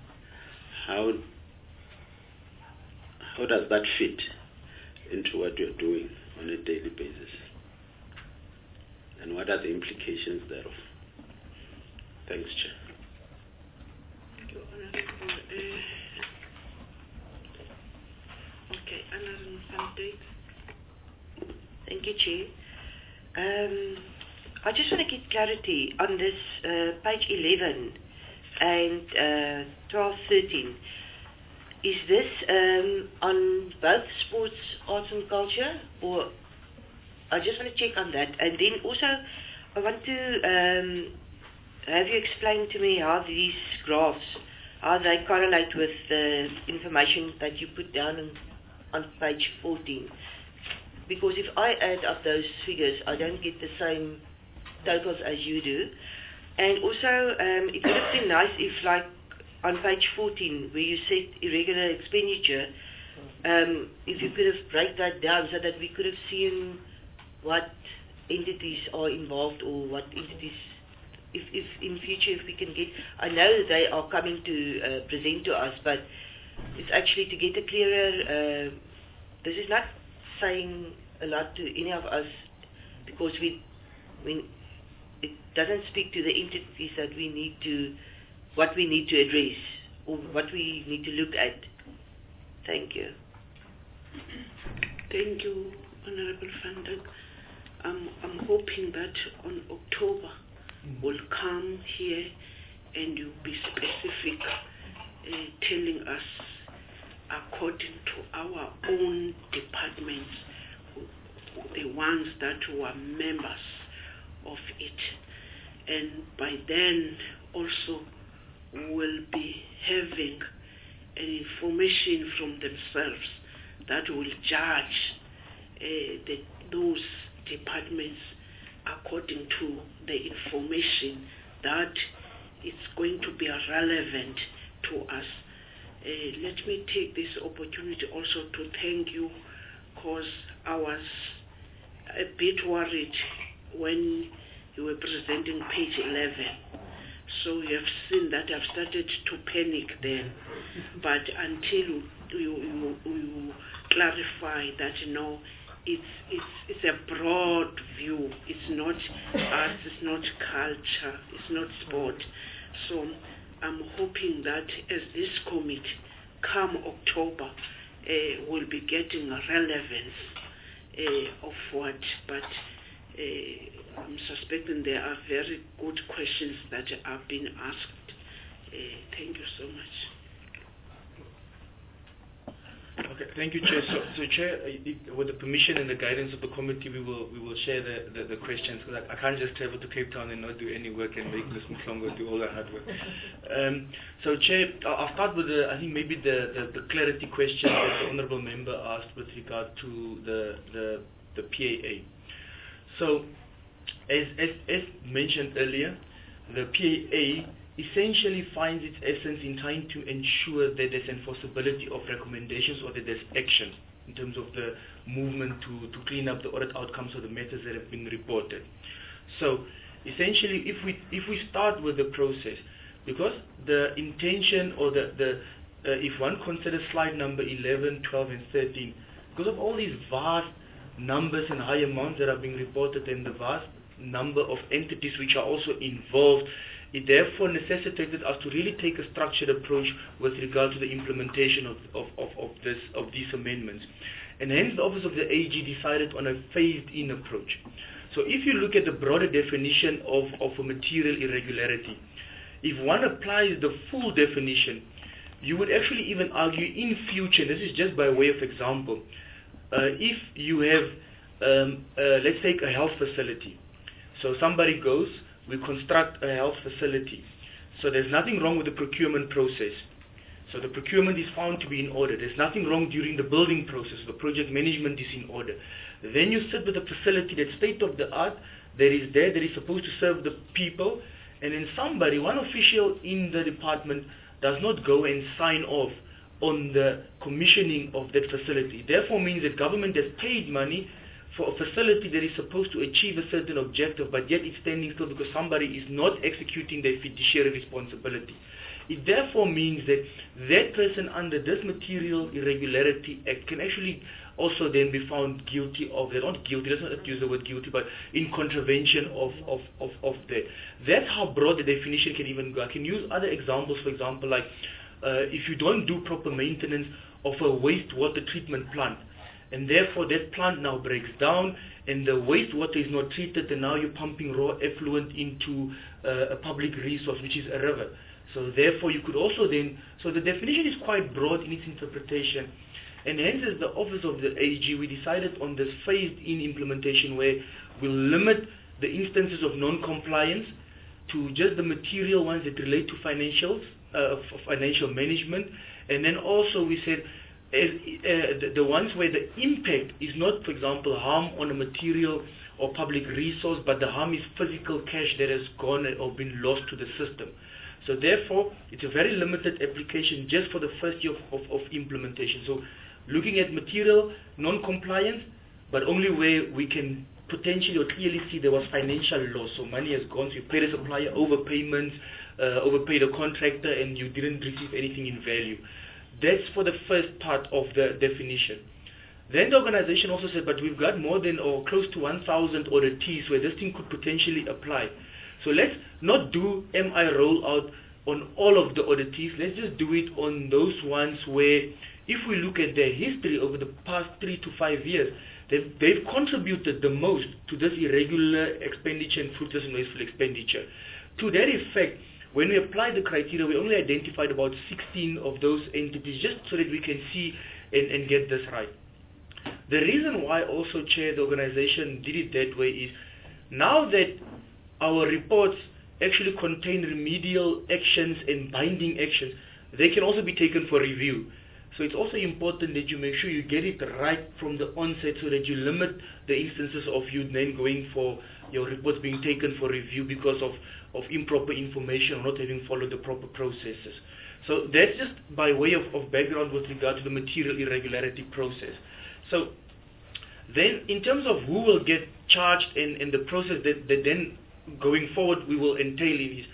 How does that fit into what you're doing on a daily basis? And what are the implications thereof? Thanks, Chair. Thank you, Honorable. Okay, Honorable Sandate. Thank you, Chair. I just want to get clarity on this page 11 and 12, 13. Is this on both sports, arts and culture, or I just want to check on that. And then also I want to have you explain to me how these graphs, how they correlate with the information that you put down on page 14. Because if I add up those figures, I don't get the same totals as you do. And also, it would have been nice if, like, on page 14, where you said irregular expenditure, if you could have break that down so that we could have seen what entities are involved or what entities, if in future, if we can get, I know they are coming to present to us, but it's actually to get a clearer, this is not saying a lot to any of us because it doesn't speak to the entities that we need to, what we need to address or what we need to look at. Thank you. Thank you, Honorable Van Dyk. I'm hoping that on October we'll come here and you'll be specific, telling us according to our own departments, the ones that were members of it. And by then also we'll be having an information from themselves that will judge those departments according to the information that it's going to be relevant to us. Let me take this opportunity also to thank you, because I was a bit worried when you were presenting page 11. So you have seen that I've started to panic then. But until you clarify that, no, it's a broad view. It's not arts, it's not culture, it's not sport. So I'm hoping that as this committee, come October, we'll be getting a relevance of what, but I'm suspecting there are very good questions that have been asked. Thank you so much. Okay, thank you, Chair. So Chair, with the permission and the guidance of the committee, we will share the questions. Because I can't just travel to Cape Town and not do any work and make Ms. Mhlongo do all the hard work. So Chair, I'll start with I think maybe the clarity question that the honourable member asked with regard to the PAA. So, as mentioned earlier, the PAA essentially finds its essence in trying to ensure that there's enforceability of recommendations or that there's action in terms of the movement to clean up the audit outcomes of the matters that have been reported. So essentially, if we start with the process, because the intention or if one considers slide number 11, 12 and 13, because of all these vast numbers and high amounts that are being reported and the vast number of entities which are also involved, it therefore necessitated us to really take a structured approach with regard to the implementation of these amendments. And hence the Office of the AG decided on a phased-in approach. So if you look at the broader definition of a material irregularity, if one applies the full definition, you would actually even argue in future, this is just by way of example, if you have, let's take a health facility. So somebody goes, we construct a health facility. So there's nothing wrong with the procurement process. So the procurement is found to be in order. There's nothing wrong during the building process. The project management is in order. Then you sit with a facility that's state of the art, that is supposed to serve the people, and then somebody, one official in the department, does not go and sign off on the commissioning of that facility. Therefore means that government has paid money for a facility that is supposed to achieve a certain objective, but yet it's standing still because somebody is not executing their fiduciary responsibility. It therefore means that that person under this Material Irregularity Act can actually also then be found guilty of that. Not guilty, let's not use the word guilty, but in contravention of that. That's how broad the definition can even go. I can use other examples, for example, like if you don't do proper maintenance of a wastewater treatment plant, and therefore that plant now breaks down and the wastewater is not treated, and now you're pumping raw effluent into a public resource, which is a river. So therefore you could also then, so the definition is quite broad in its interpretation, and hence as the Office of the AG, we decided on this phased-in implementation where we'll limit the instances of non-compliance to just the material ones that relate to financial management, and then also we said the ones where the impact is not, for example, harm on a material or public resource, but the harm is physical cash that has gone or been lost to the system. So therefore, it's a very limited application just for the first year of implementation. So looking at material non-compliance, but only where we can potentially or clearly see there was financial loss. So money has gone, so you paid a supplier overpayments, overpaid a contractor, and you didn't receive anything in value. That's for the first part of the definition. Then the organization also said, but we've got more than or close to 1,000 auditees where this thing could potentially apply. So let's not do MI rollout on all of the auditees. Let's just do it on those ones where, if we look at their history over the past 3 to 5 years, they've contributed the most to this irregular expenditure and fruitless and wasteful expenditure. To that effect, when we applied the criteria, we only identified about 16 of those entities just so that we can see and get this right. The reason why also, Chair, the organization did it that way is now that our reports actually contain remedial actions and binding actions, they can also be taken for review. So it's also important that you make sure you get it right from the onset so that you limit the instances of you then going for your reports being taken for review because of improper information or not having followed the proper processes. So that's just by way of background with regard to the material irregularity process. So then in terms of who will get charged and the process that then going forward we will entail in is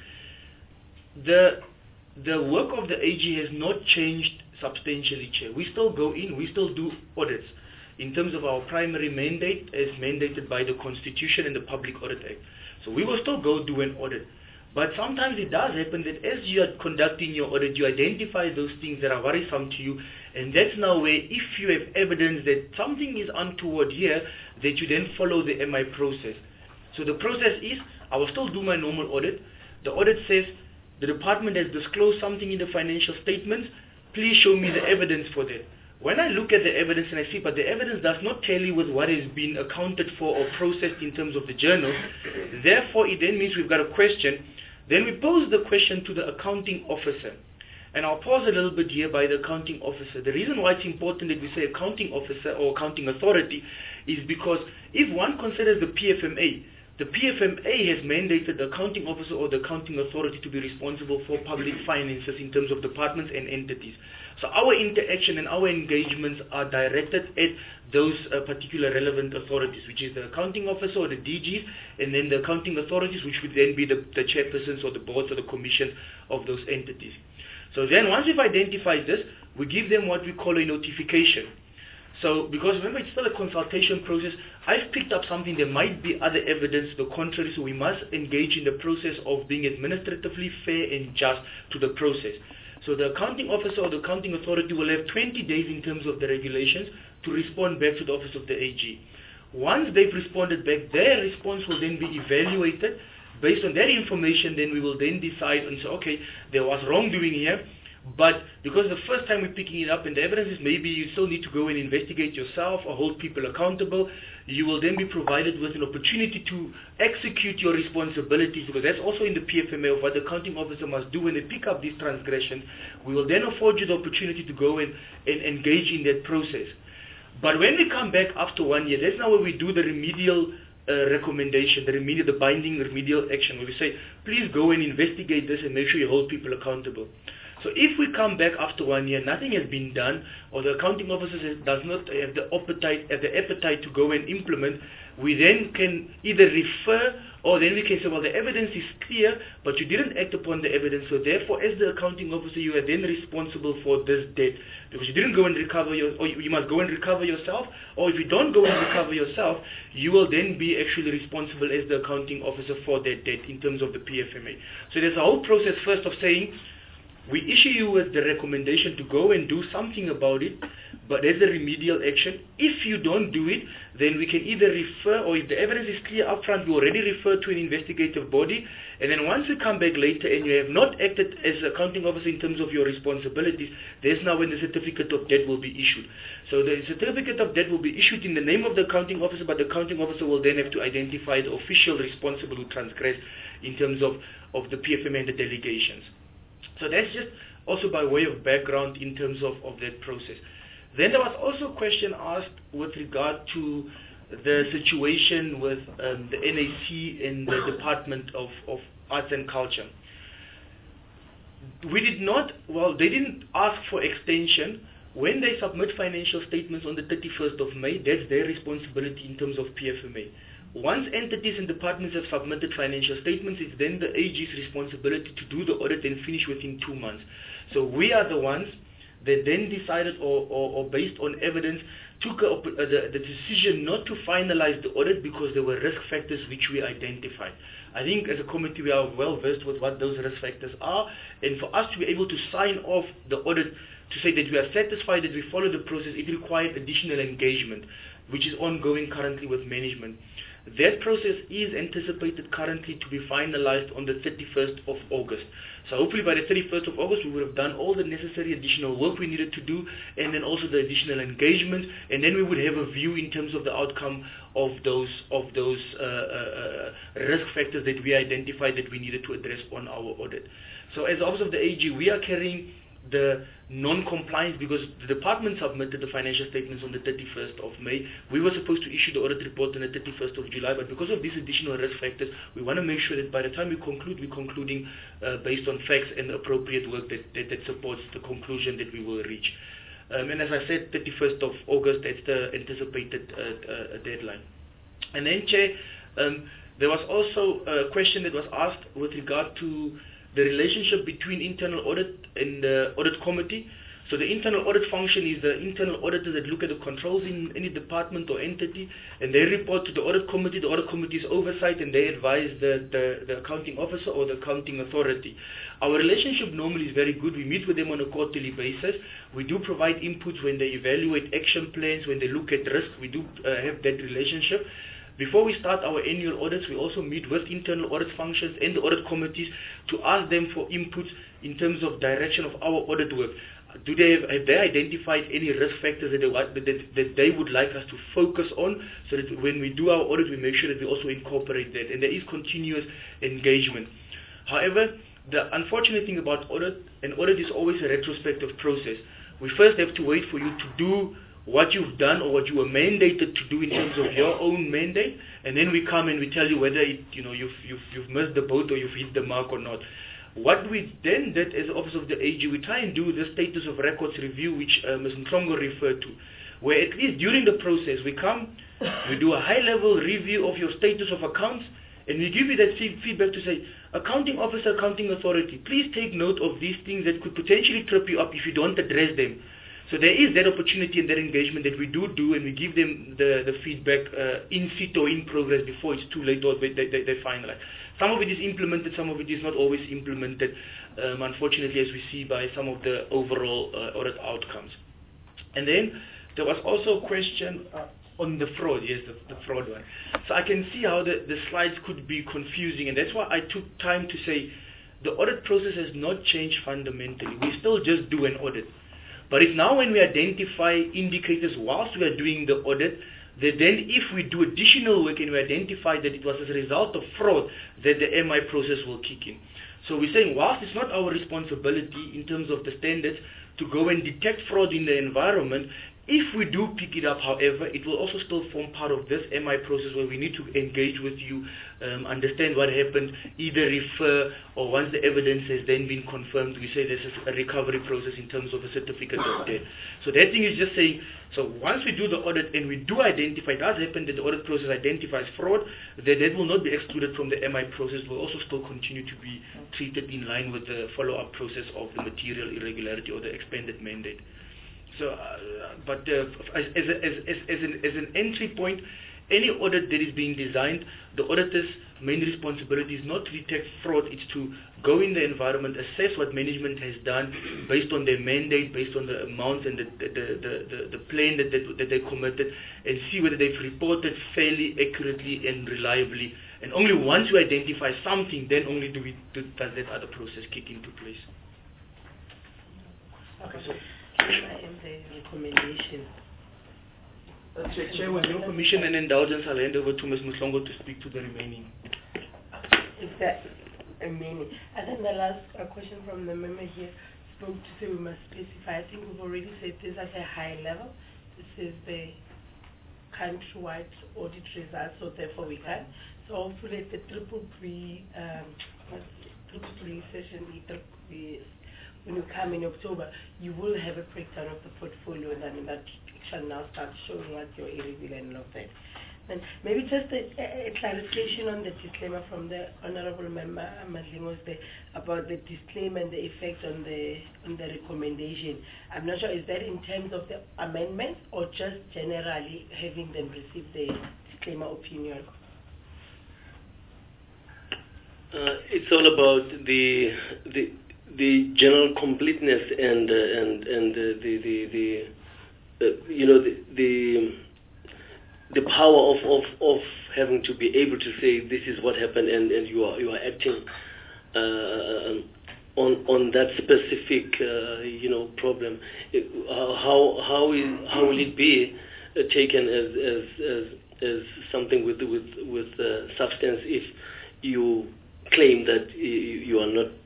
the work of the AG has not changed substantially, Chair. We still go in, we still do audits in terms of our primary mandate as mandated by the Constitution and the Public Audit Act. So we will still go do an audit. But sometimes it does happen that as you are conducting your audit, you identify those things that are worrisome to you, and that's now where, if you have evidence that something is untoward here, that you then follow the MI process. So the process is, I will still do my normal audit. The audit says, the department has disclosed something in the financial statements, please show me the evidence for that. when I look at the evidence and I see, but the evidence does not tally with what has been accounted for or processed in terms of the journals, therefore it then means we've got a question. Then we pose the question to the accounting officer. And I'll pause a little bit here by the accounting officer. The reason why it's important that we say accounting officer or accounting authority is because if one considers the PFMA has mandated the accounting officer or the accounting authority to be responsible for public finances in terms of departments and entities. So our interaction and our engagements are directed at those particular relevant authorities, which is the accounting officer or the DGs, and then the accounting authorities, which would then be the chairpersons or the boards or the commissions of those entities. So then once we've identified this, we give them what we call a notification. So, because remember it's still a consultation process, I've picked up something, there might be other evidence to the contrary, so we must engage in the process of being administratively fair and just to the process. So the accounting officer or the accounting authority will have 20 days in terms of the regulations to respond back to the office of the AG. Once they've responded back, their response will then be evaluated. Based on that information, then we will then decide and say, okay, there was wrongdoing here, but because the first time we're picking it up and the evidence is maybe you still need to go and investigate yourself or hold people accountable, you will then be provided with an opportunity to execute your responsibilities, because that's also in the PFMA of what the accounting officer must do when they pick up these transgressions. We will then afford you the opportunity to go and engage in that process. But when we come back after 1 year, that's now where we do the remedial recommendation, the binding remedial action, where we say, please go and investigate this and make sure you hold people accountable. So if we come back after 1 year, nothing has been done, or the accounting officer does not have the appetite to go and implement, we then can either refer, or then we can say, well, the evidence is clear, but you didn't act upon the evidence, so therefore, as the accounting officer, you are then responsible for this debt, because you didn't go and recover or you must go and recover yourself, or if you don't go and recover yourself, you will then be actually responsible as the accounting officer for that debt in terms of the PFMA. So there's a whole process first of saying, we issue you with the recommendation to go and do something about it, but as a remedial action. If you don't do it, then we can either refer, or if the evidence is clear up front, we already refer to an investigative body, and then once we come back later and you have not acted as accounting officer in terms of your responsibilities, there's now when the certificate of debt will be issued. So the certificate of debt will be issued in the name of the accounting officer, but the accounting officer will then have to identify the official responsible who transgressed in terms of the PFMA and the delegations. So that's just also by way of background in terms of that process. Then there was also a question asked with regard to the situation with the NAC and the Department of Arts and Culture. They didn't ask for extension. When they submit financial statements on the 31st of May, that's their responsibility in terms of PFMA. Once entities and departments have submitted financial statements, it's then the AG's responsibility to do the audit and finish within 2 months. So we are the ones that then decided or based on evidence took the decision not to finalize the audit because there were risk factors which we identified. I think as a committee we are well versed with what those risk factors are, and for us to be able to sign off the audit to say that we are satisfied that we follow the process, it required additional engagement, which is ongoing currently with management. That process is anticipated currently to be finalized on the 31st of August. So hopefully by the 31st of August we would have done all the necessary additional work we needed to do, and then also the additional engagement, and then we would have a view in terms of the outcome of those risk factors that we identified that we needed to address on our audit. So as office of the AG, we are carrying the non-compliance because the department submitted the financial statements on the 31st of May. We were supposed to issue the audit report on the 31st of July, but because of these additional risk factors, we want to make sure that by the time we conclude, we're concluding based on facts and appropriate work that supports the conclusion that we will reach. And as I said, 31st of August, that's the anticipated deadline. And then, Chair, there was also a question that was asked with regard to the relationship between internal audit and the audit committee. So the internal audit function is the internal auditors that look at the controls in any department or entity, and they report to the audit committee. The audit committee's oversight, and they advise the accounting officer or the accounting authority. Our relationship normally is very good. We meet with them on a quarterly basis. We do provide inputs when they evaluate action plans, when they look at risk. We do have that relationship. Before we start our annual audits, we also meet with internal audit functions and the audit committees to ask them for inputs in terms of direction of our audit work. have they identified any risk factors that they would like us to focus on, so that when we do our audit, we make sure that we also incorporate that, and there is continuous engagement. However, the unfortunate thing about an audit is always a retrospective process. We first have to wait for you to do what you've done or what you were mandated to do in terms of your own mandate, and then we come and we tell you whether you've missed the boat or you've hit the mark or not. What we then did as Office of the AG, we try and do the status of records review, which Ms. Ntlongo referred to, where at least during the process we come, we do a high-level review of your status of accounts, and we give you that feedback to say, accounting officer, accounting authority, please take note of these things that could potentially trip you up if you don't address them. So there is that opportunity and that engagement that we do, and we give them the feedback in situ or in progress before it's too late or they finalize. Some of it is implemented, some of it is not always implemented, unfortunately, as we see by some of the overall audit outcomes. And then there was also a question on the fraud, yes, the fraud one. So I can see how the slides could be confusing, and that's why I took time to say the audit process has not changed fundamentally. We still just do an audit. But it's now when we identify indicators whilst we are doing the audit, that then if we do additional work and we identify that it was as a result of fraud, that the MI process will kick in. So we're saying whilst it's not our responsibility in terms of the standards to go and detect fraud in the environment, if we do pick it up, however, it will also still form part of this MI process where we need to engage with you, understand what happened, either refer, or once the evidence has then been confirmed, we say this is a recovery process in terms of a certificate of debt. So that thing is just saying, so once we do the audit and we do identify, it does happen that the audit process identifies fraud, that will not be excluded from the MI process, will also still continue to be treated in line with the follow-up process of the material irregularity or the expanded mandate. So, but as an entry point, any audit that is being designed, the auditor's main responsibility is not to detect fraud, it's to go in the environment, assess what management has done based on their mandate, based on the amounts and the plan that they committed, and see whether they've reported fairly, accurately, and reliably. And only once we identify something, then only does that other process kick into place. Okay, so the recommendation. Chair, with your permission and indulgence, I'll hand over to Ms. Ntlongo to speak to the remaining. Is that remaining? And then the last question from the member here spoke to say we must specify. I think we've already said this at a high level. This is the countrywide audit results, so therefore we can. So hopefully at the triple pre session, when you come in October, you will have a breakdown of the portfolio, and then that shall now start showing what your irregular and all that. And maybe just a clarification on the disclaimer from the Honorable Member Madlingos about the disclaimer and the effect on the recommendation. I'm not sure, is that in terms of the amendment or just generally having them receive the disclaimer opinion? It's all about the general completeness and the power of having to be able to say this is what happened and you are acting on that specific problem. How will it be taken as something with substance if you claim that you are not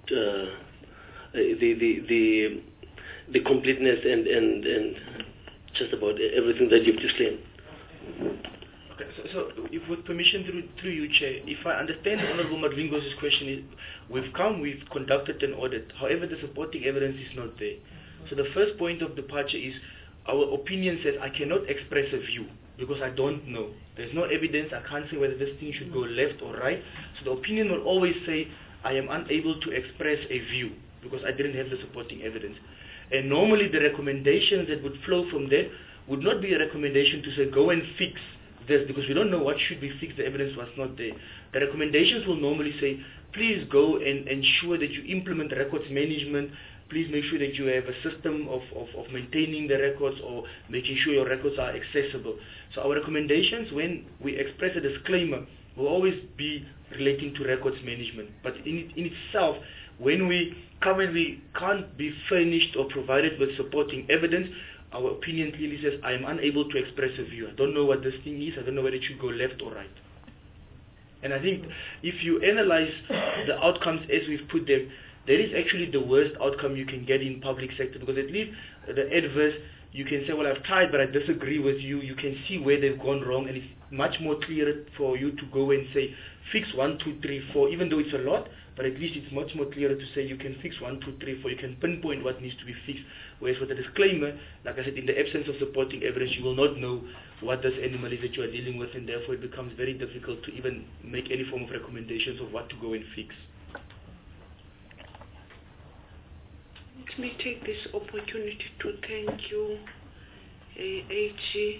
the completeness and just about everything that you've disclaimed. Okay, so if with permission through you, Chair, if I understand Honorable Madlingos' question, we've conducted an audit. However, the supporting evidence is not there. So the first point of departure is our opinion says I cannot express a view because I don't know. There's no evidence. I can't say whether this thing should go left or right. So the opinion will always say I am unable to express a view because I didn't have the supporting evidence. And normally the recommendations that would flow from that would not be a recommendation to say go and fix this because we don't know what should be fixed. The evidence was not there. The recommendations will normally say please go and ensure that you implement records management. Please make sure that you have a system of maintaining the records or making sure your records are accessible. So our recommendations when we express a disclaimer will always be relating to records management. But in itself, when we come and we can't be furnished or provided with supporting evidence, our opinion clearly says, I am unable to express a view. I don't know what this thing is. I don't know whether it should go left or right. And I think if you analyze the outcomes as we've put them, that is actually the worst outcome you can get in public sector, because at least the adverse, you can say, well, I've tried, but I disagree with you. You can see where they've gone wrong, and it's much more clear for you to go and say, fix 1, 2, 3, 4, even though it's a lot, but at least it's much more clearer to say you can fix 1, 2, 3, 4, you can pinpoint what needs to be fixed. Whereas with the disclaimer, like I said, in the absence of supporting evidence, you will not know what this animal is that you are dealing with, and therefore it becomes very difficult to even make any form of recommendations of what to go and fix. Let me take this opportunity to thank you, AG.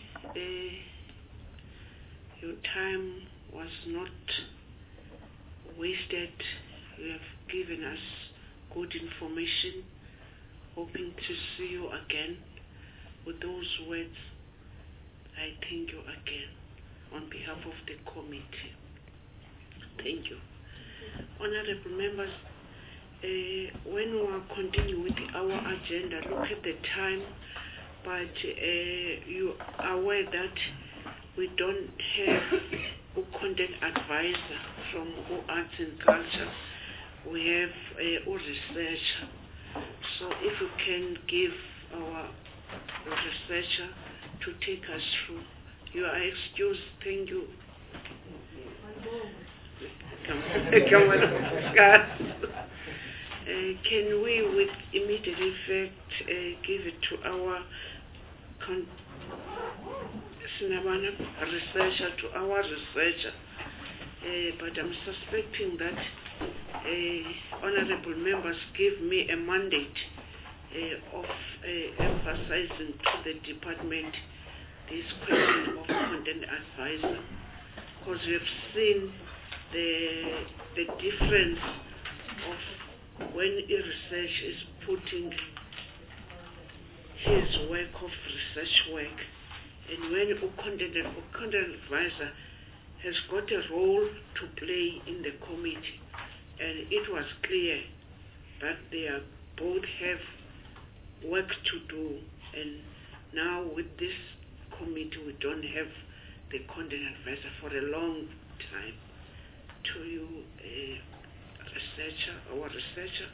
Your time was not wasted. You have given us good information. Hoping to see you again. With those words, I thank you again on behalf of the committee. Thank you. Honorable members, when we are continuing with our agenda, look at the time, but you are aware that we don't have a content advisor from Arts and Culture. We have a researcher. So if you can give our researcher to take us through. You are excused. Thank you. Come on, Scott. Can we, with immediate effect, give it to our researcher? But I'm suspecting that honorable members give me a mandate of emphasizing to the department this question of content advisor, because we have seen the difference of when a research is putting his work of research work, and when a content advisor has got a role to play in the committee. And it was clear that they are both have work to do, and now with this committee we don't have the content advisor for a long time. To you, our researcher.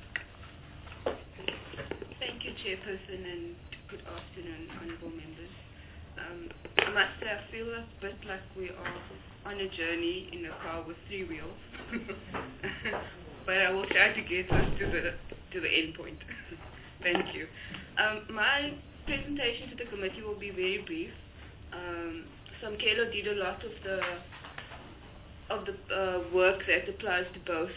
Thank you, Chairperson, and good afternoon, honourable members. I must say I feel a bit like we are on a journey in a car with 3 wheels, but I will try to get us to the end point. Thank you. My presentation to the committee will be very brief. Samkelo did a lot of the work that applies to both,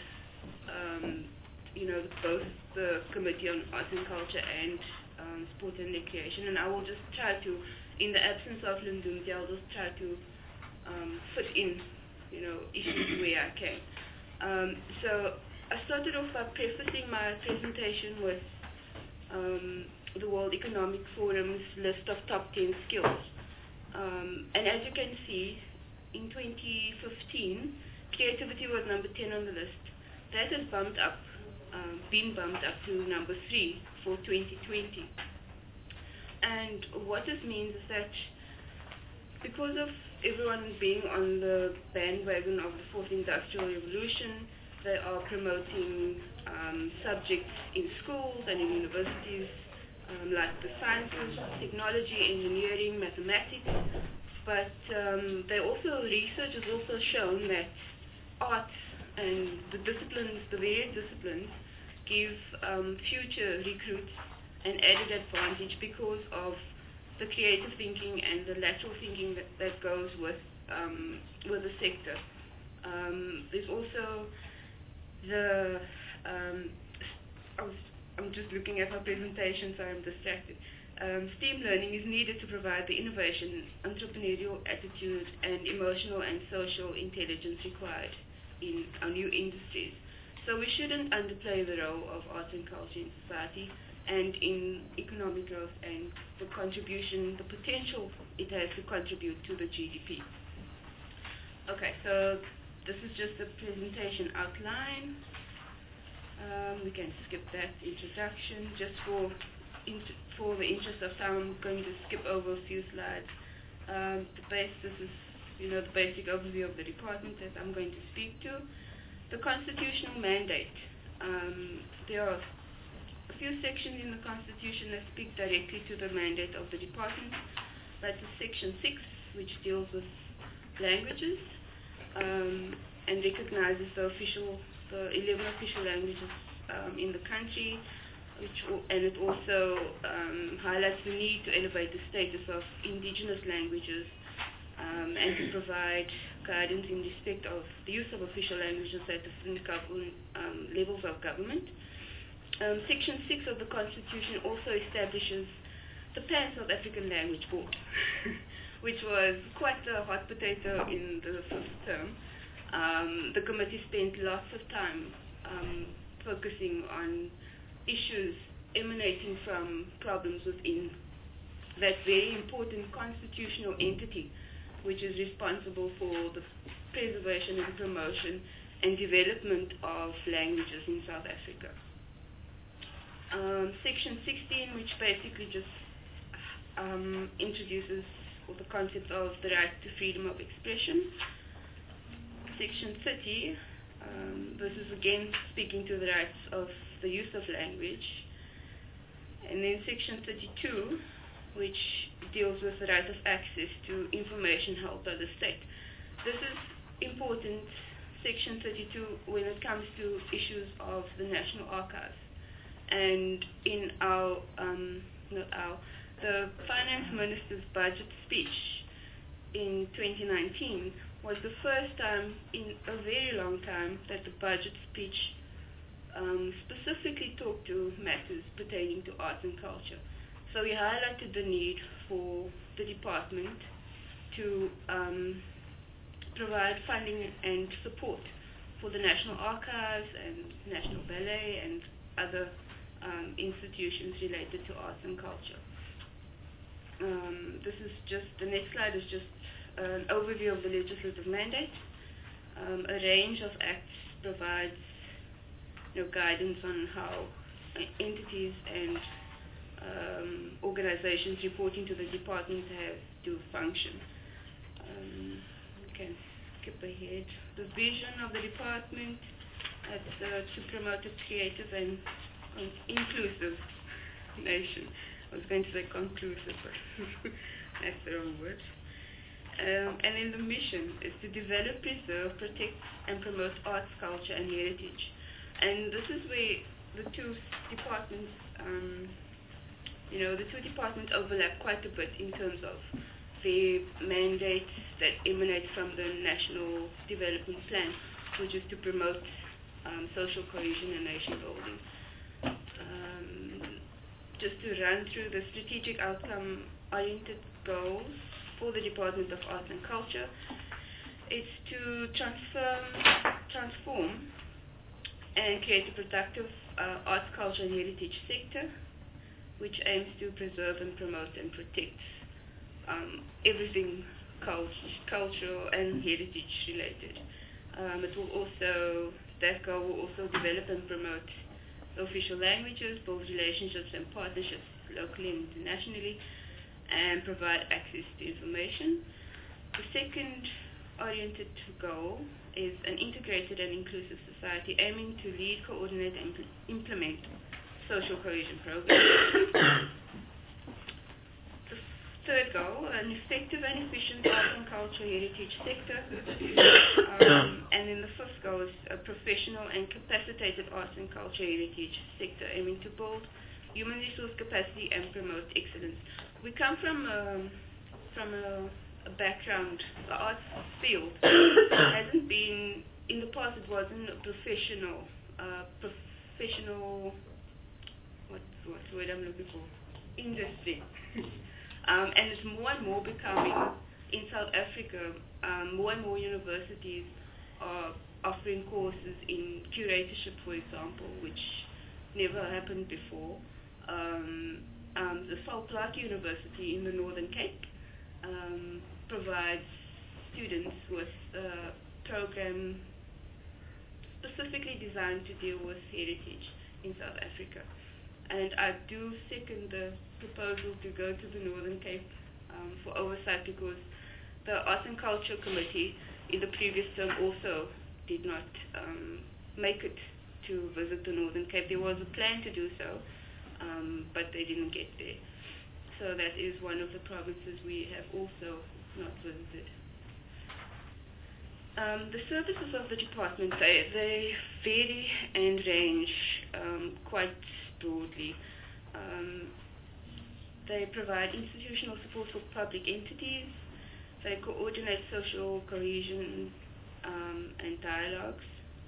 both the Committee on Arts and Culture and Sport and Recreation, and I will just try to, in the absence of Lindumzi, I'll just try to fit in, issues where I can. So I started off by prefacing my presentation with the World Economic Forum's list of top 10 skills. And as you can see, in 2015, creativity was number 10 on the list. That has been bumped up to number 3 for 2020. And what this means is that because of everyone being on the bandwagon of the 4th Industrial Revolution, they are promoting subjects in schools and in universities like the sciences, technology, engineering, mathematics. But research has also shown that arts and the various disciplines give future recruits an added advantage because of the creative thinking and the lateral thinking that goes with the sector. There's also I'm just looking at my presentation, so I'm distracted. STEAM learning is needed to provide the innovation, entrepreneurial attitude, and emotional and social intelligence required in our new industries. So we shouldn't underplay the role of arts and culture in society and in economic growth and the potential it has to contribute to the GDP. Okay, so this is just a presentation outline. We can skip that introduction. Just for the interest of time, I'm going to skip over a few slides. This is the basic overview of the department that I'm going to speak to. The constitutional mandate. There are a few sections in the Constitution that speak directly to the mandate of the department. That's Section 6, which deals with languages and recognizes the 11 official languages in the country, and it also highlights the need to elevate the status of indigenous languages and to provide guidance in respect of the use of official languages at different levels of government. Section 6 of the Constitution also establishes the Pan-South African Language Board, which was quite a hot potato in the first term. The committee spent lots of time focusing on issues emanating from problems within that very important constitutional entity, which is responsible for the preservation and promotion and development of languages in South Africa. Section 16, which basically just introduces the concept of the right to freedom of expression. Section 30, this is again speaking to the rights of the use of language. And then Section 32, which deals with the right of access to information held by the state. This is important, Section 32, when it comes to issues of the National Archives. And in the Finance Minister's budget speech in 2019 was the first time in a very long time that the budget speech specifically talked to matters pertaining to arts and culture. So we highlighted the need for the department to provide funding and support for the National Archives and National Ballet and other institutions related to arts and culture. The next slide is just an overview of the legislative mandate. A range of acts provides guidance on how entities and organizations reporting to the department have to function. We can skip ahead. The vision of the department is to promote a creative and inclusive nation. I was going to say conclusive, but that's the wrong word. And then the mission is to develop, preserve, protect, and promote arts, culture, and heritage. And this is where the two departments, overlap quite a bit in terms of the mandates that emanate from the National Development Plan, which is to promote social cohesion and nation building. Just to run through the strategic outcome-oriented goals for the Department of Arts and Culture, it's to transform and create a productive arts, culture, and heritage sector, which aims to preserve and promote and protect everything cultural and heritage related. That goal will also develop and promote official languages, build relationships and partnerships locally and internationally, and provide access to information. The second oriented goal is an integrated and inclusive society aiming to lead, coordinate, and implement social cohesion programs. The third goal, an effective and efficient arts and culture heritage sector. And then the fifth goal is a professional and capacitated arts and culture heritage sector aiming to build human resource capacity and promote excellence. We come from a background, the arts field hasn't been, in the past it wasn't a professional, what's the word I'm looking for? Industry. And it's more and more becoming, in South Africa, more and more universities are offering courses in curatorship, for example, which never happened before. The Saltwater University in the Northern Cape provides students with program specifically designed to deal with heritage in South Africa. And I do second the proposal to go to the Northern Cape for oversight, because the Arts and Culture Committee in the previous term also did not make it to visit the Northern Cape. There was a plan to do so, but they didn't get there. So that is one of the provinces we have also not visited. The services of the department, they vary and range quite broadly. They provide institutional support for public entities. They coordinate social cohesion and dialogues.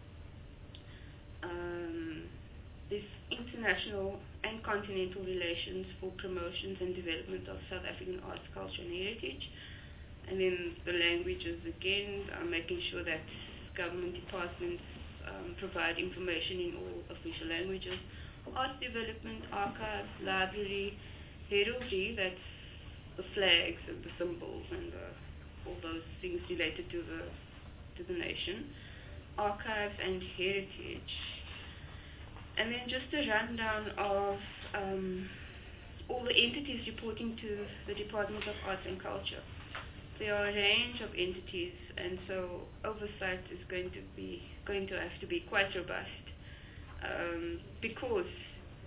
There's international and continental relations for promotions and development of South African arts, culture and heritage. And then the languages, again, making sure that government departments provide information in all official languages. Arts development, archives, library, heraldry, that's the flags and the symbols and all those things related to the nation. Archives and heritage. And then just a rundown of all the entities reporting to the Department of Arts and Culture. There are a range of entities, and so oversight is going to have to be quite robust, because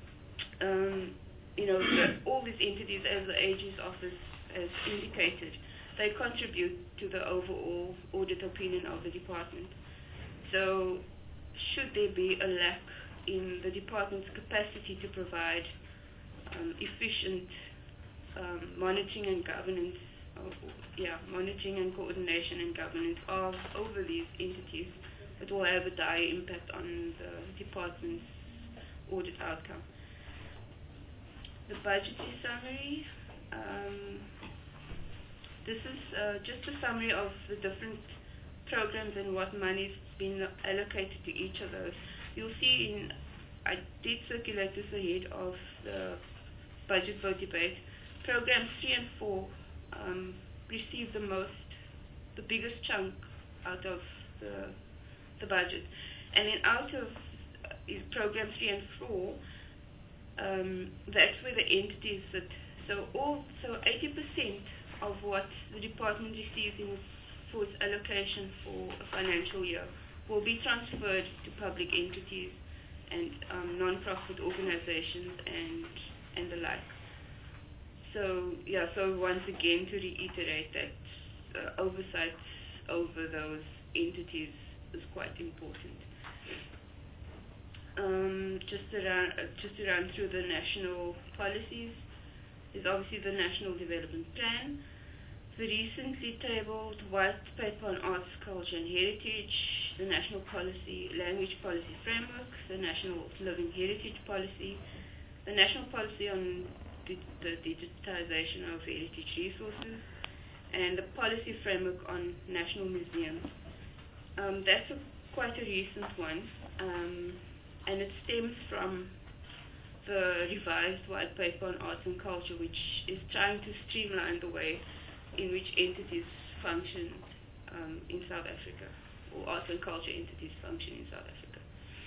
all these entities, as the AG's office has indicated, they contribute to the overall audit opinion of the department. So, should there be a lack in the department's capacity to provide efficient monitoring and governance, monitoring and coordination and governance over these entities, it will have a dire impact on the department's audit outcome. The budgetary summary. This is just a summary of the different programs and what money's been allocated to each of those. You'll see I did circulate this ahead of the budget vote debate. Programs 3 and 4 received the biggest chunk out of the budget. And then out of programs 3 and 4, that's where the entities sit. So 80% of what the department receives for its allocation for a financial year will be transferred to public entities and non-profit organizations and the like. So once again, to reiterate that oversight over those entities is quite important. Just to run through the national policies, there's obviously the National Development Plan, the recently tabled White Paper on Arts, Culture and Heritage, the National Language Policy Framework, the National Living Heritage Policy, the National Policy on the Digitization of Heritage Resources, and the Policy Framework on National Museums. That's quite a recent one, and it stems from the revised White Paper on Arts and Culture, which is trying to streamline the way in which entities function in South Africa, or arts and culture entities function in South Africa.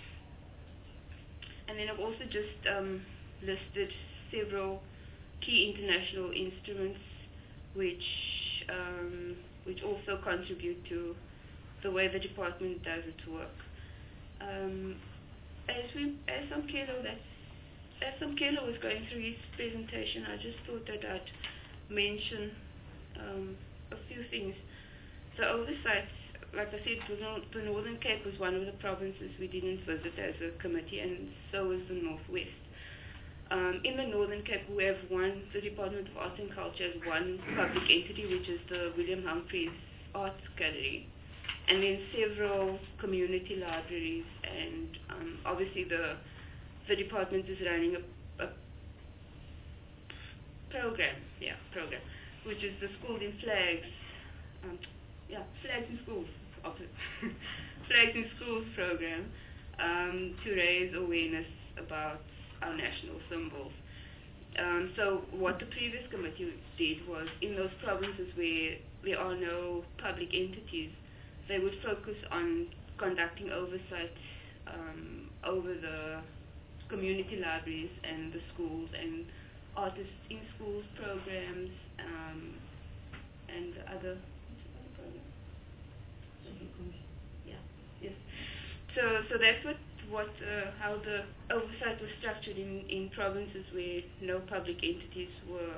And then I've also just listed several key international instruments which also contribute to the way the department does its work. As Samkelo was going through his presentation, I just thought that I'd mention a few things. The oversight, like I said, the Northern Cape was one of the provinces we didn't visit as a committee, and so is the Northwest. In the Northern Cape, we have the Department of Arts and Culture has one public entity, which is the William Humphreys Arts Gallery, and then several community libraries, and obviously the department is running a program, which is the School in Flags, Flags in Schools, Flags in Schools program, to raise awareness about our national symbols. So what the previous committee did was, in those provinces where there are no public entities, they would focus on conducting oversight over the community libraries and the schools and artists in schools programs and other programs. Yeah. Yes. So that's how the oversight was structured in provinces where no public entities were.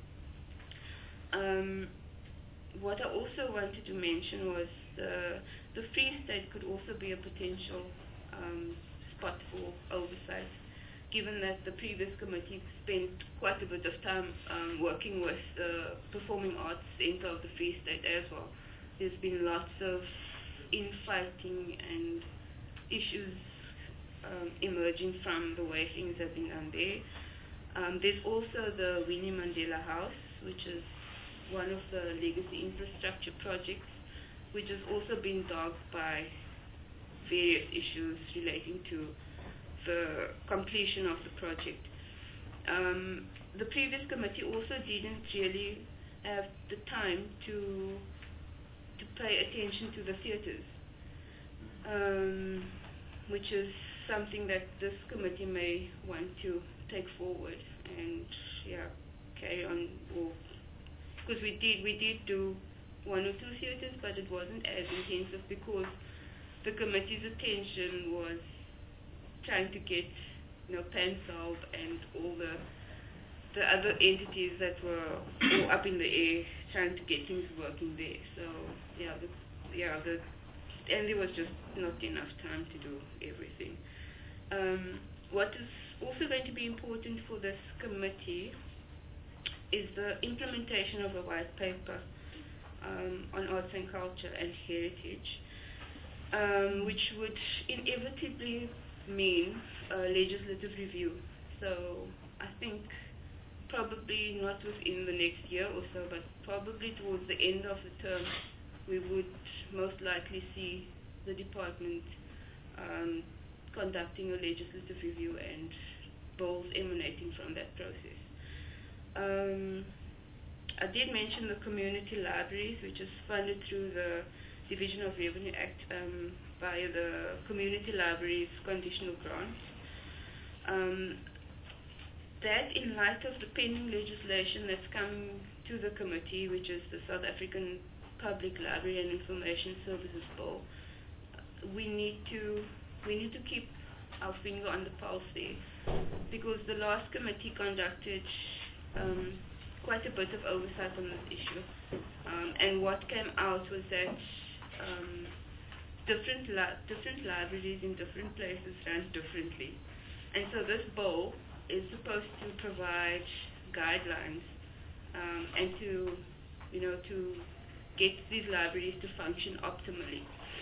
What I also wanted to mention was the Free State could also be a potential spot for oversight, given that the previous committee spent quite a bit of time working with the Performing Arts Centre of the Free State as well. There's been lots of infighting and issues emerging from the way things have been done there. There's also the Winnie Mandela House, which is one of the legacy infrastructure projects, which has also been dogged by various issues relating to the completion of the project. The previous committee also didn't really have the time to pay attention to the theatres, which is something that this committee may want to take forward and carry on. Because we did do one or two theatres, but it wasn't as intensive because the committee's attention was trying to get PANSALB and all the other entities that were all up in the air, trying to get things working there. So and there was just not enough time to do everything. What is also going to be important for this committee is the implementation of a white paper on arts and culture and heritage, which would inevitably mean a legislative review. So I think probably not within the next year or so, but probably towards the end of the term, we would most likely see the department conducting a legislative review and bills emanating from that process. I did mention the community libraries, which is funded through the Division of Revenue Act via the Community Libraries Conditional Grant. That, in light of the pending legislation that's coming to the committee, which is the South African Public Library and Information Services Bill, we need to keep our finger on the pulse there, because the last committee conducted quite a bit of oversight on this issue, and what came out was that different libraries in different places run differently, and so this bill is supposed to provide guidelines and to get these libraries to function optimally.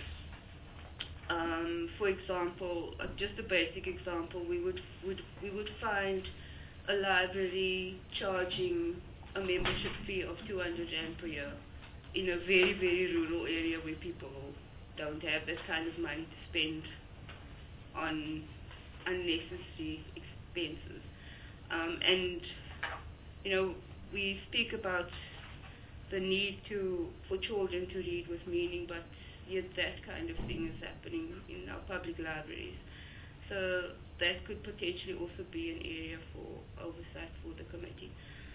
For example, just a basic example, we would find a library charging a membership fee of 200 Rand per year in a very, very rural area where people don't have that kind of money to spend on unnecessary expenses. And we speak about the need for children to read with meaning, but yet that kind of thing is happening in our public libraries. So that could potentially also be an area for oversight for the committee.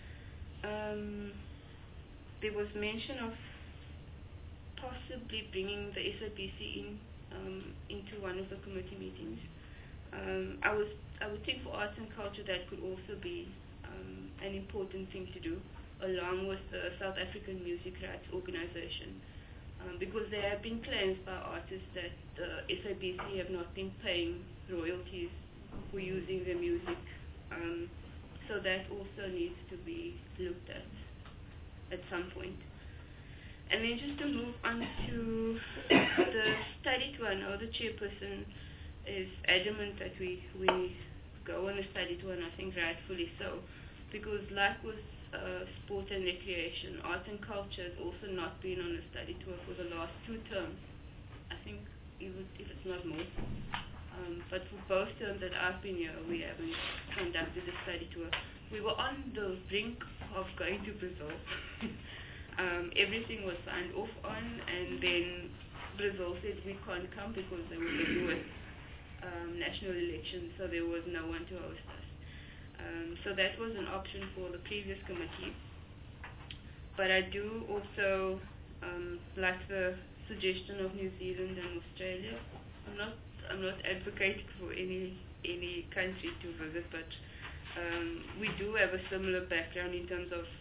There was mention of possibly bringing the SABC into one of the committee meetings. I would think for arts and culture that could also be an important thing to do, along with the South African Music Rights Organization, because there have been claims by artists that the SABC have not been paying royalties for using their music. So that also needs to be looked at some point. And then just to move on to the study tour, I know the chairperson is adamant that we go on a study tour, and I think rightfully so, because like with sport and recreation, art and culture has also not been on a study tour for the last 2 terms, I think, even if it's not more. But for both terms that I've been here, we haven't conducted a study tour. We were on the brink of going to Brazil. Everything was signed off on, and then Brazil said we can't come because they were busy with national elections, so there was no one to host us. So that was an option for the previous committee. But I do also like the suggestion of New Zealand and Australia. I'm not advocating for any country to visit, but we do have a similar background in terms of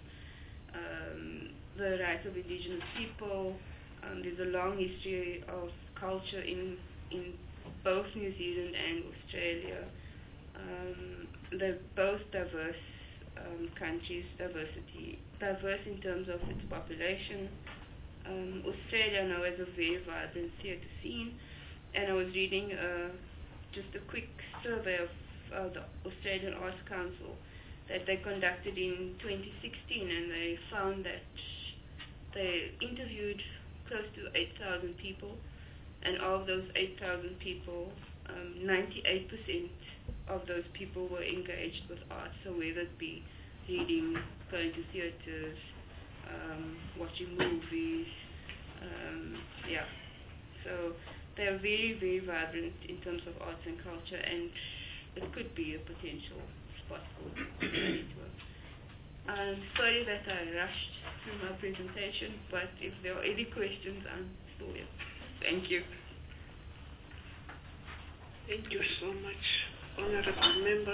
the rights of indigenous people. There's a long history of culture in both New Zealand and Australia. They're both diverse countries, diverse in terms of its population. Australia now has a very vibrant theatre scene, and I was reading just a quick survey of the Australian Arts Council that they conducted in 2016, and they found that they interviewed close to 8,000 people, and of those 8,000 people, 98% of those people were engaged with art, so whether it be reading, going to theatres, watching movies, so they're very, very vibrant in terms of arts and culture, and it could be a potential spot for network. I'm sorry that I rushed through my presentation, but if there are any questions, I'm still here. Thank you. Thank you so much, honorable members.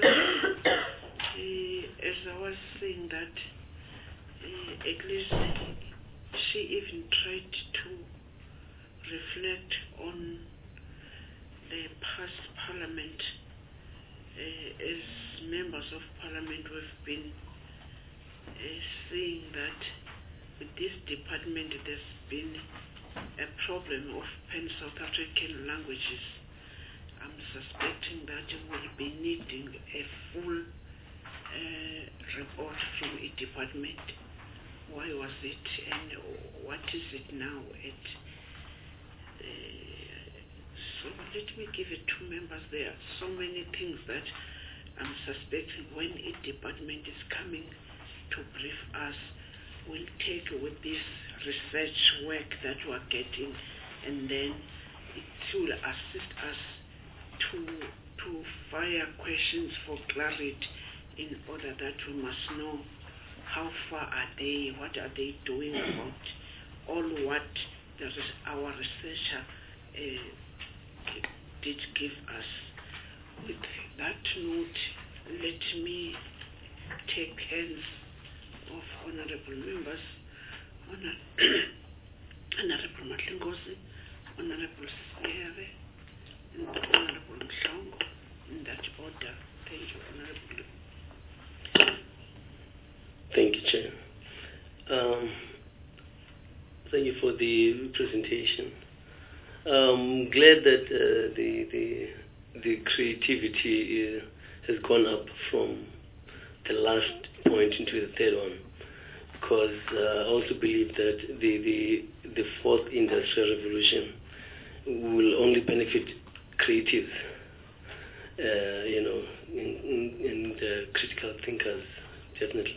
As I was saying that, at least she even tried to reflect on the past parliament. As members of parliament, we've been saying that with this department there's been a problem of pan-South African languages. I'm suspecting that we'll be needing a full report from a department. Why was it and what is it now? So let me give it to members. There are so many things that I'm suspecting when a department is coming to brief us, we'll take with this research work that we're getting, and then it will assist us to fire questions for clarity, in order that we must know how far are they, what are they doing about all what our researcher did give us. With that note, let me take hands of honorable members, Honorable Matlingosi, Honorable Sierre, and Honorable Mhlongo, in that order. Thank you, Honorable. Thank you, Chair. Thank you for the presentation. I'm glad that the creativity has gone up from the last point into the third one, because I also believe that the fourth industrial revolution will only benefit creatives, and critical thinkers, definitely.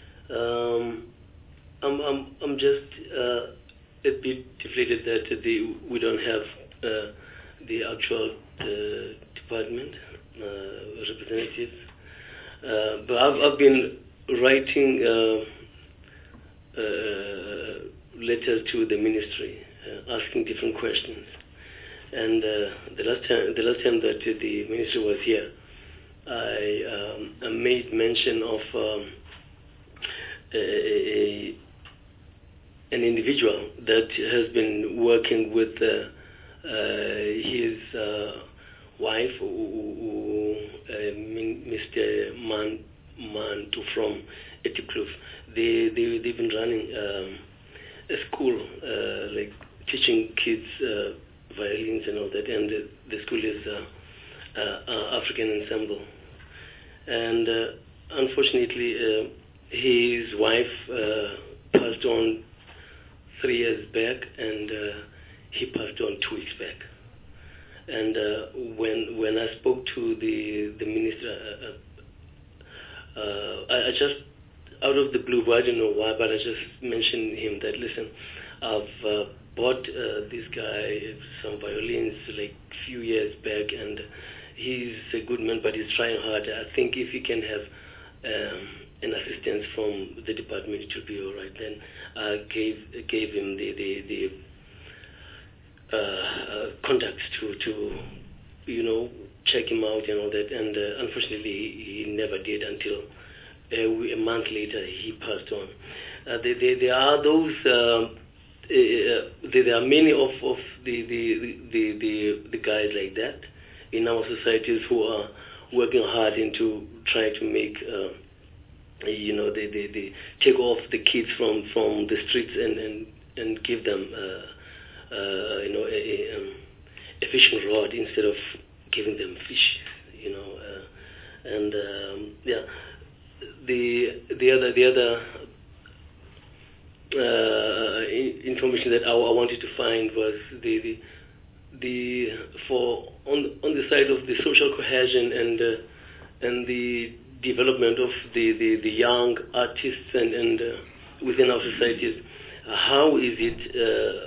I'm just a bit deflated that we don't have the actual department representatives. But I've been writing letters to the ministry asking different questions. And the last time that the minister was here, I made mention of an individual that has been working with his wife, Mr. Mantu from Etikloof. They've been running a school, like teaching kids violins and all that, and the school is African Ensemble. And unfortunately, his wife passed on 3 years back, and he passed on 2 weeks back. And when I spoke to the minister, I just, out of the blue, I don't know why, but I just mentioned him that, listen, I've bought this guy some violins like few years back, and he's a good man, but he's trying hard. I think if he can have an assistance from the department, it will be all right. Then I gave him the contacts to check him out and all that, and unfortunately he never did until a month later he passed on. There are those. There are many of the guys like that in our societies who are working hard into trying to make they take off the kids from the streets and give them a fishing rod instead of giving them fish, the other information that I wanted to find was on the side of the social cohesion and the development of the young artists and within our societies. How is it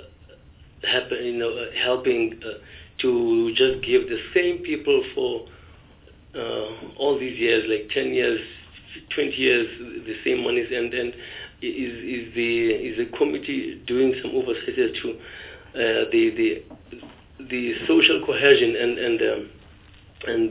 helping to just give the same people for all these years, like 10 years, 20 years, the same monies, and is the committee doing some oversight to the social cohesion and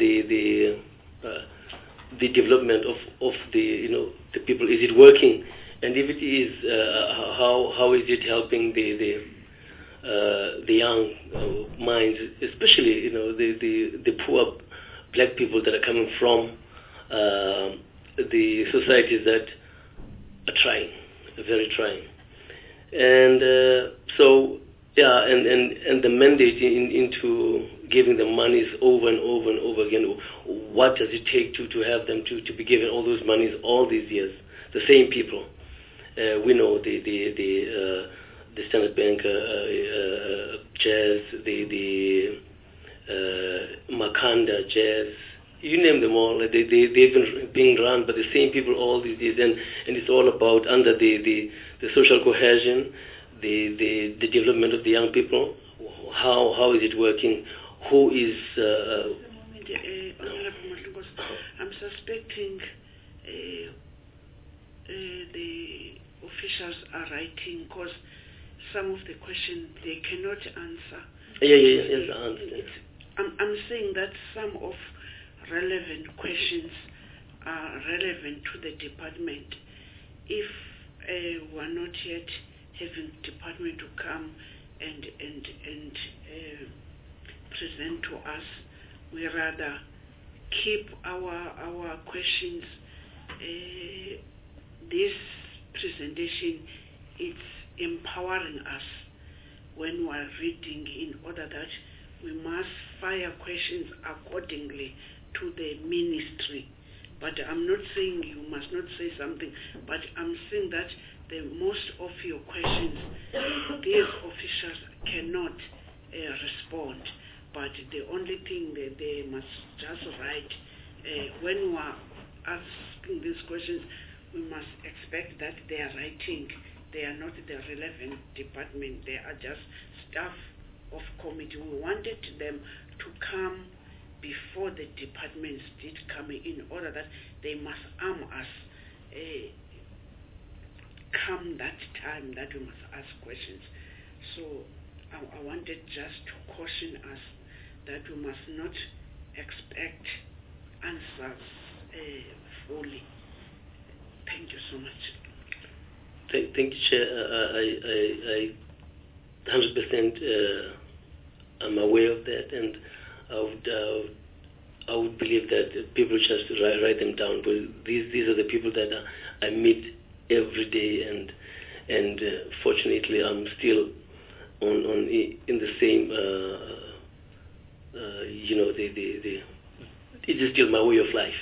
the development of the people? Is it working? And if it is, how is it helping the young minds, especially the poor black people that are coming from the societies that are trying, very trying, and and the mandate into giving them monies over and over and over again. What does it take to have them to be given all those monies all these years? The same people. We know the Standard Bank Jazz, the Makanda Jazz, you name them all. They've been being run by the same people all these years, and it's all about under the social cohesion, the development of the young people. How is it working? Who is? Honorable Matlungos, I'm suspecting the officials are writing because some of the questions they cannot answer. Yes, I understand. I'm saying that some of relevant questions are relevant to the department. If we're not yet having department to come and present to us, we rather keep our questions. This presentation, it's empowering us when we're reading, in order that we must fire questions accordingly to the ministry. But I'm not saying you must not say something, but I'm saying that the most of your questions, these officials cannot respond. But the only thing that they must just write, when we are asking these questions, we must expect that they are writing. They are not the relevant department. They are just staff of committee. We wanted them to come before the departments did come in order that they must arm us come that time that we must ask questions. So I wanted just to caution us that we must not expect answers fully. Thank you so much. Thank you, Chair. I 100% am aware of that, and I would believe that people just write them down. But these are the people that I meet every day, and fortunately I'm still in the same. It is still my way of life.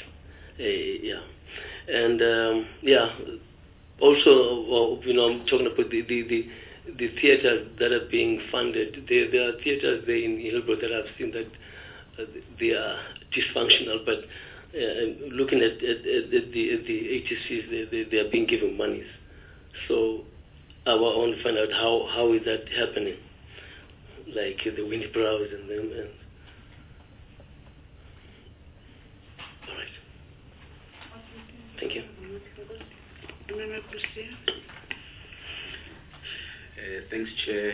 Also, I'm talking about the theaters that are being funded. There are theaters there in Hillbrow that I've seen that they are dysfunctional, but looking at the HSCs, they are being given monies. So I want to find out how is that happening. like the Winnie Browse and them. And all right. Thank you. Thanks, Chair.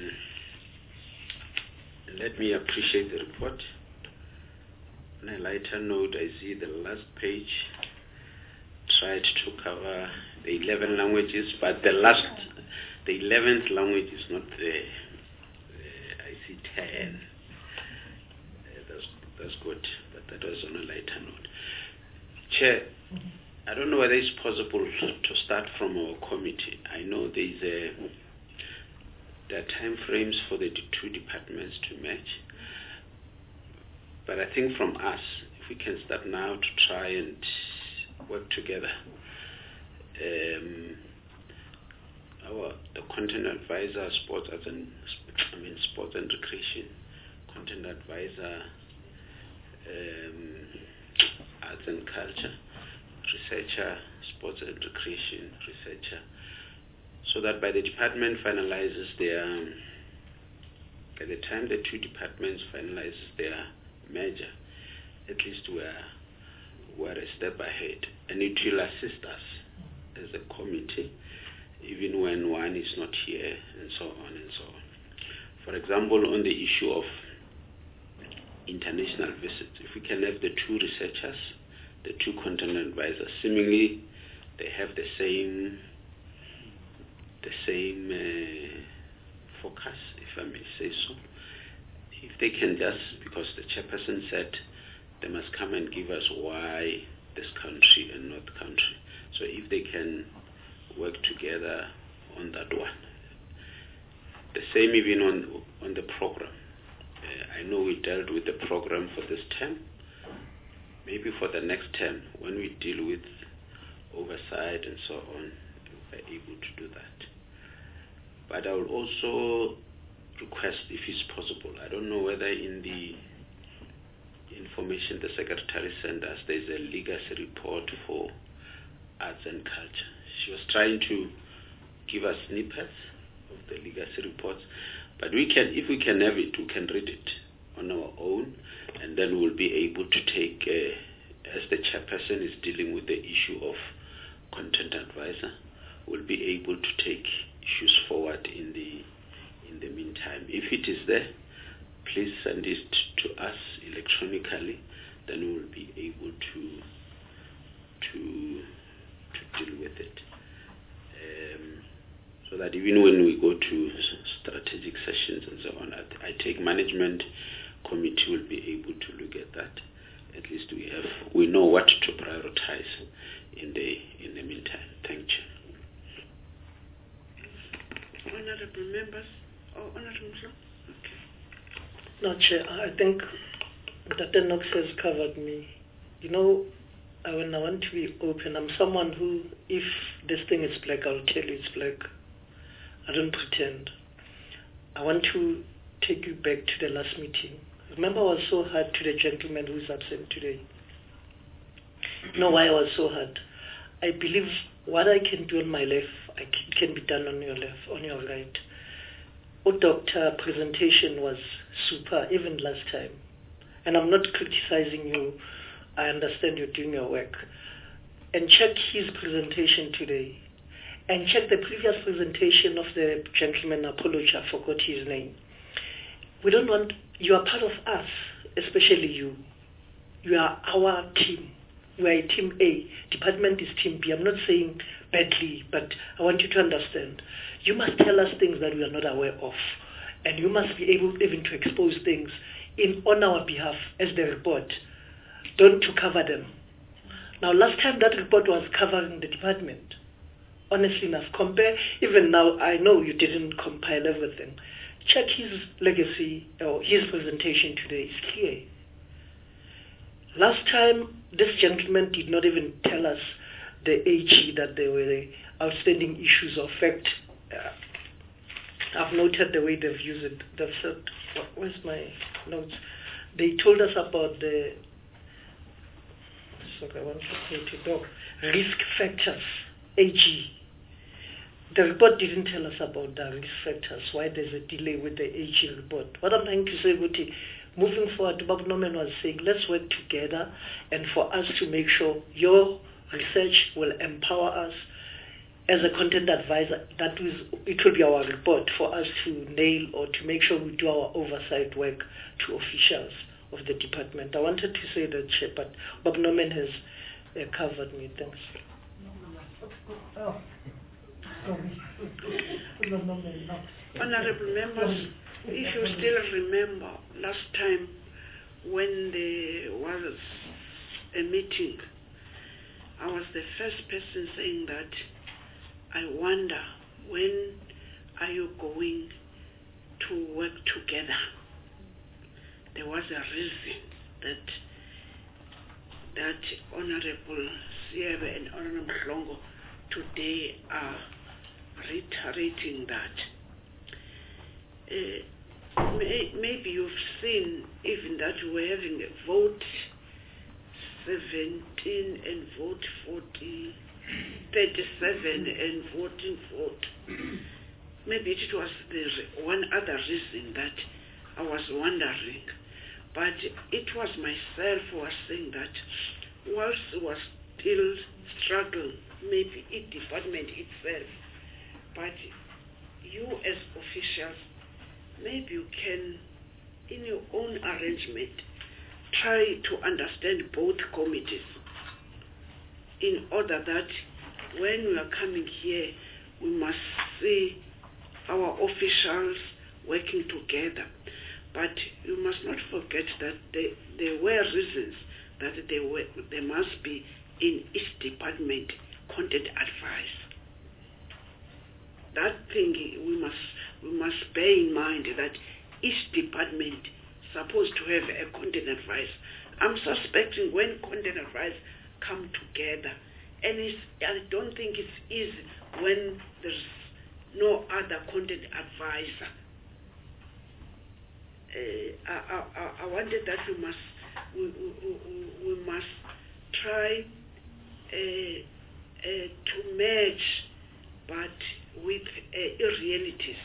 Let me appreciate the report. On a lighter note, I see the last page tried to cover the 11 languages, but the 11th language is not there. I see 10. That's good, but that was on a lighter note. Chair, I don't know whether it's possible to start from our committee. I know there are time frames for the two departments to match, but I think from us, if we can start now to try and work together. The content advisor, sports and recreation, content advisor, arts and culture, researcher, sports and recreation, researcher, so that by the department finalizes by the time the two departments finalizes their merger, at least we're a step ahead, and it will assist us as a committee, even when one is not here, and so on and so on. For example, on the issue of international visits, if we can have the two researchers, the two content advisors, seemingly they have the same focus, if I may say so. If they can just, because the chairperson said they must come and give us why this country and not country. So if they can work together on that one. The same even on the program. I know we dealt with the program for this term. Maybe for the next term, when we deal with oversight and so on, we're able to do that. But I will also request, if it's possible, I don't know whether in the information the secretary sent us, there's a legacy report for arts and culture. She was trying to give us snippets of the legacy reports, but if we can have it, we can read it on our own, and then we'll be able to take, as the chairperson is dealing with the issue of content advisor, we'll be able to take issues forward in the meantime. If it is there, please send it to us electronically, then we will be able to deal with it. So that even when we go to strategic sessions and so on, I take management committee will be able to look at that. At least we know what to prioritize in the meantime. Thank you. Honorable members, Honorable Mslo? Okay. No, Chair, I think Dr. Knox has covered me. You know, when I want to be open, I'm someone who, if this thing is black, I'll tell you it's black. I don't pretend. I want to take you back to the last meeting. Remember, I was so hard to the gentleman who is absent today. You know why I was so hard? I believe what I can do on my left, can be done on your left, on your right. Doctor presentation was super, even last time. And I'm not criticizing you. I understand you're doing your work. And check his presentation today. And check the previous presentation of the gentleman, apology, I forgot his name. We don't want, you are part of us, especially you. You are our team. We are team A. Department is team B. I'm not saying badly, but I want you to understand. You must tell us things that we are not aware of. And you must be able even to expose things on our behalf as the report. Don't to cover them. Now, last time that report was covering the department. Honestly enough, compare, even now, I know you didn't compile everything. Check his legacy, or his presentation today is clear. Last time, this gentleman did not even tell us the AG that there were outstanding issues of fact. I've noted the way they've used it. They've said, where's my notes? They told us about the, I want to say to Doc, risk factors, AG. the report didn't tell us about the risk factors, why there's a delay with the aging report. What I'm trying to say, Guti, moving forward, Bob Norman was saying, let's work together and for us to make sure your research will empower us as a content advisor. It will be our report for us to nail or to make sure we do our oversight work to officials of the department. I wanted to say that, Chair, but Bob Norman has covered me. Thanks. Honorable members, if you still remember last time when there was a meeting, I was the first person saying that I wonder when are you going to work together. There was a reason that Honorable Siebe and Honorable Longo today are reiterating that. Maybe you've seen even that we're having a vote 17 and vote 40, 37 and voting 40. Maybe it was the one other reason that I was wondering. But it was myself who was saying that whilst we was still struggling, maybe in department itself, but you as officials, maybe you can, in your own arrangement, try to understand both committees in order that when we are coming here, we must see our officials working together. But you must not forget that there were reasons that there must be in each department content advice. That thing we must bear in mind that each department is supposed to have a content advice. I'm suspecting when content advice come together, and I don't think it's easy when there's no other content advisor. I wanted that we must try to merge, but with irrealities.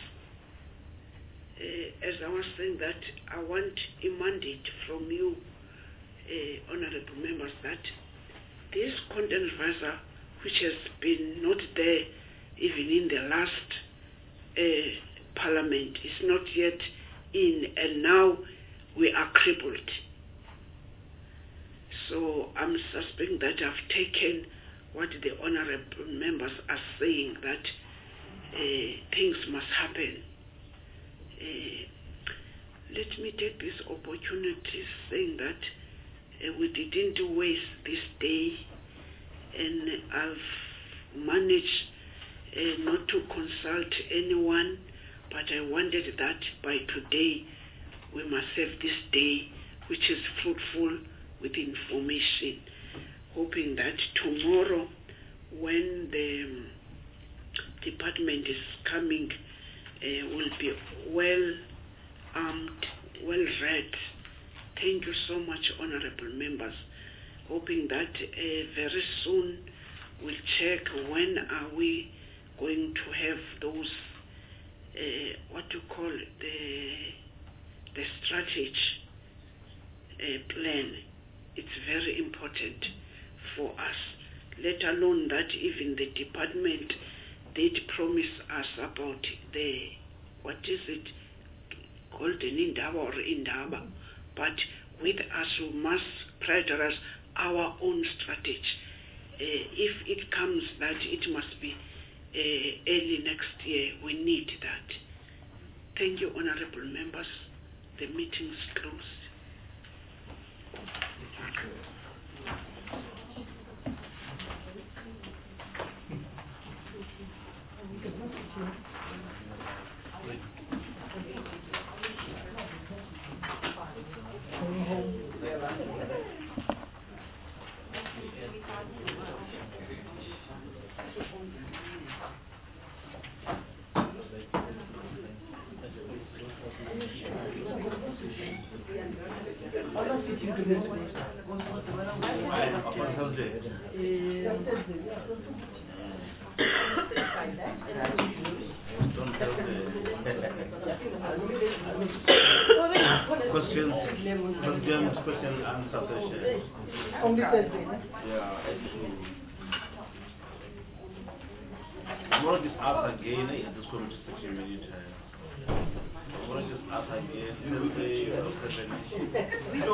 As I was saying that I want a mandate from you, honorable members, that this content advisor, which has been not there even in the last parliament, is not yet in, and now we are crippled. So I'm suspecting that I've taken what the honorable members are saying, that things must happen. Let me take this opportunity saying that we didn't waste this day, and I've managed not to consult anyone, but I wanted that by today we must have this day which is fruitful with information, hoping that tomorrow when the department is coming will be well armed, well read. Thank you so much, honorable members. Hoping that very soon we'll check when are we going to have those what you call the strategy plan. It's very important for us, let alone that even the department did promise us about the, what is it, Golden Indaba or Indaba, but with us we must prioritize our own strategy. If it comes that it must be early next year, we need that. Thank you, honorable members. The meeting is closed. Question answer session. Only Thursday. Yeah. I'm going to just ask again in this committee section many times. I'm going to just ask again. Thursday, no.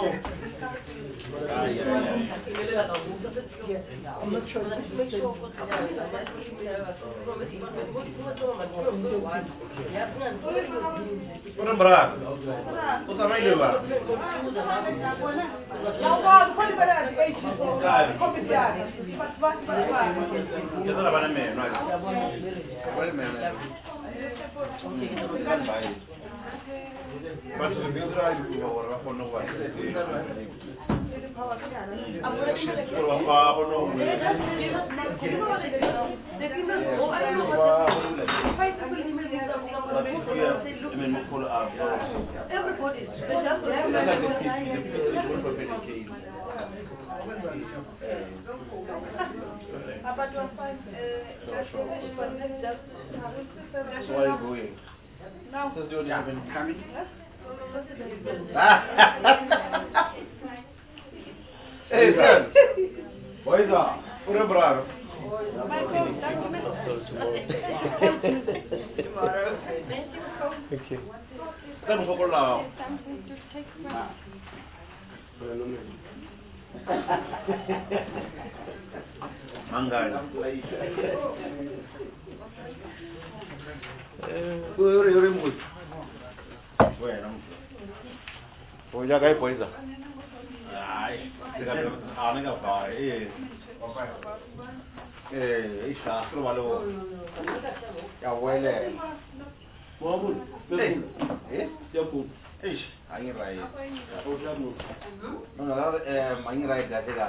I'm not sure. What about? What's the right about? So are you going? No. So do you have been coming? Hey, friend. What is that? Pura bravo. Tomorrow. Okay. Kan mo ko lao. Mangga. Yore mut. Bueno. Pues ya cae pues. Ay, anga pa isa malo. Ya huele. Vamos. Ya pu. Angin rai. No, angin rai da de la.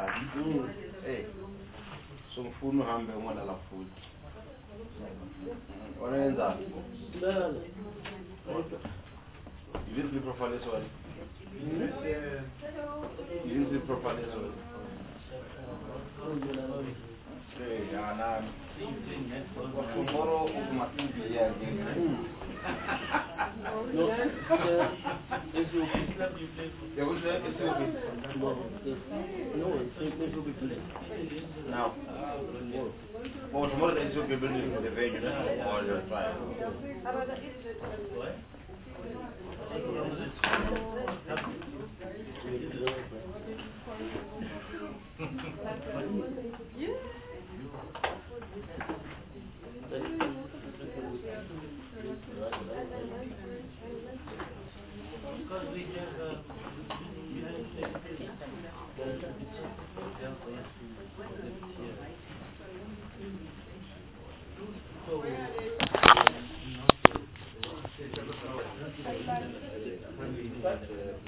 Some food no hambe ngwana la food. Orenza. You didn't sleep properly, sorry. You didn't sleep properly, sorry. Okay, tomorrow we must be here again. No, it's okay. No, now. Oh, tomorrow it's okay, building the venue, or the trial. Because we have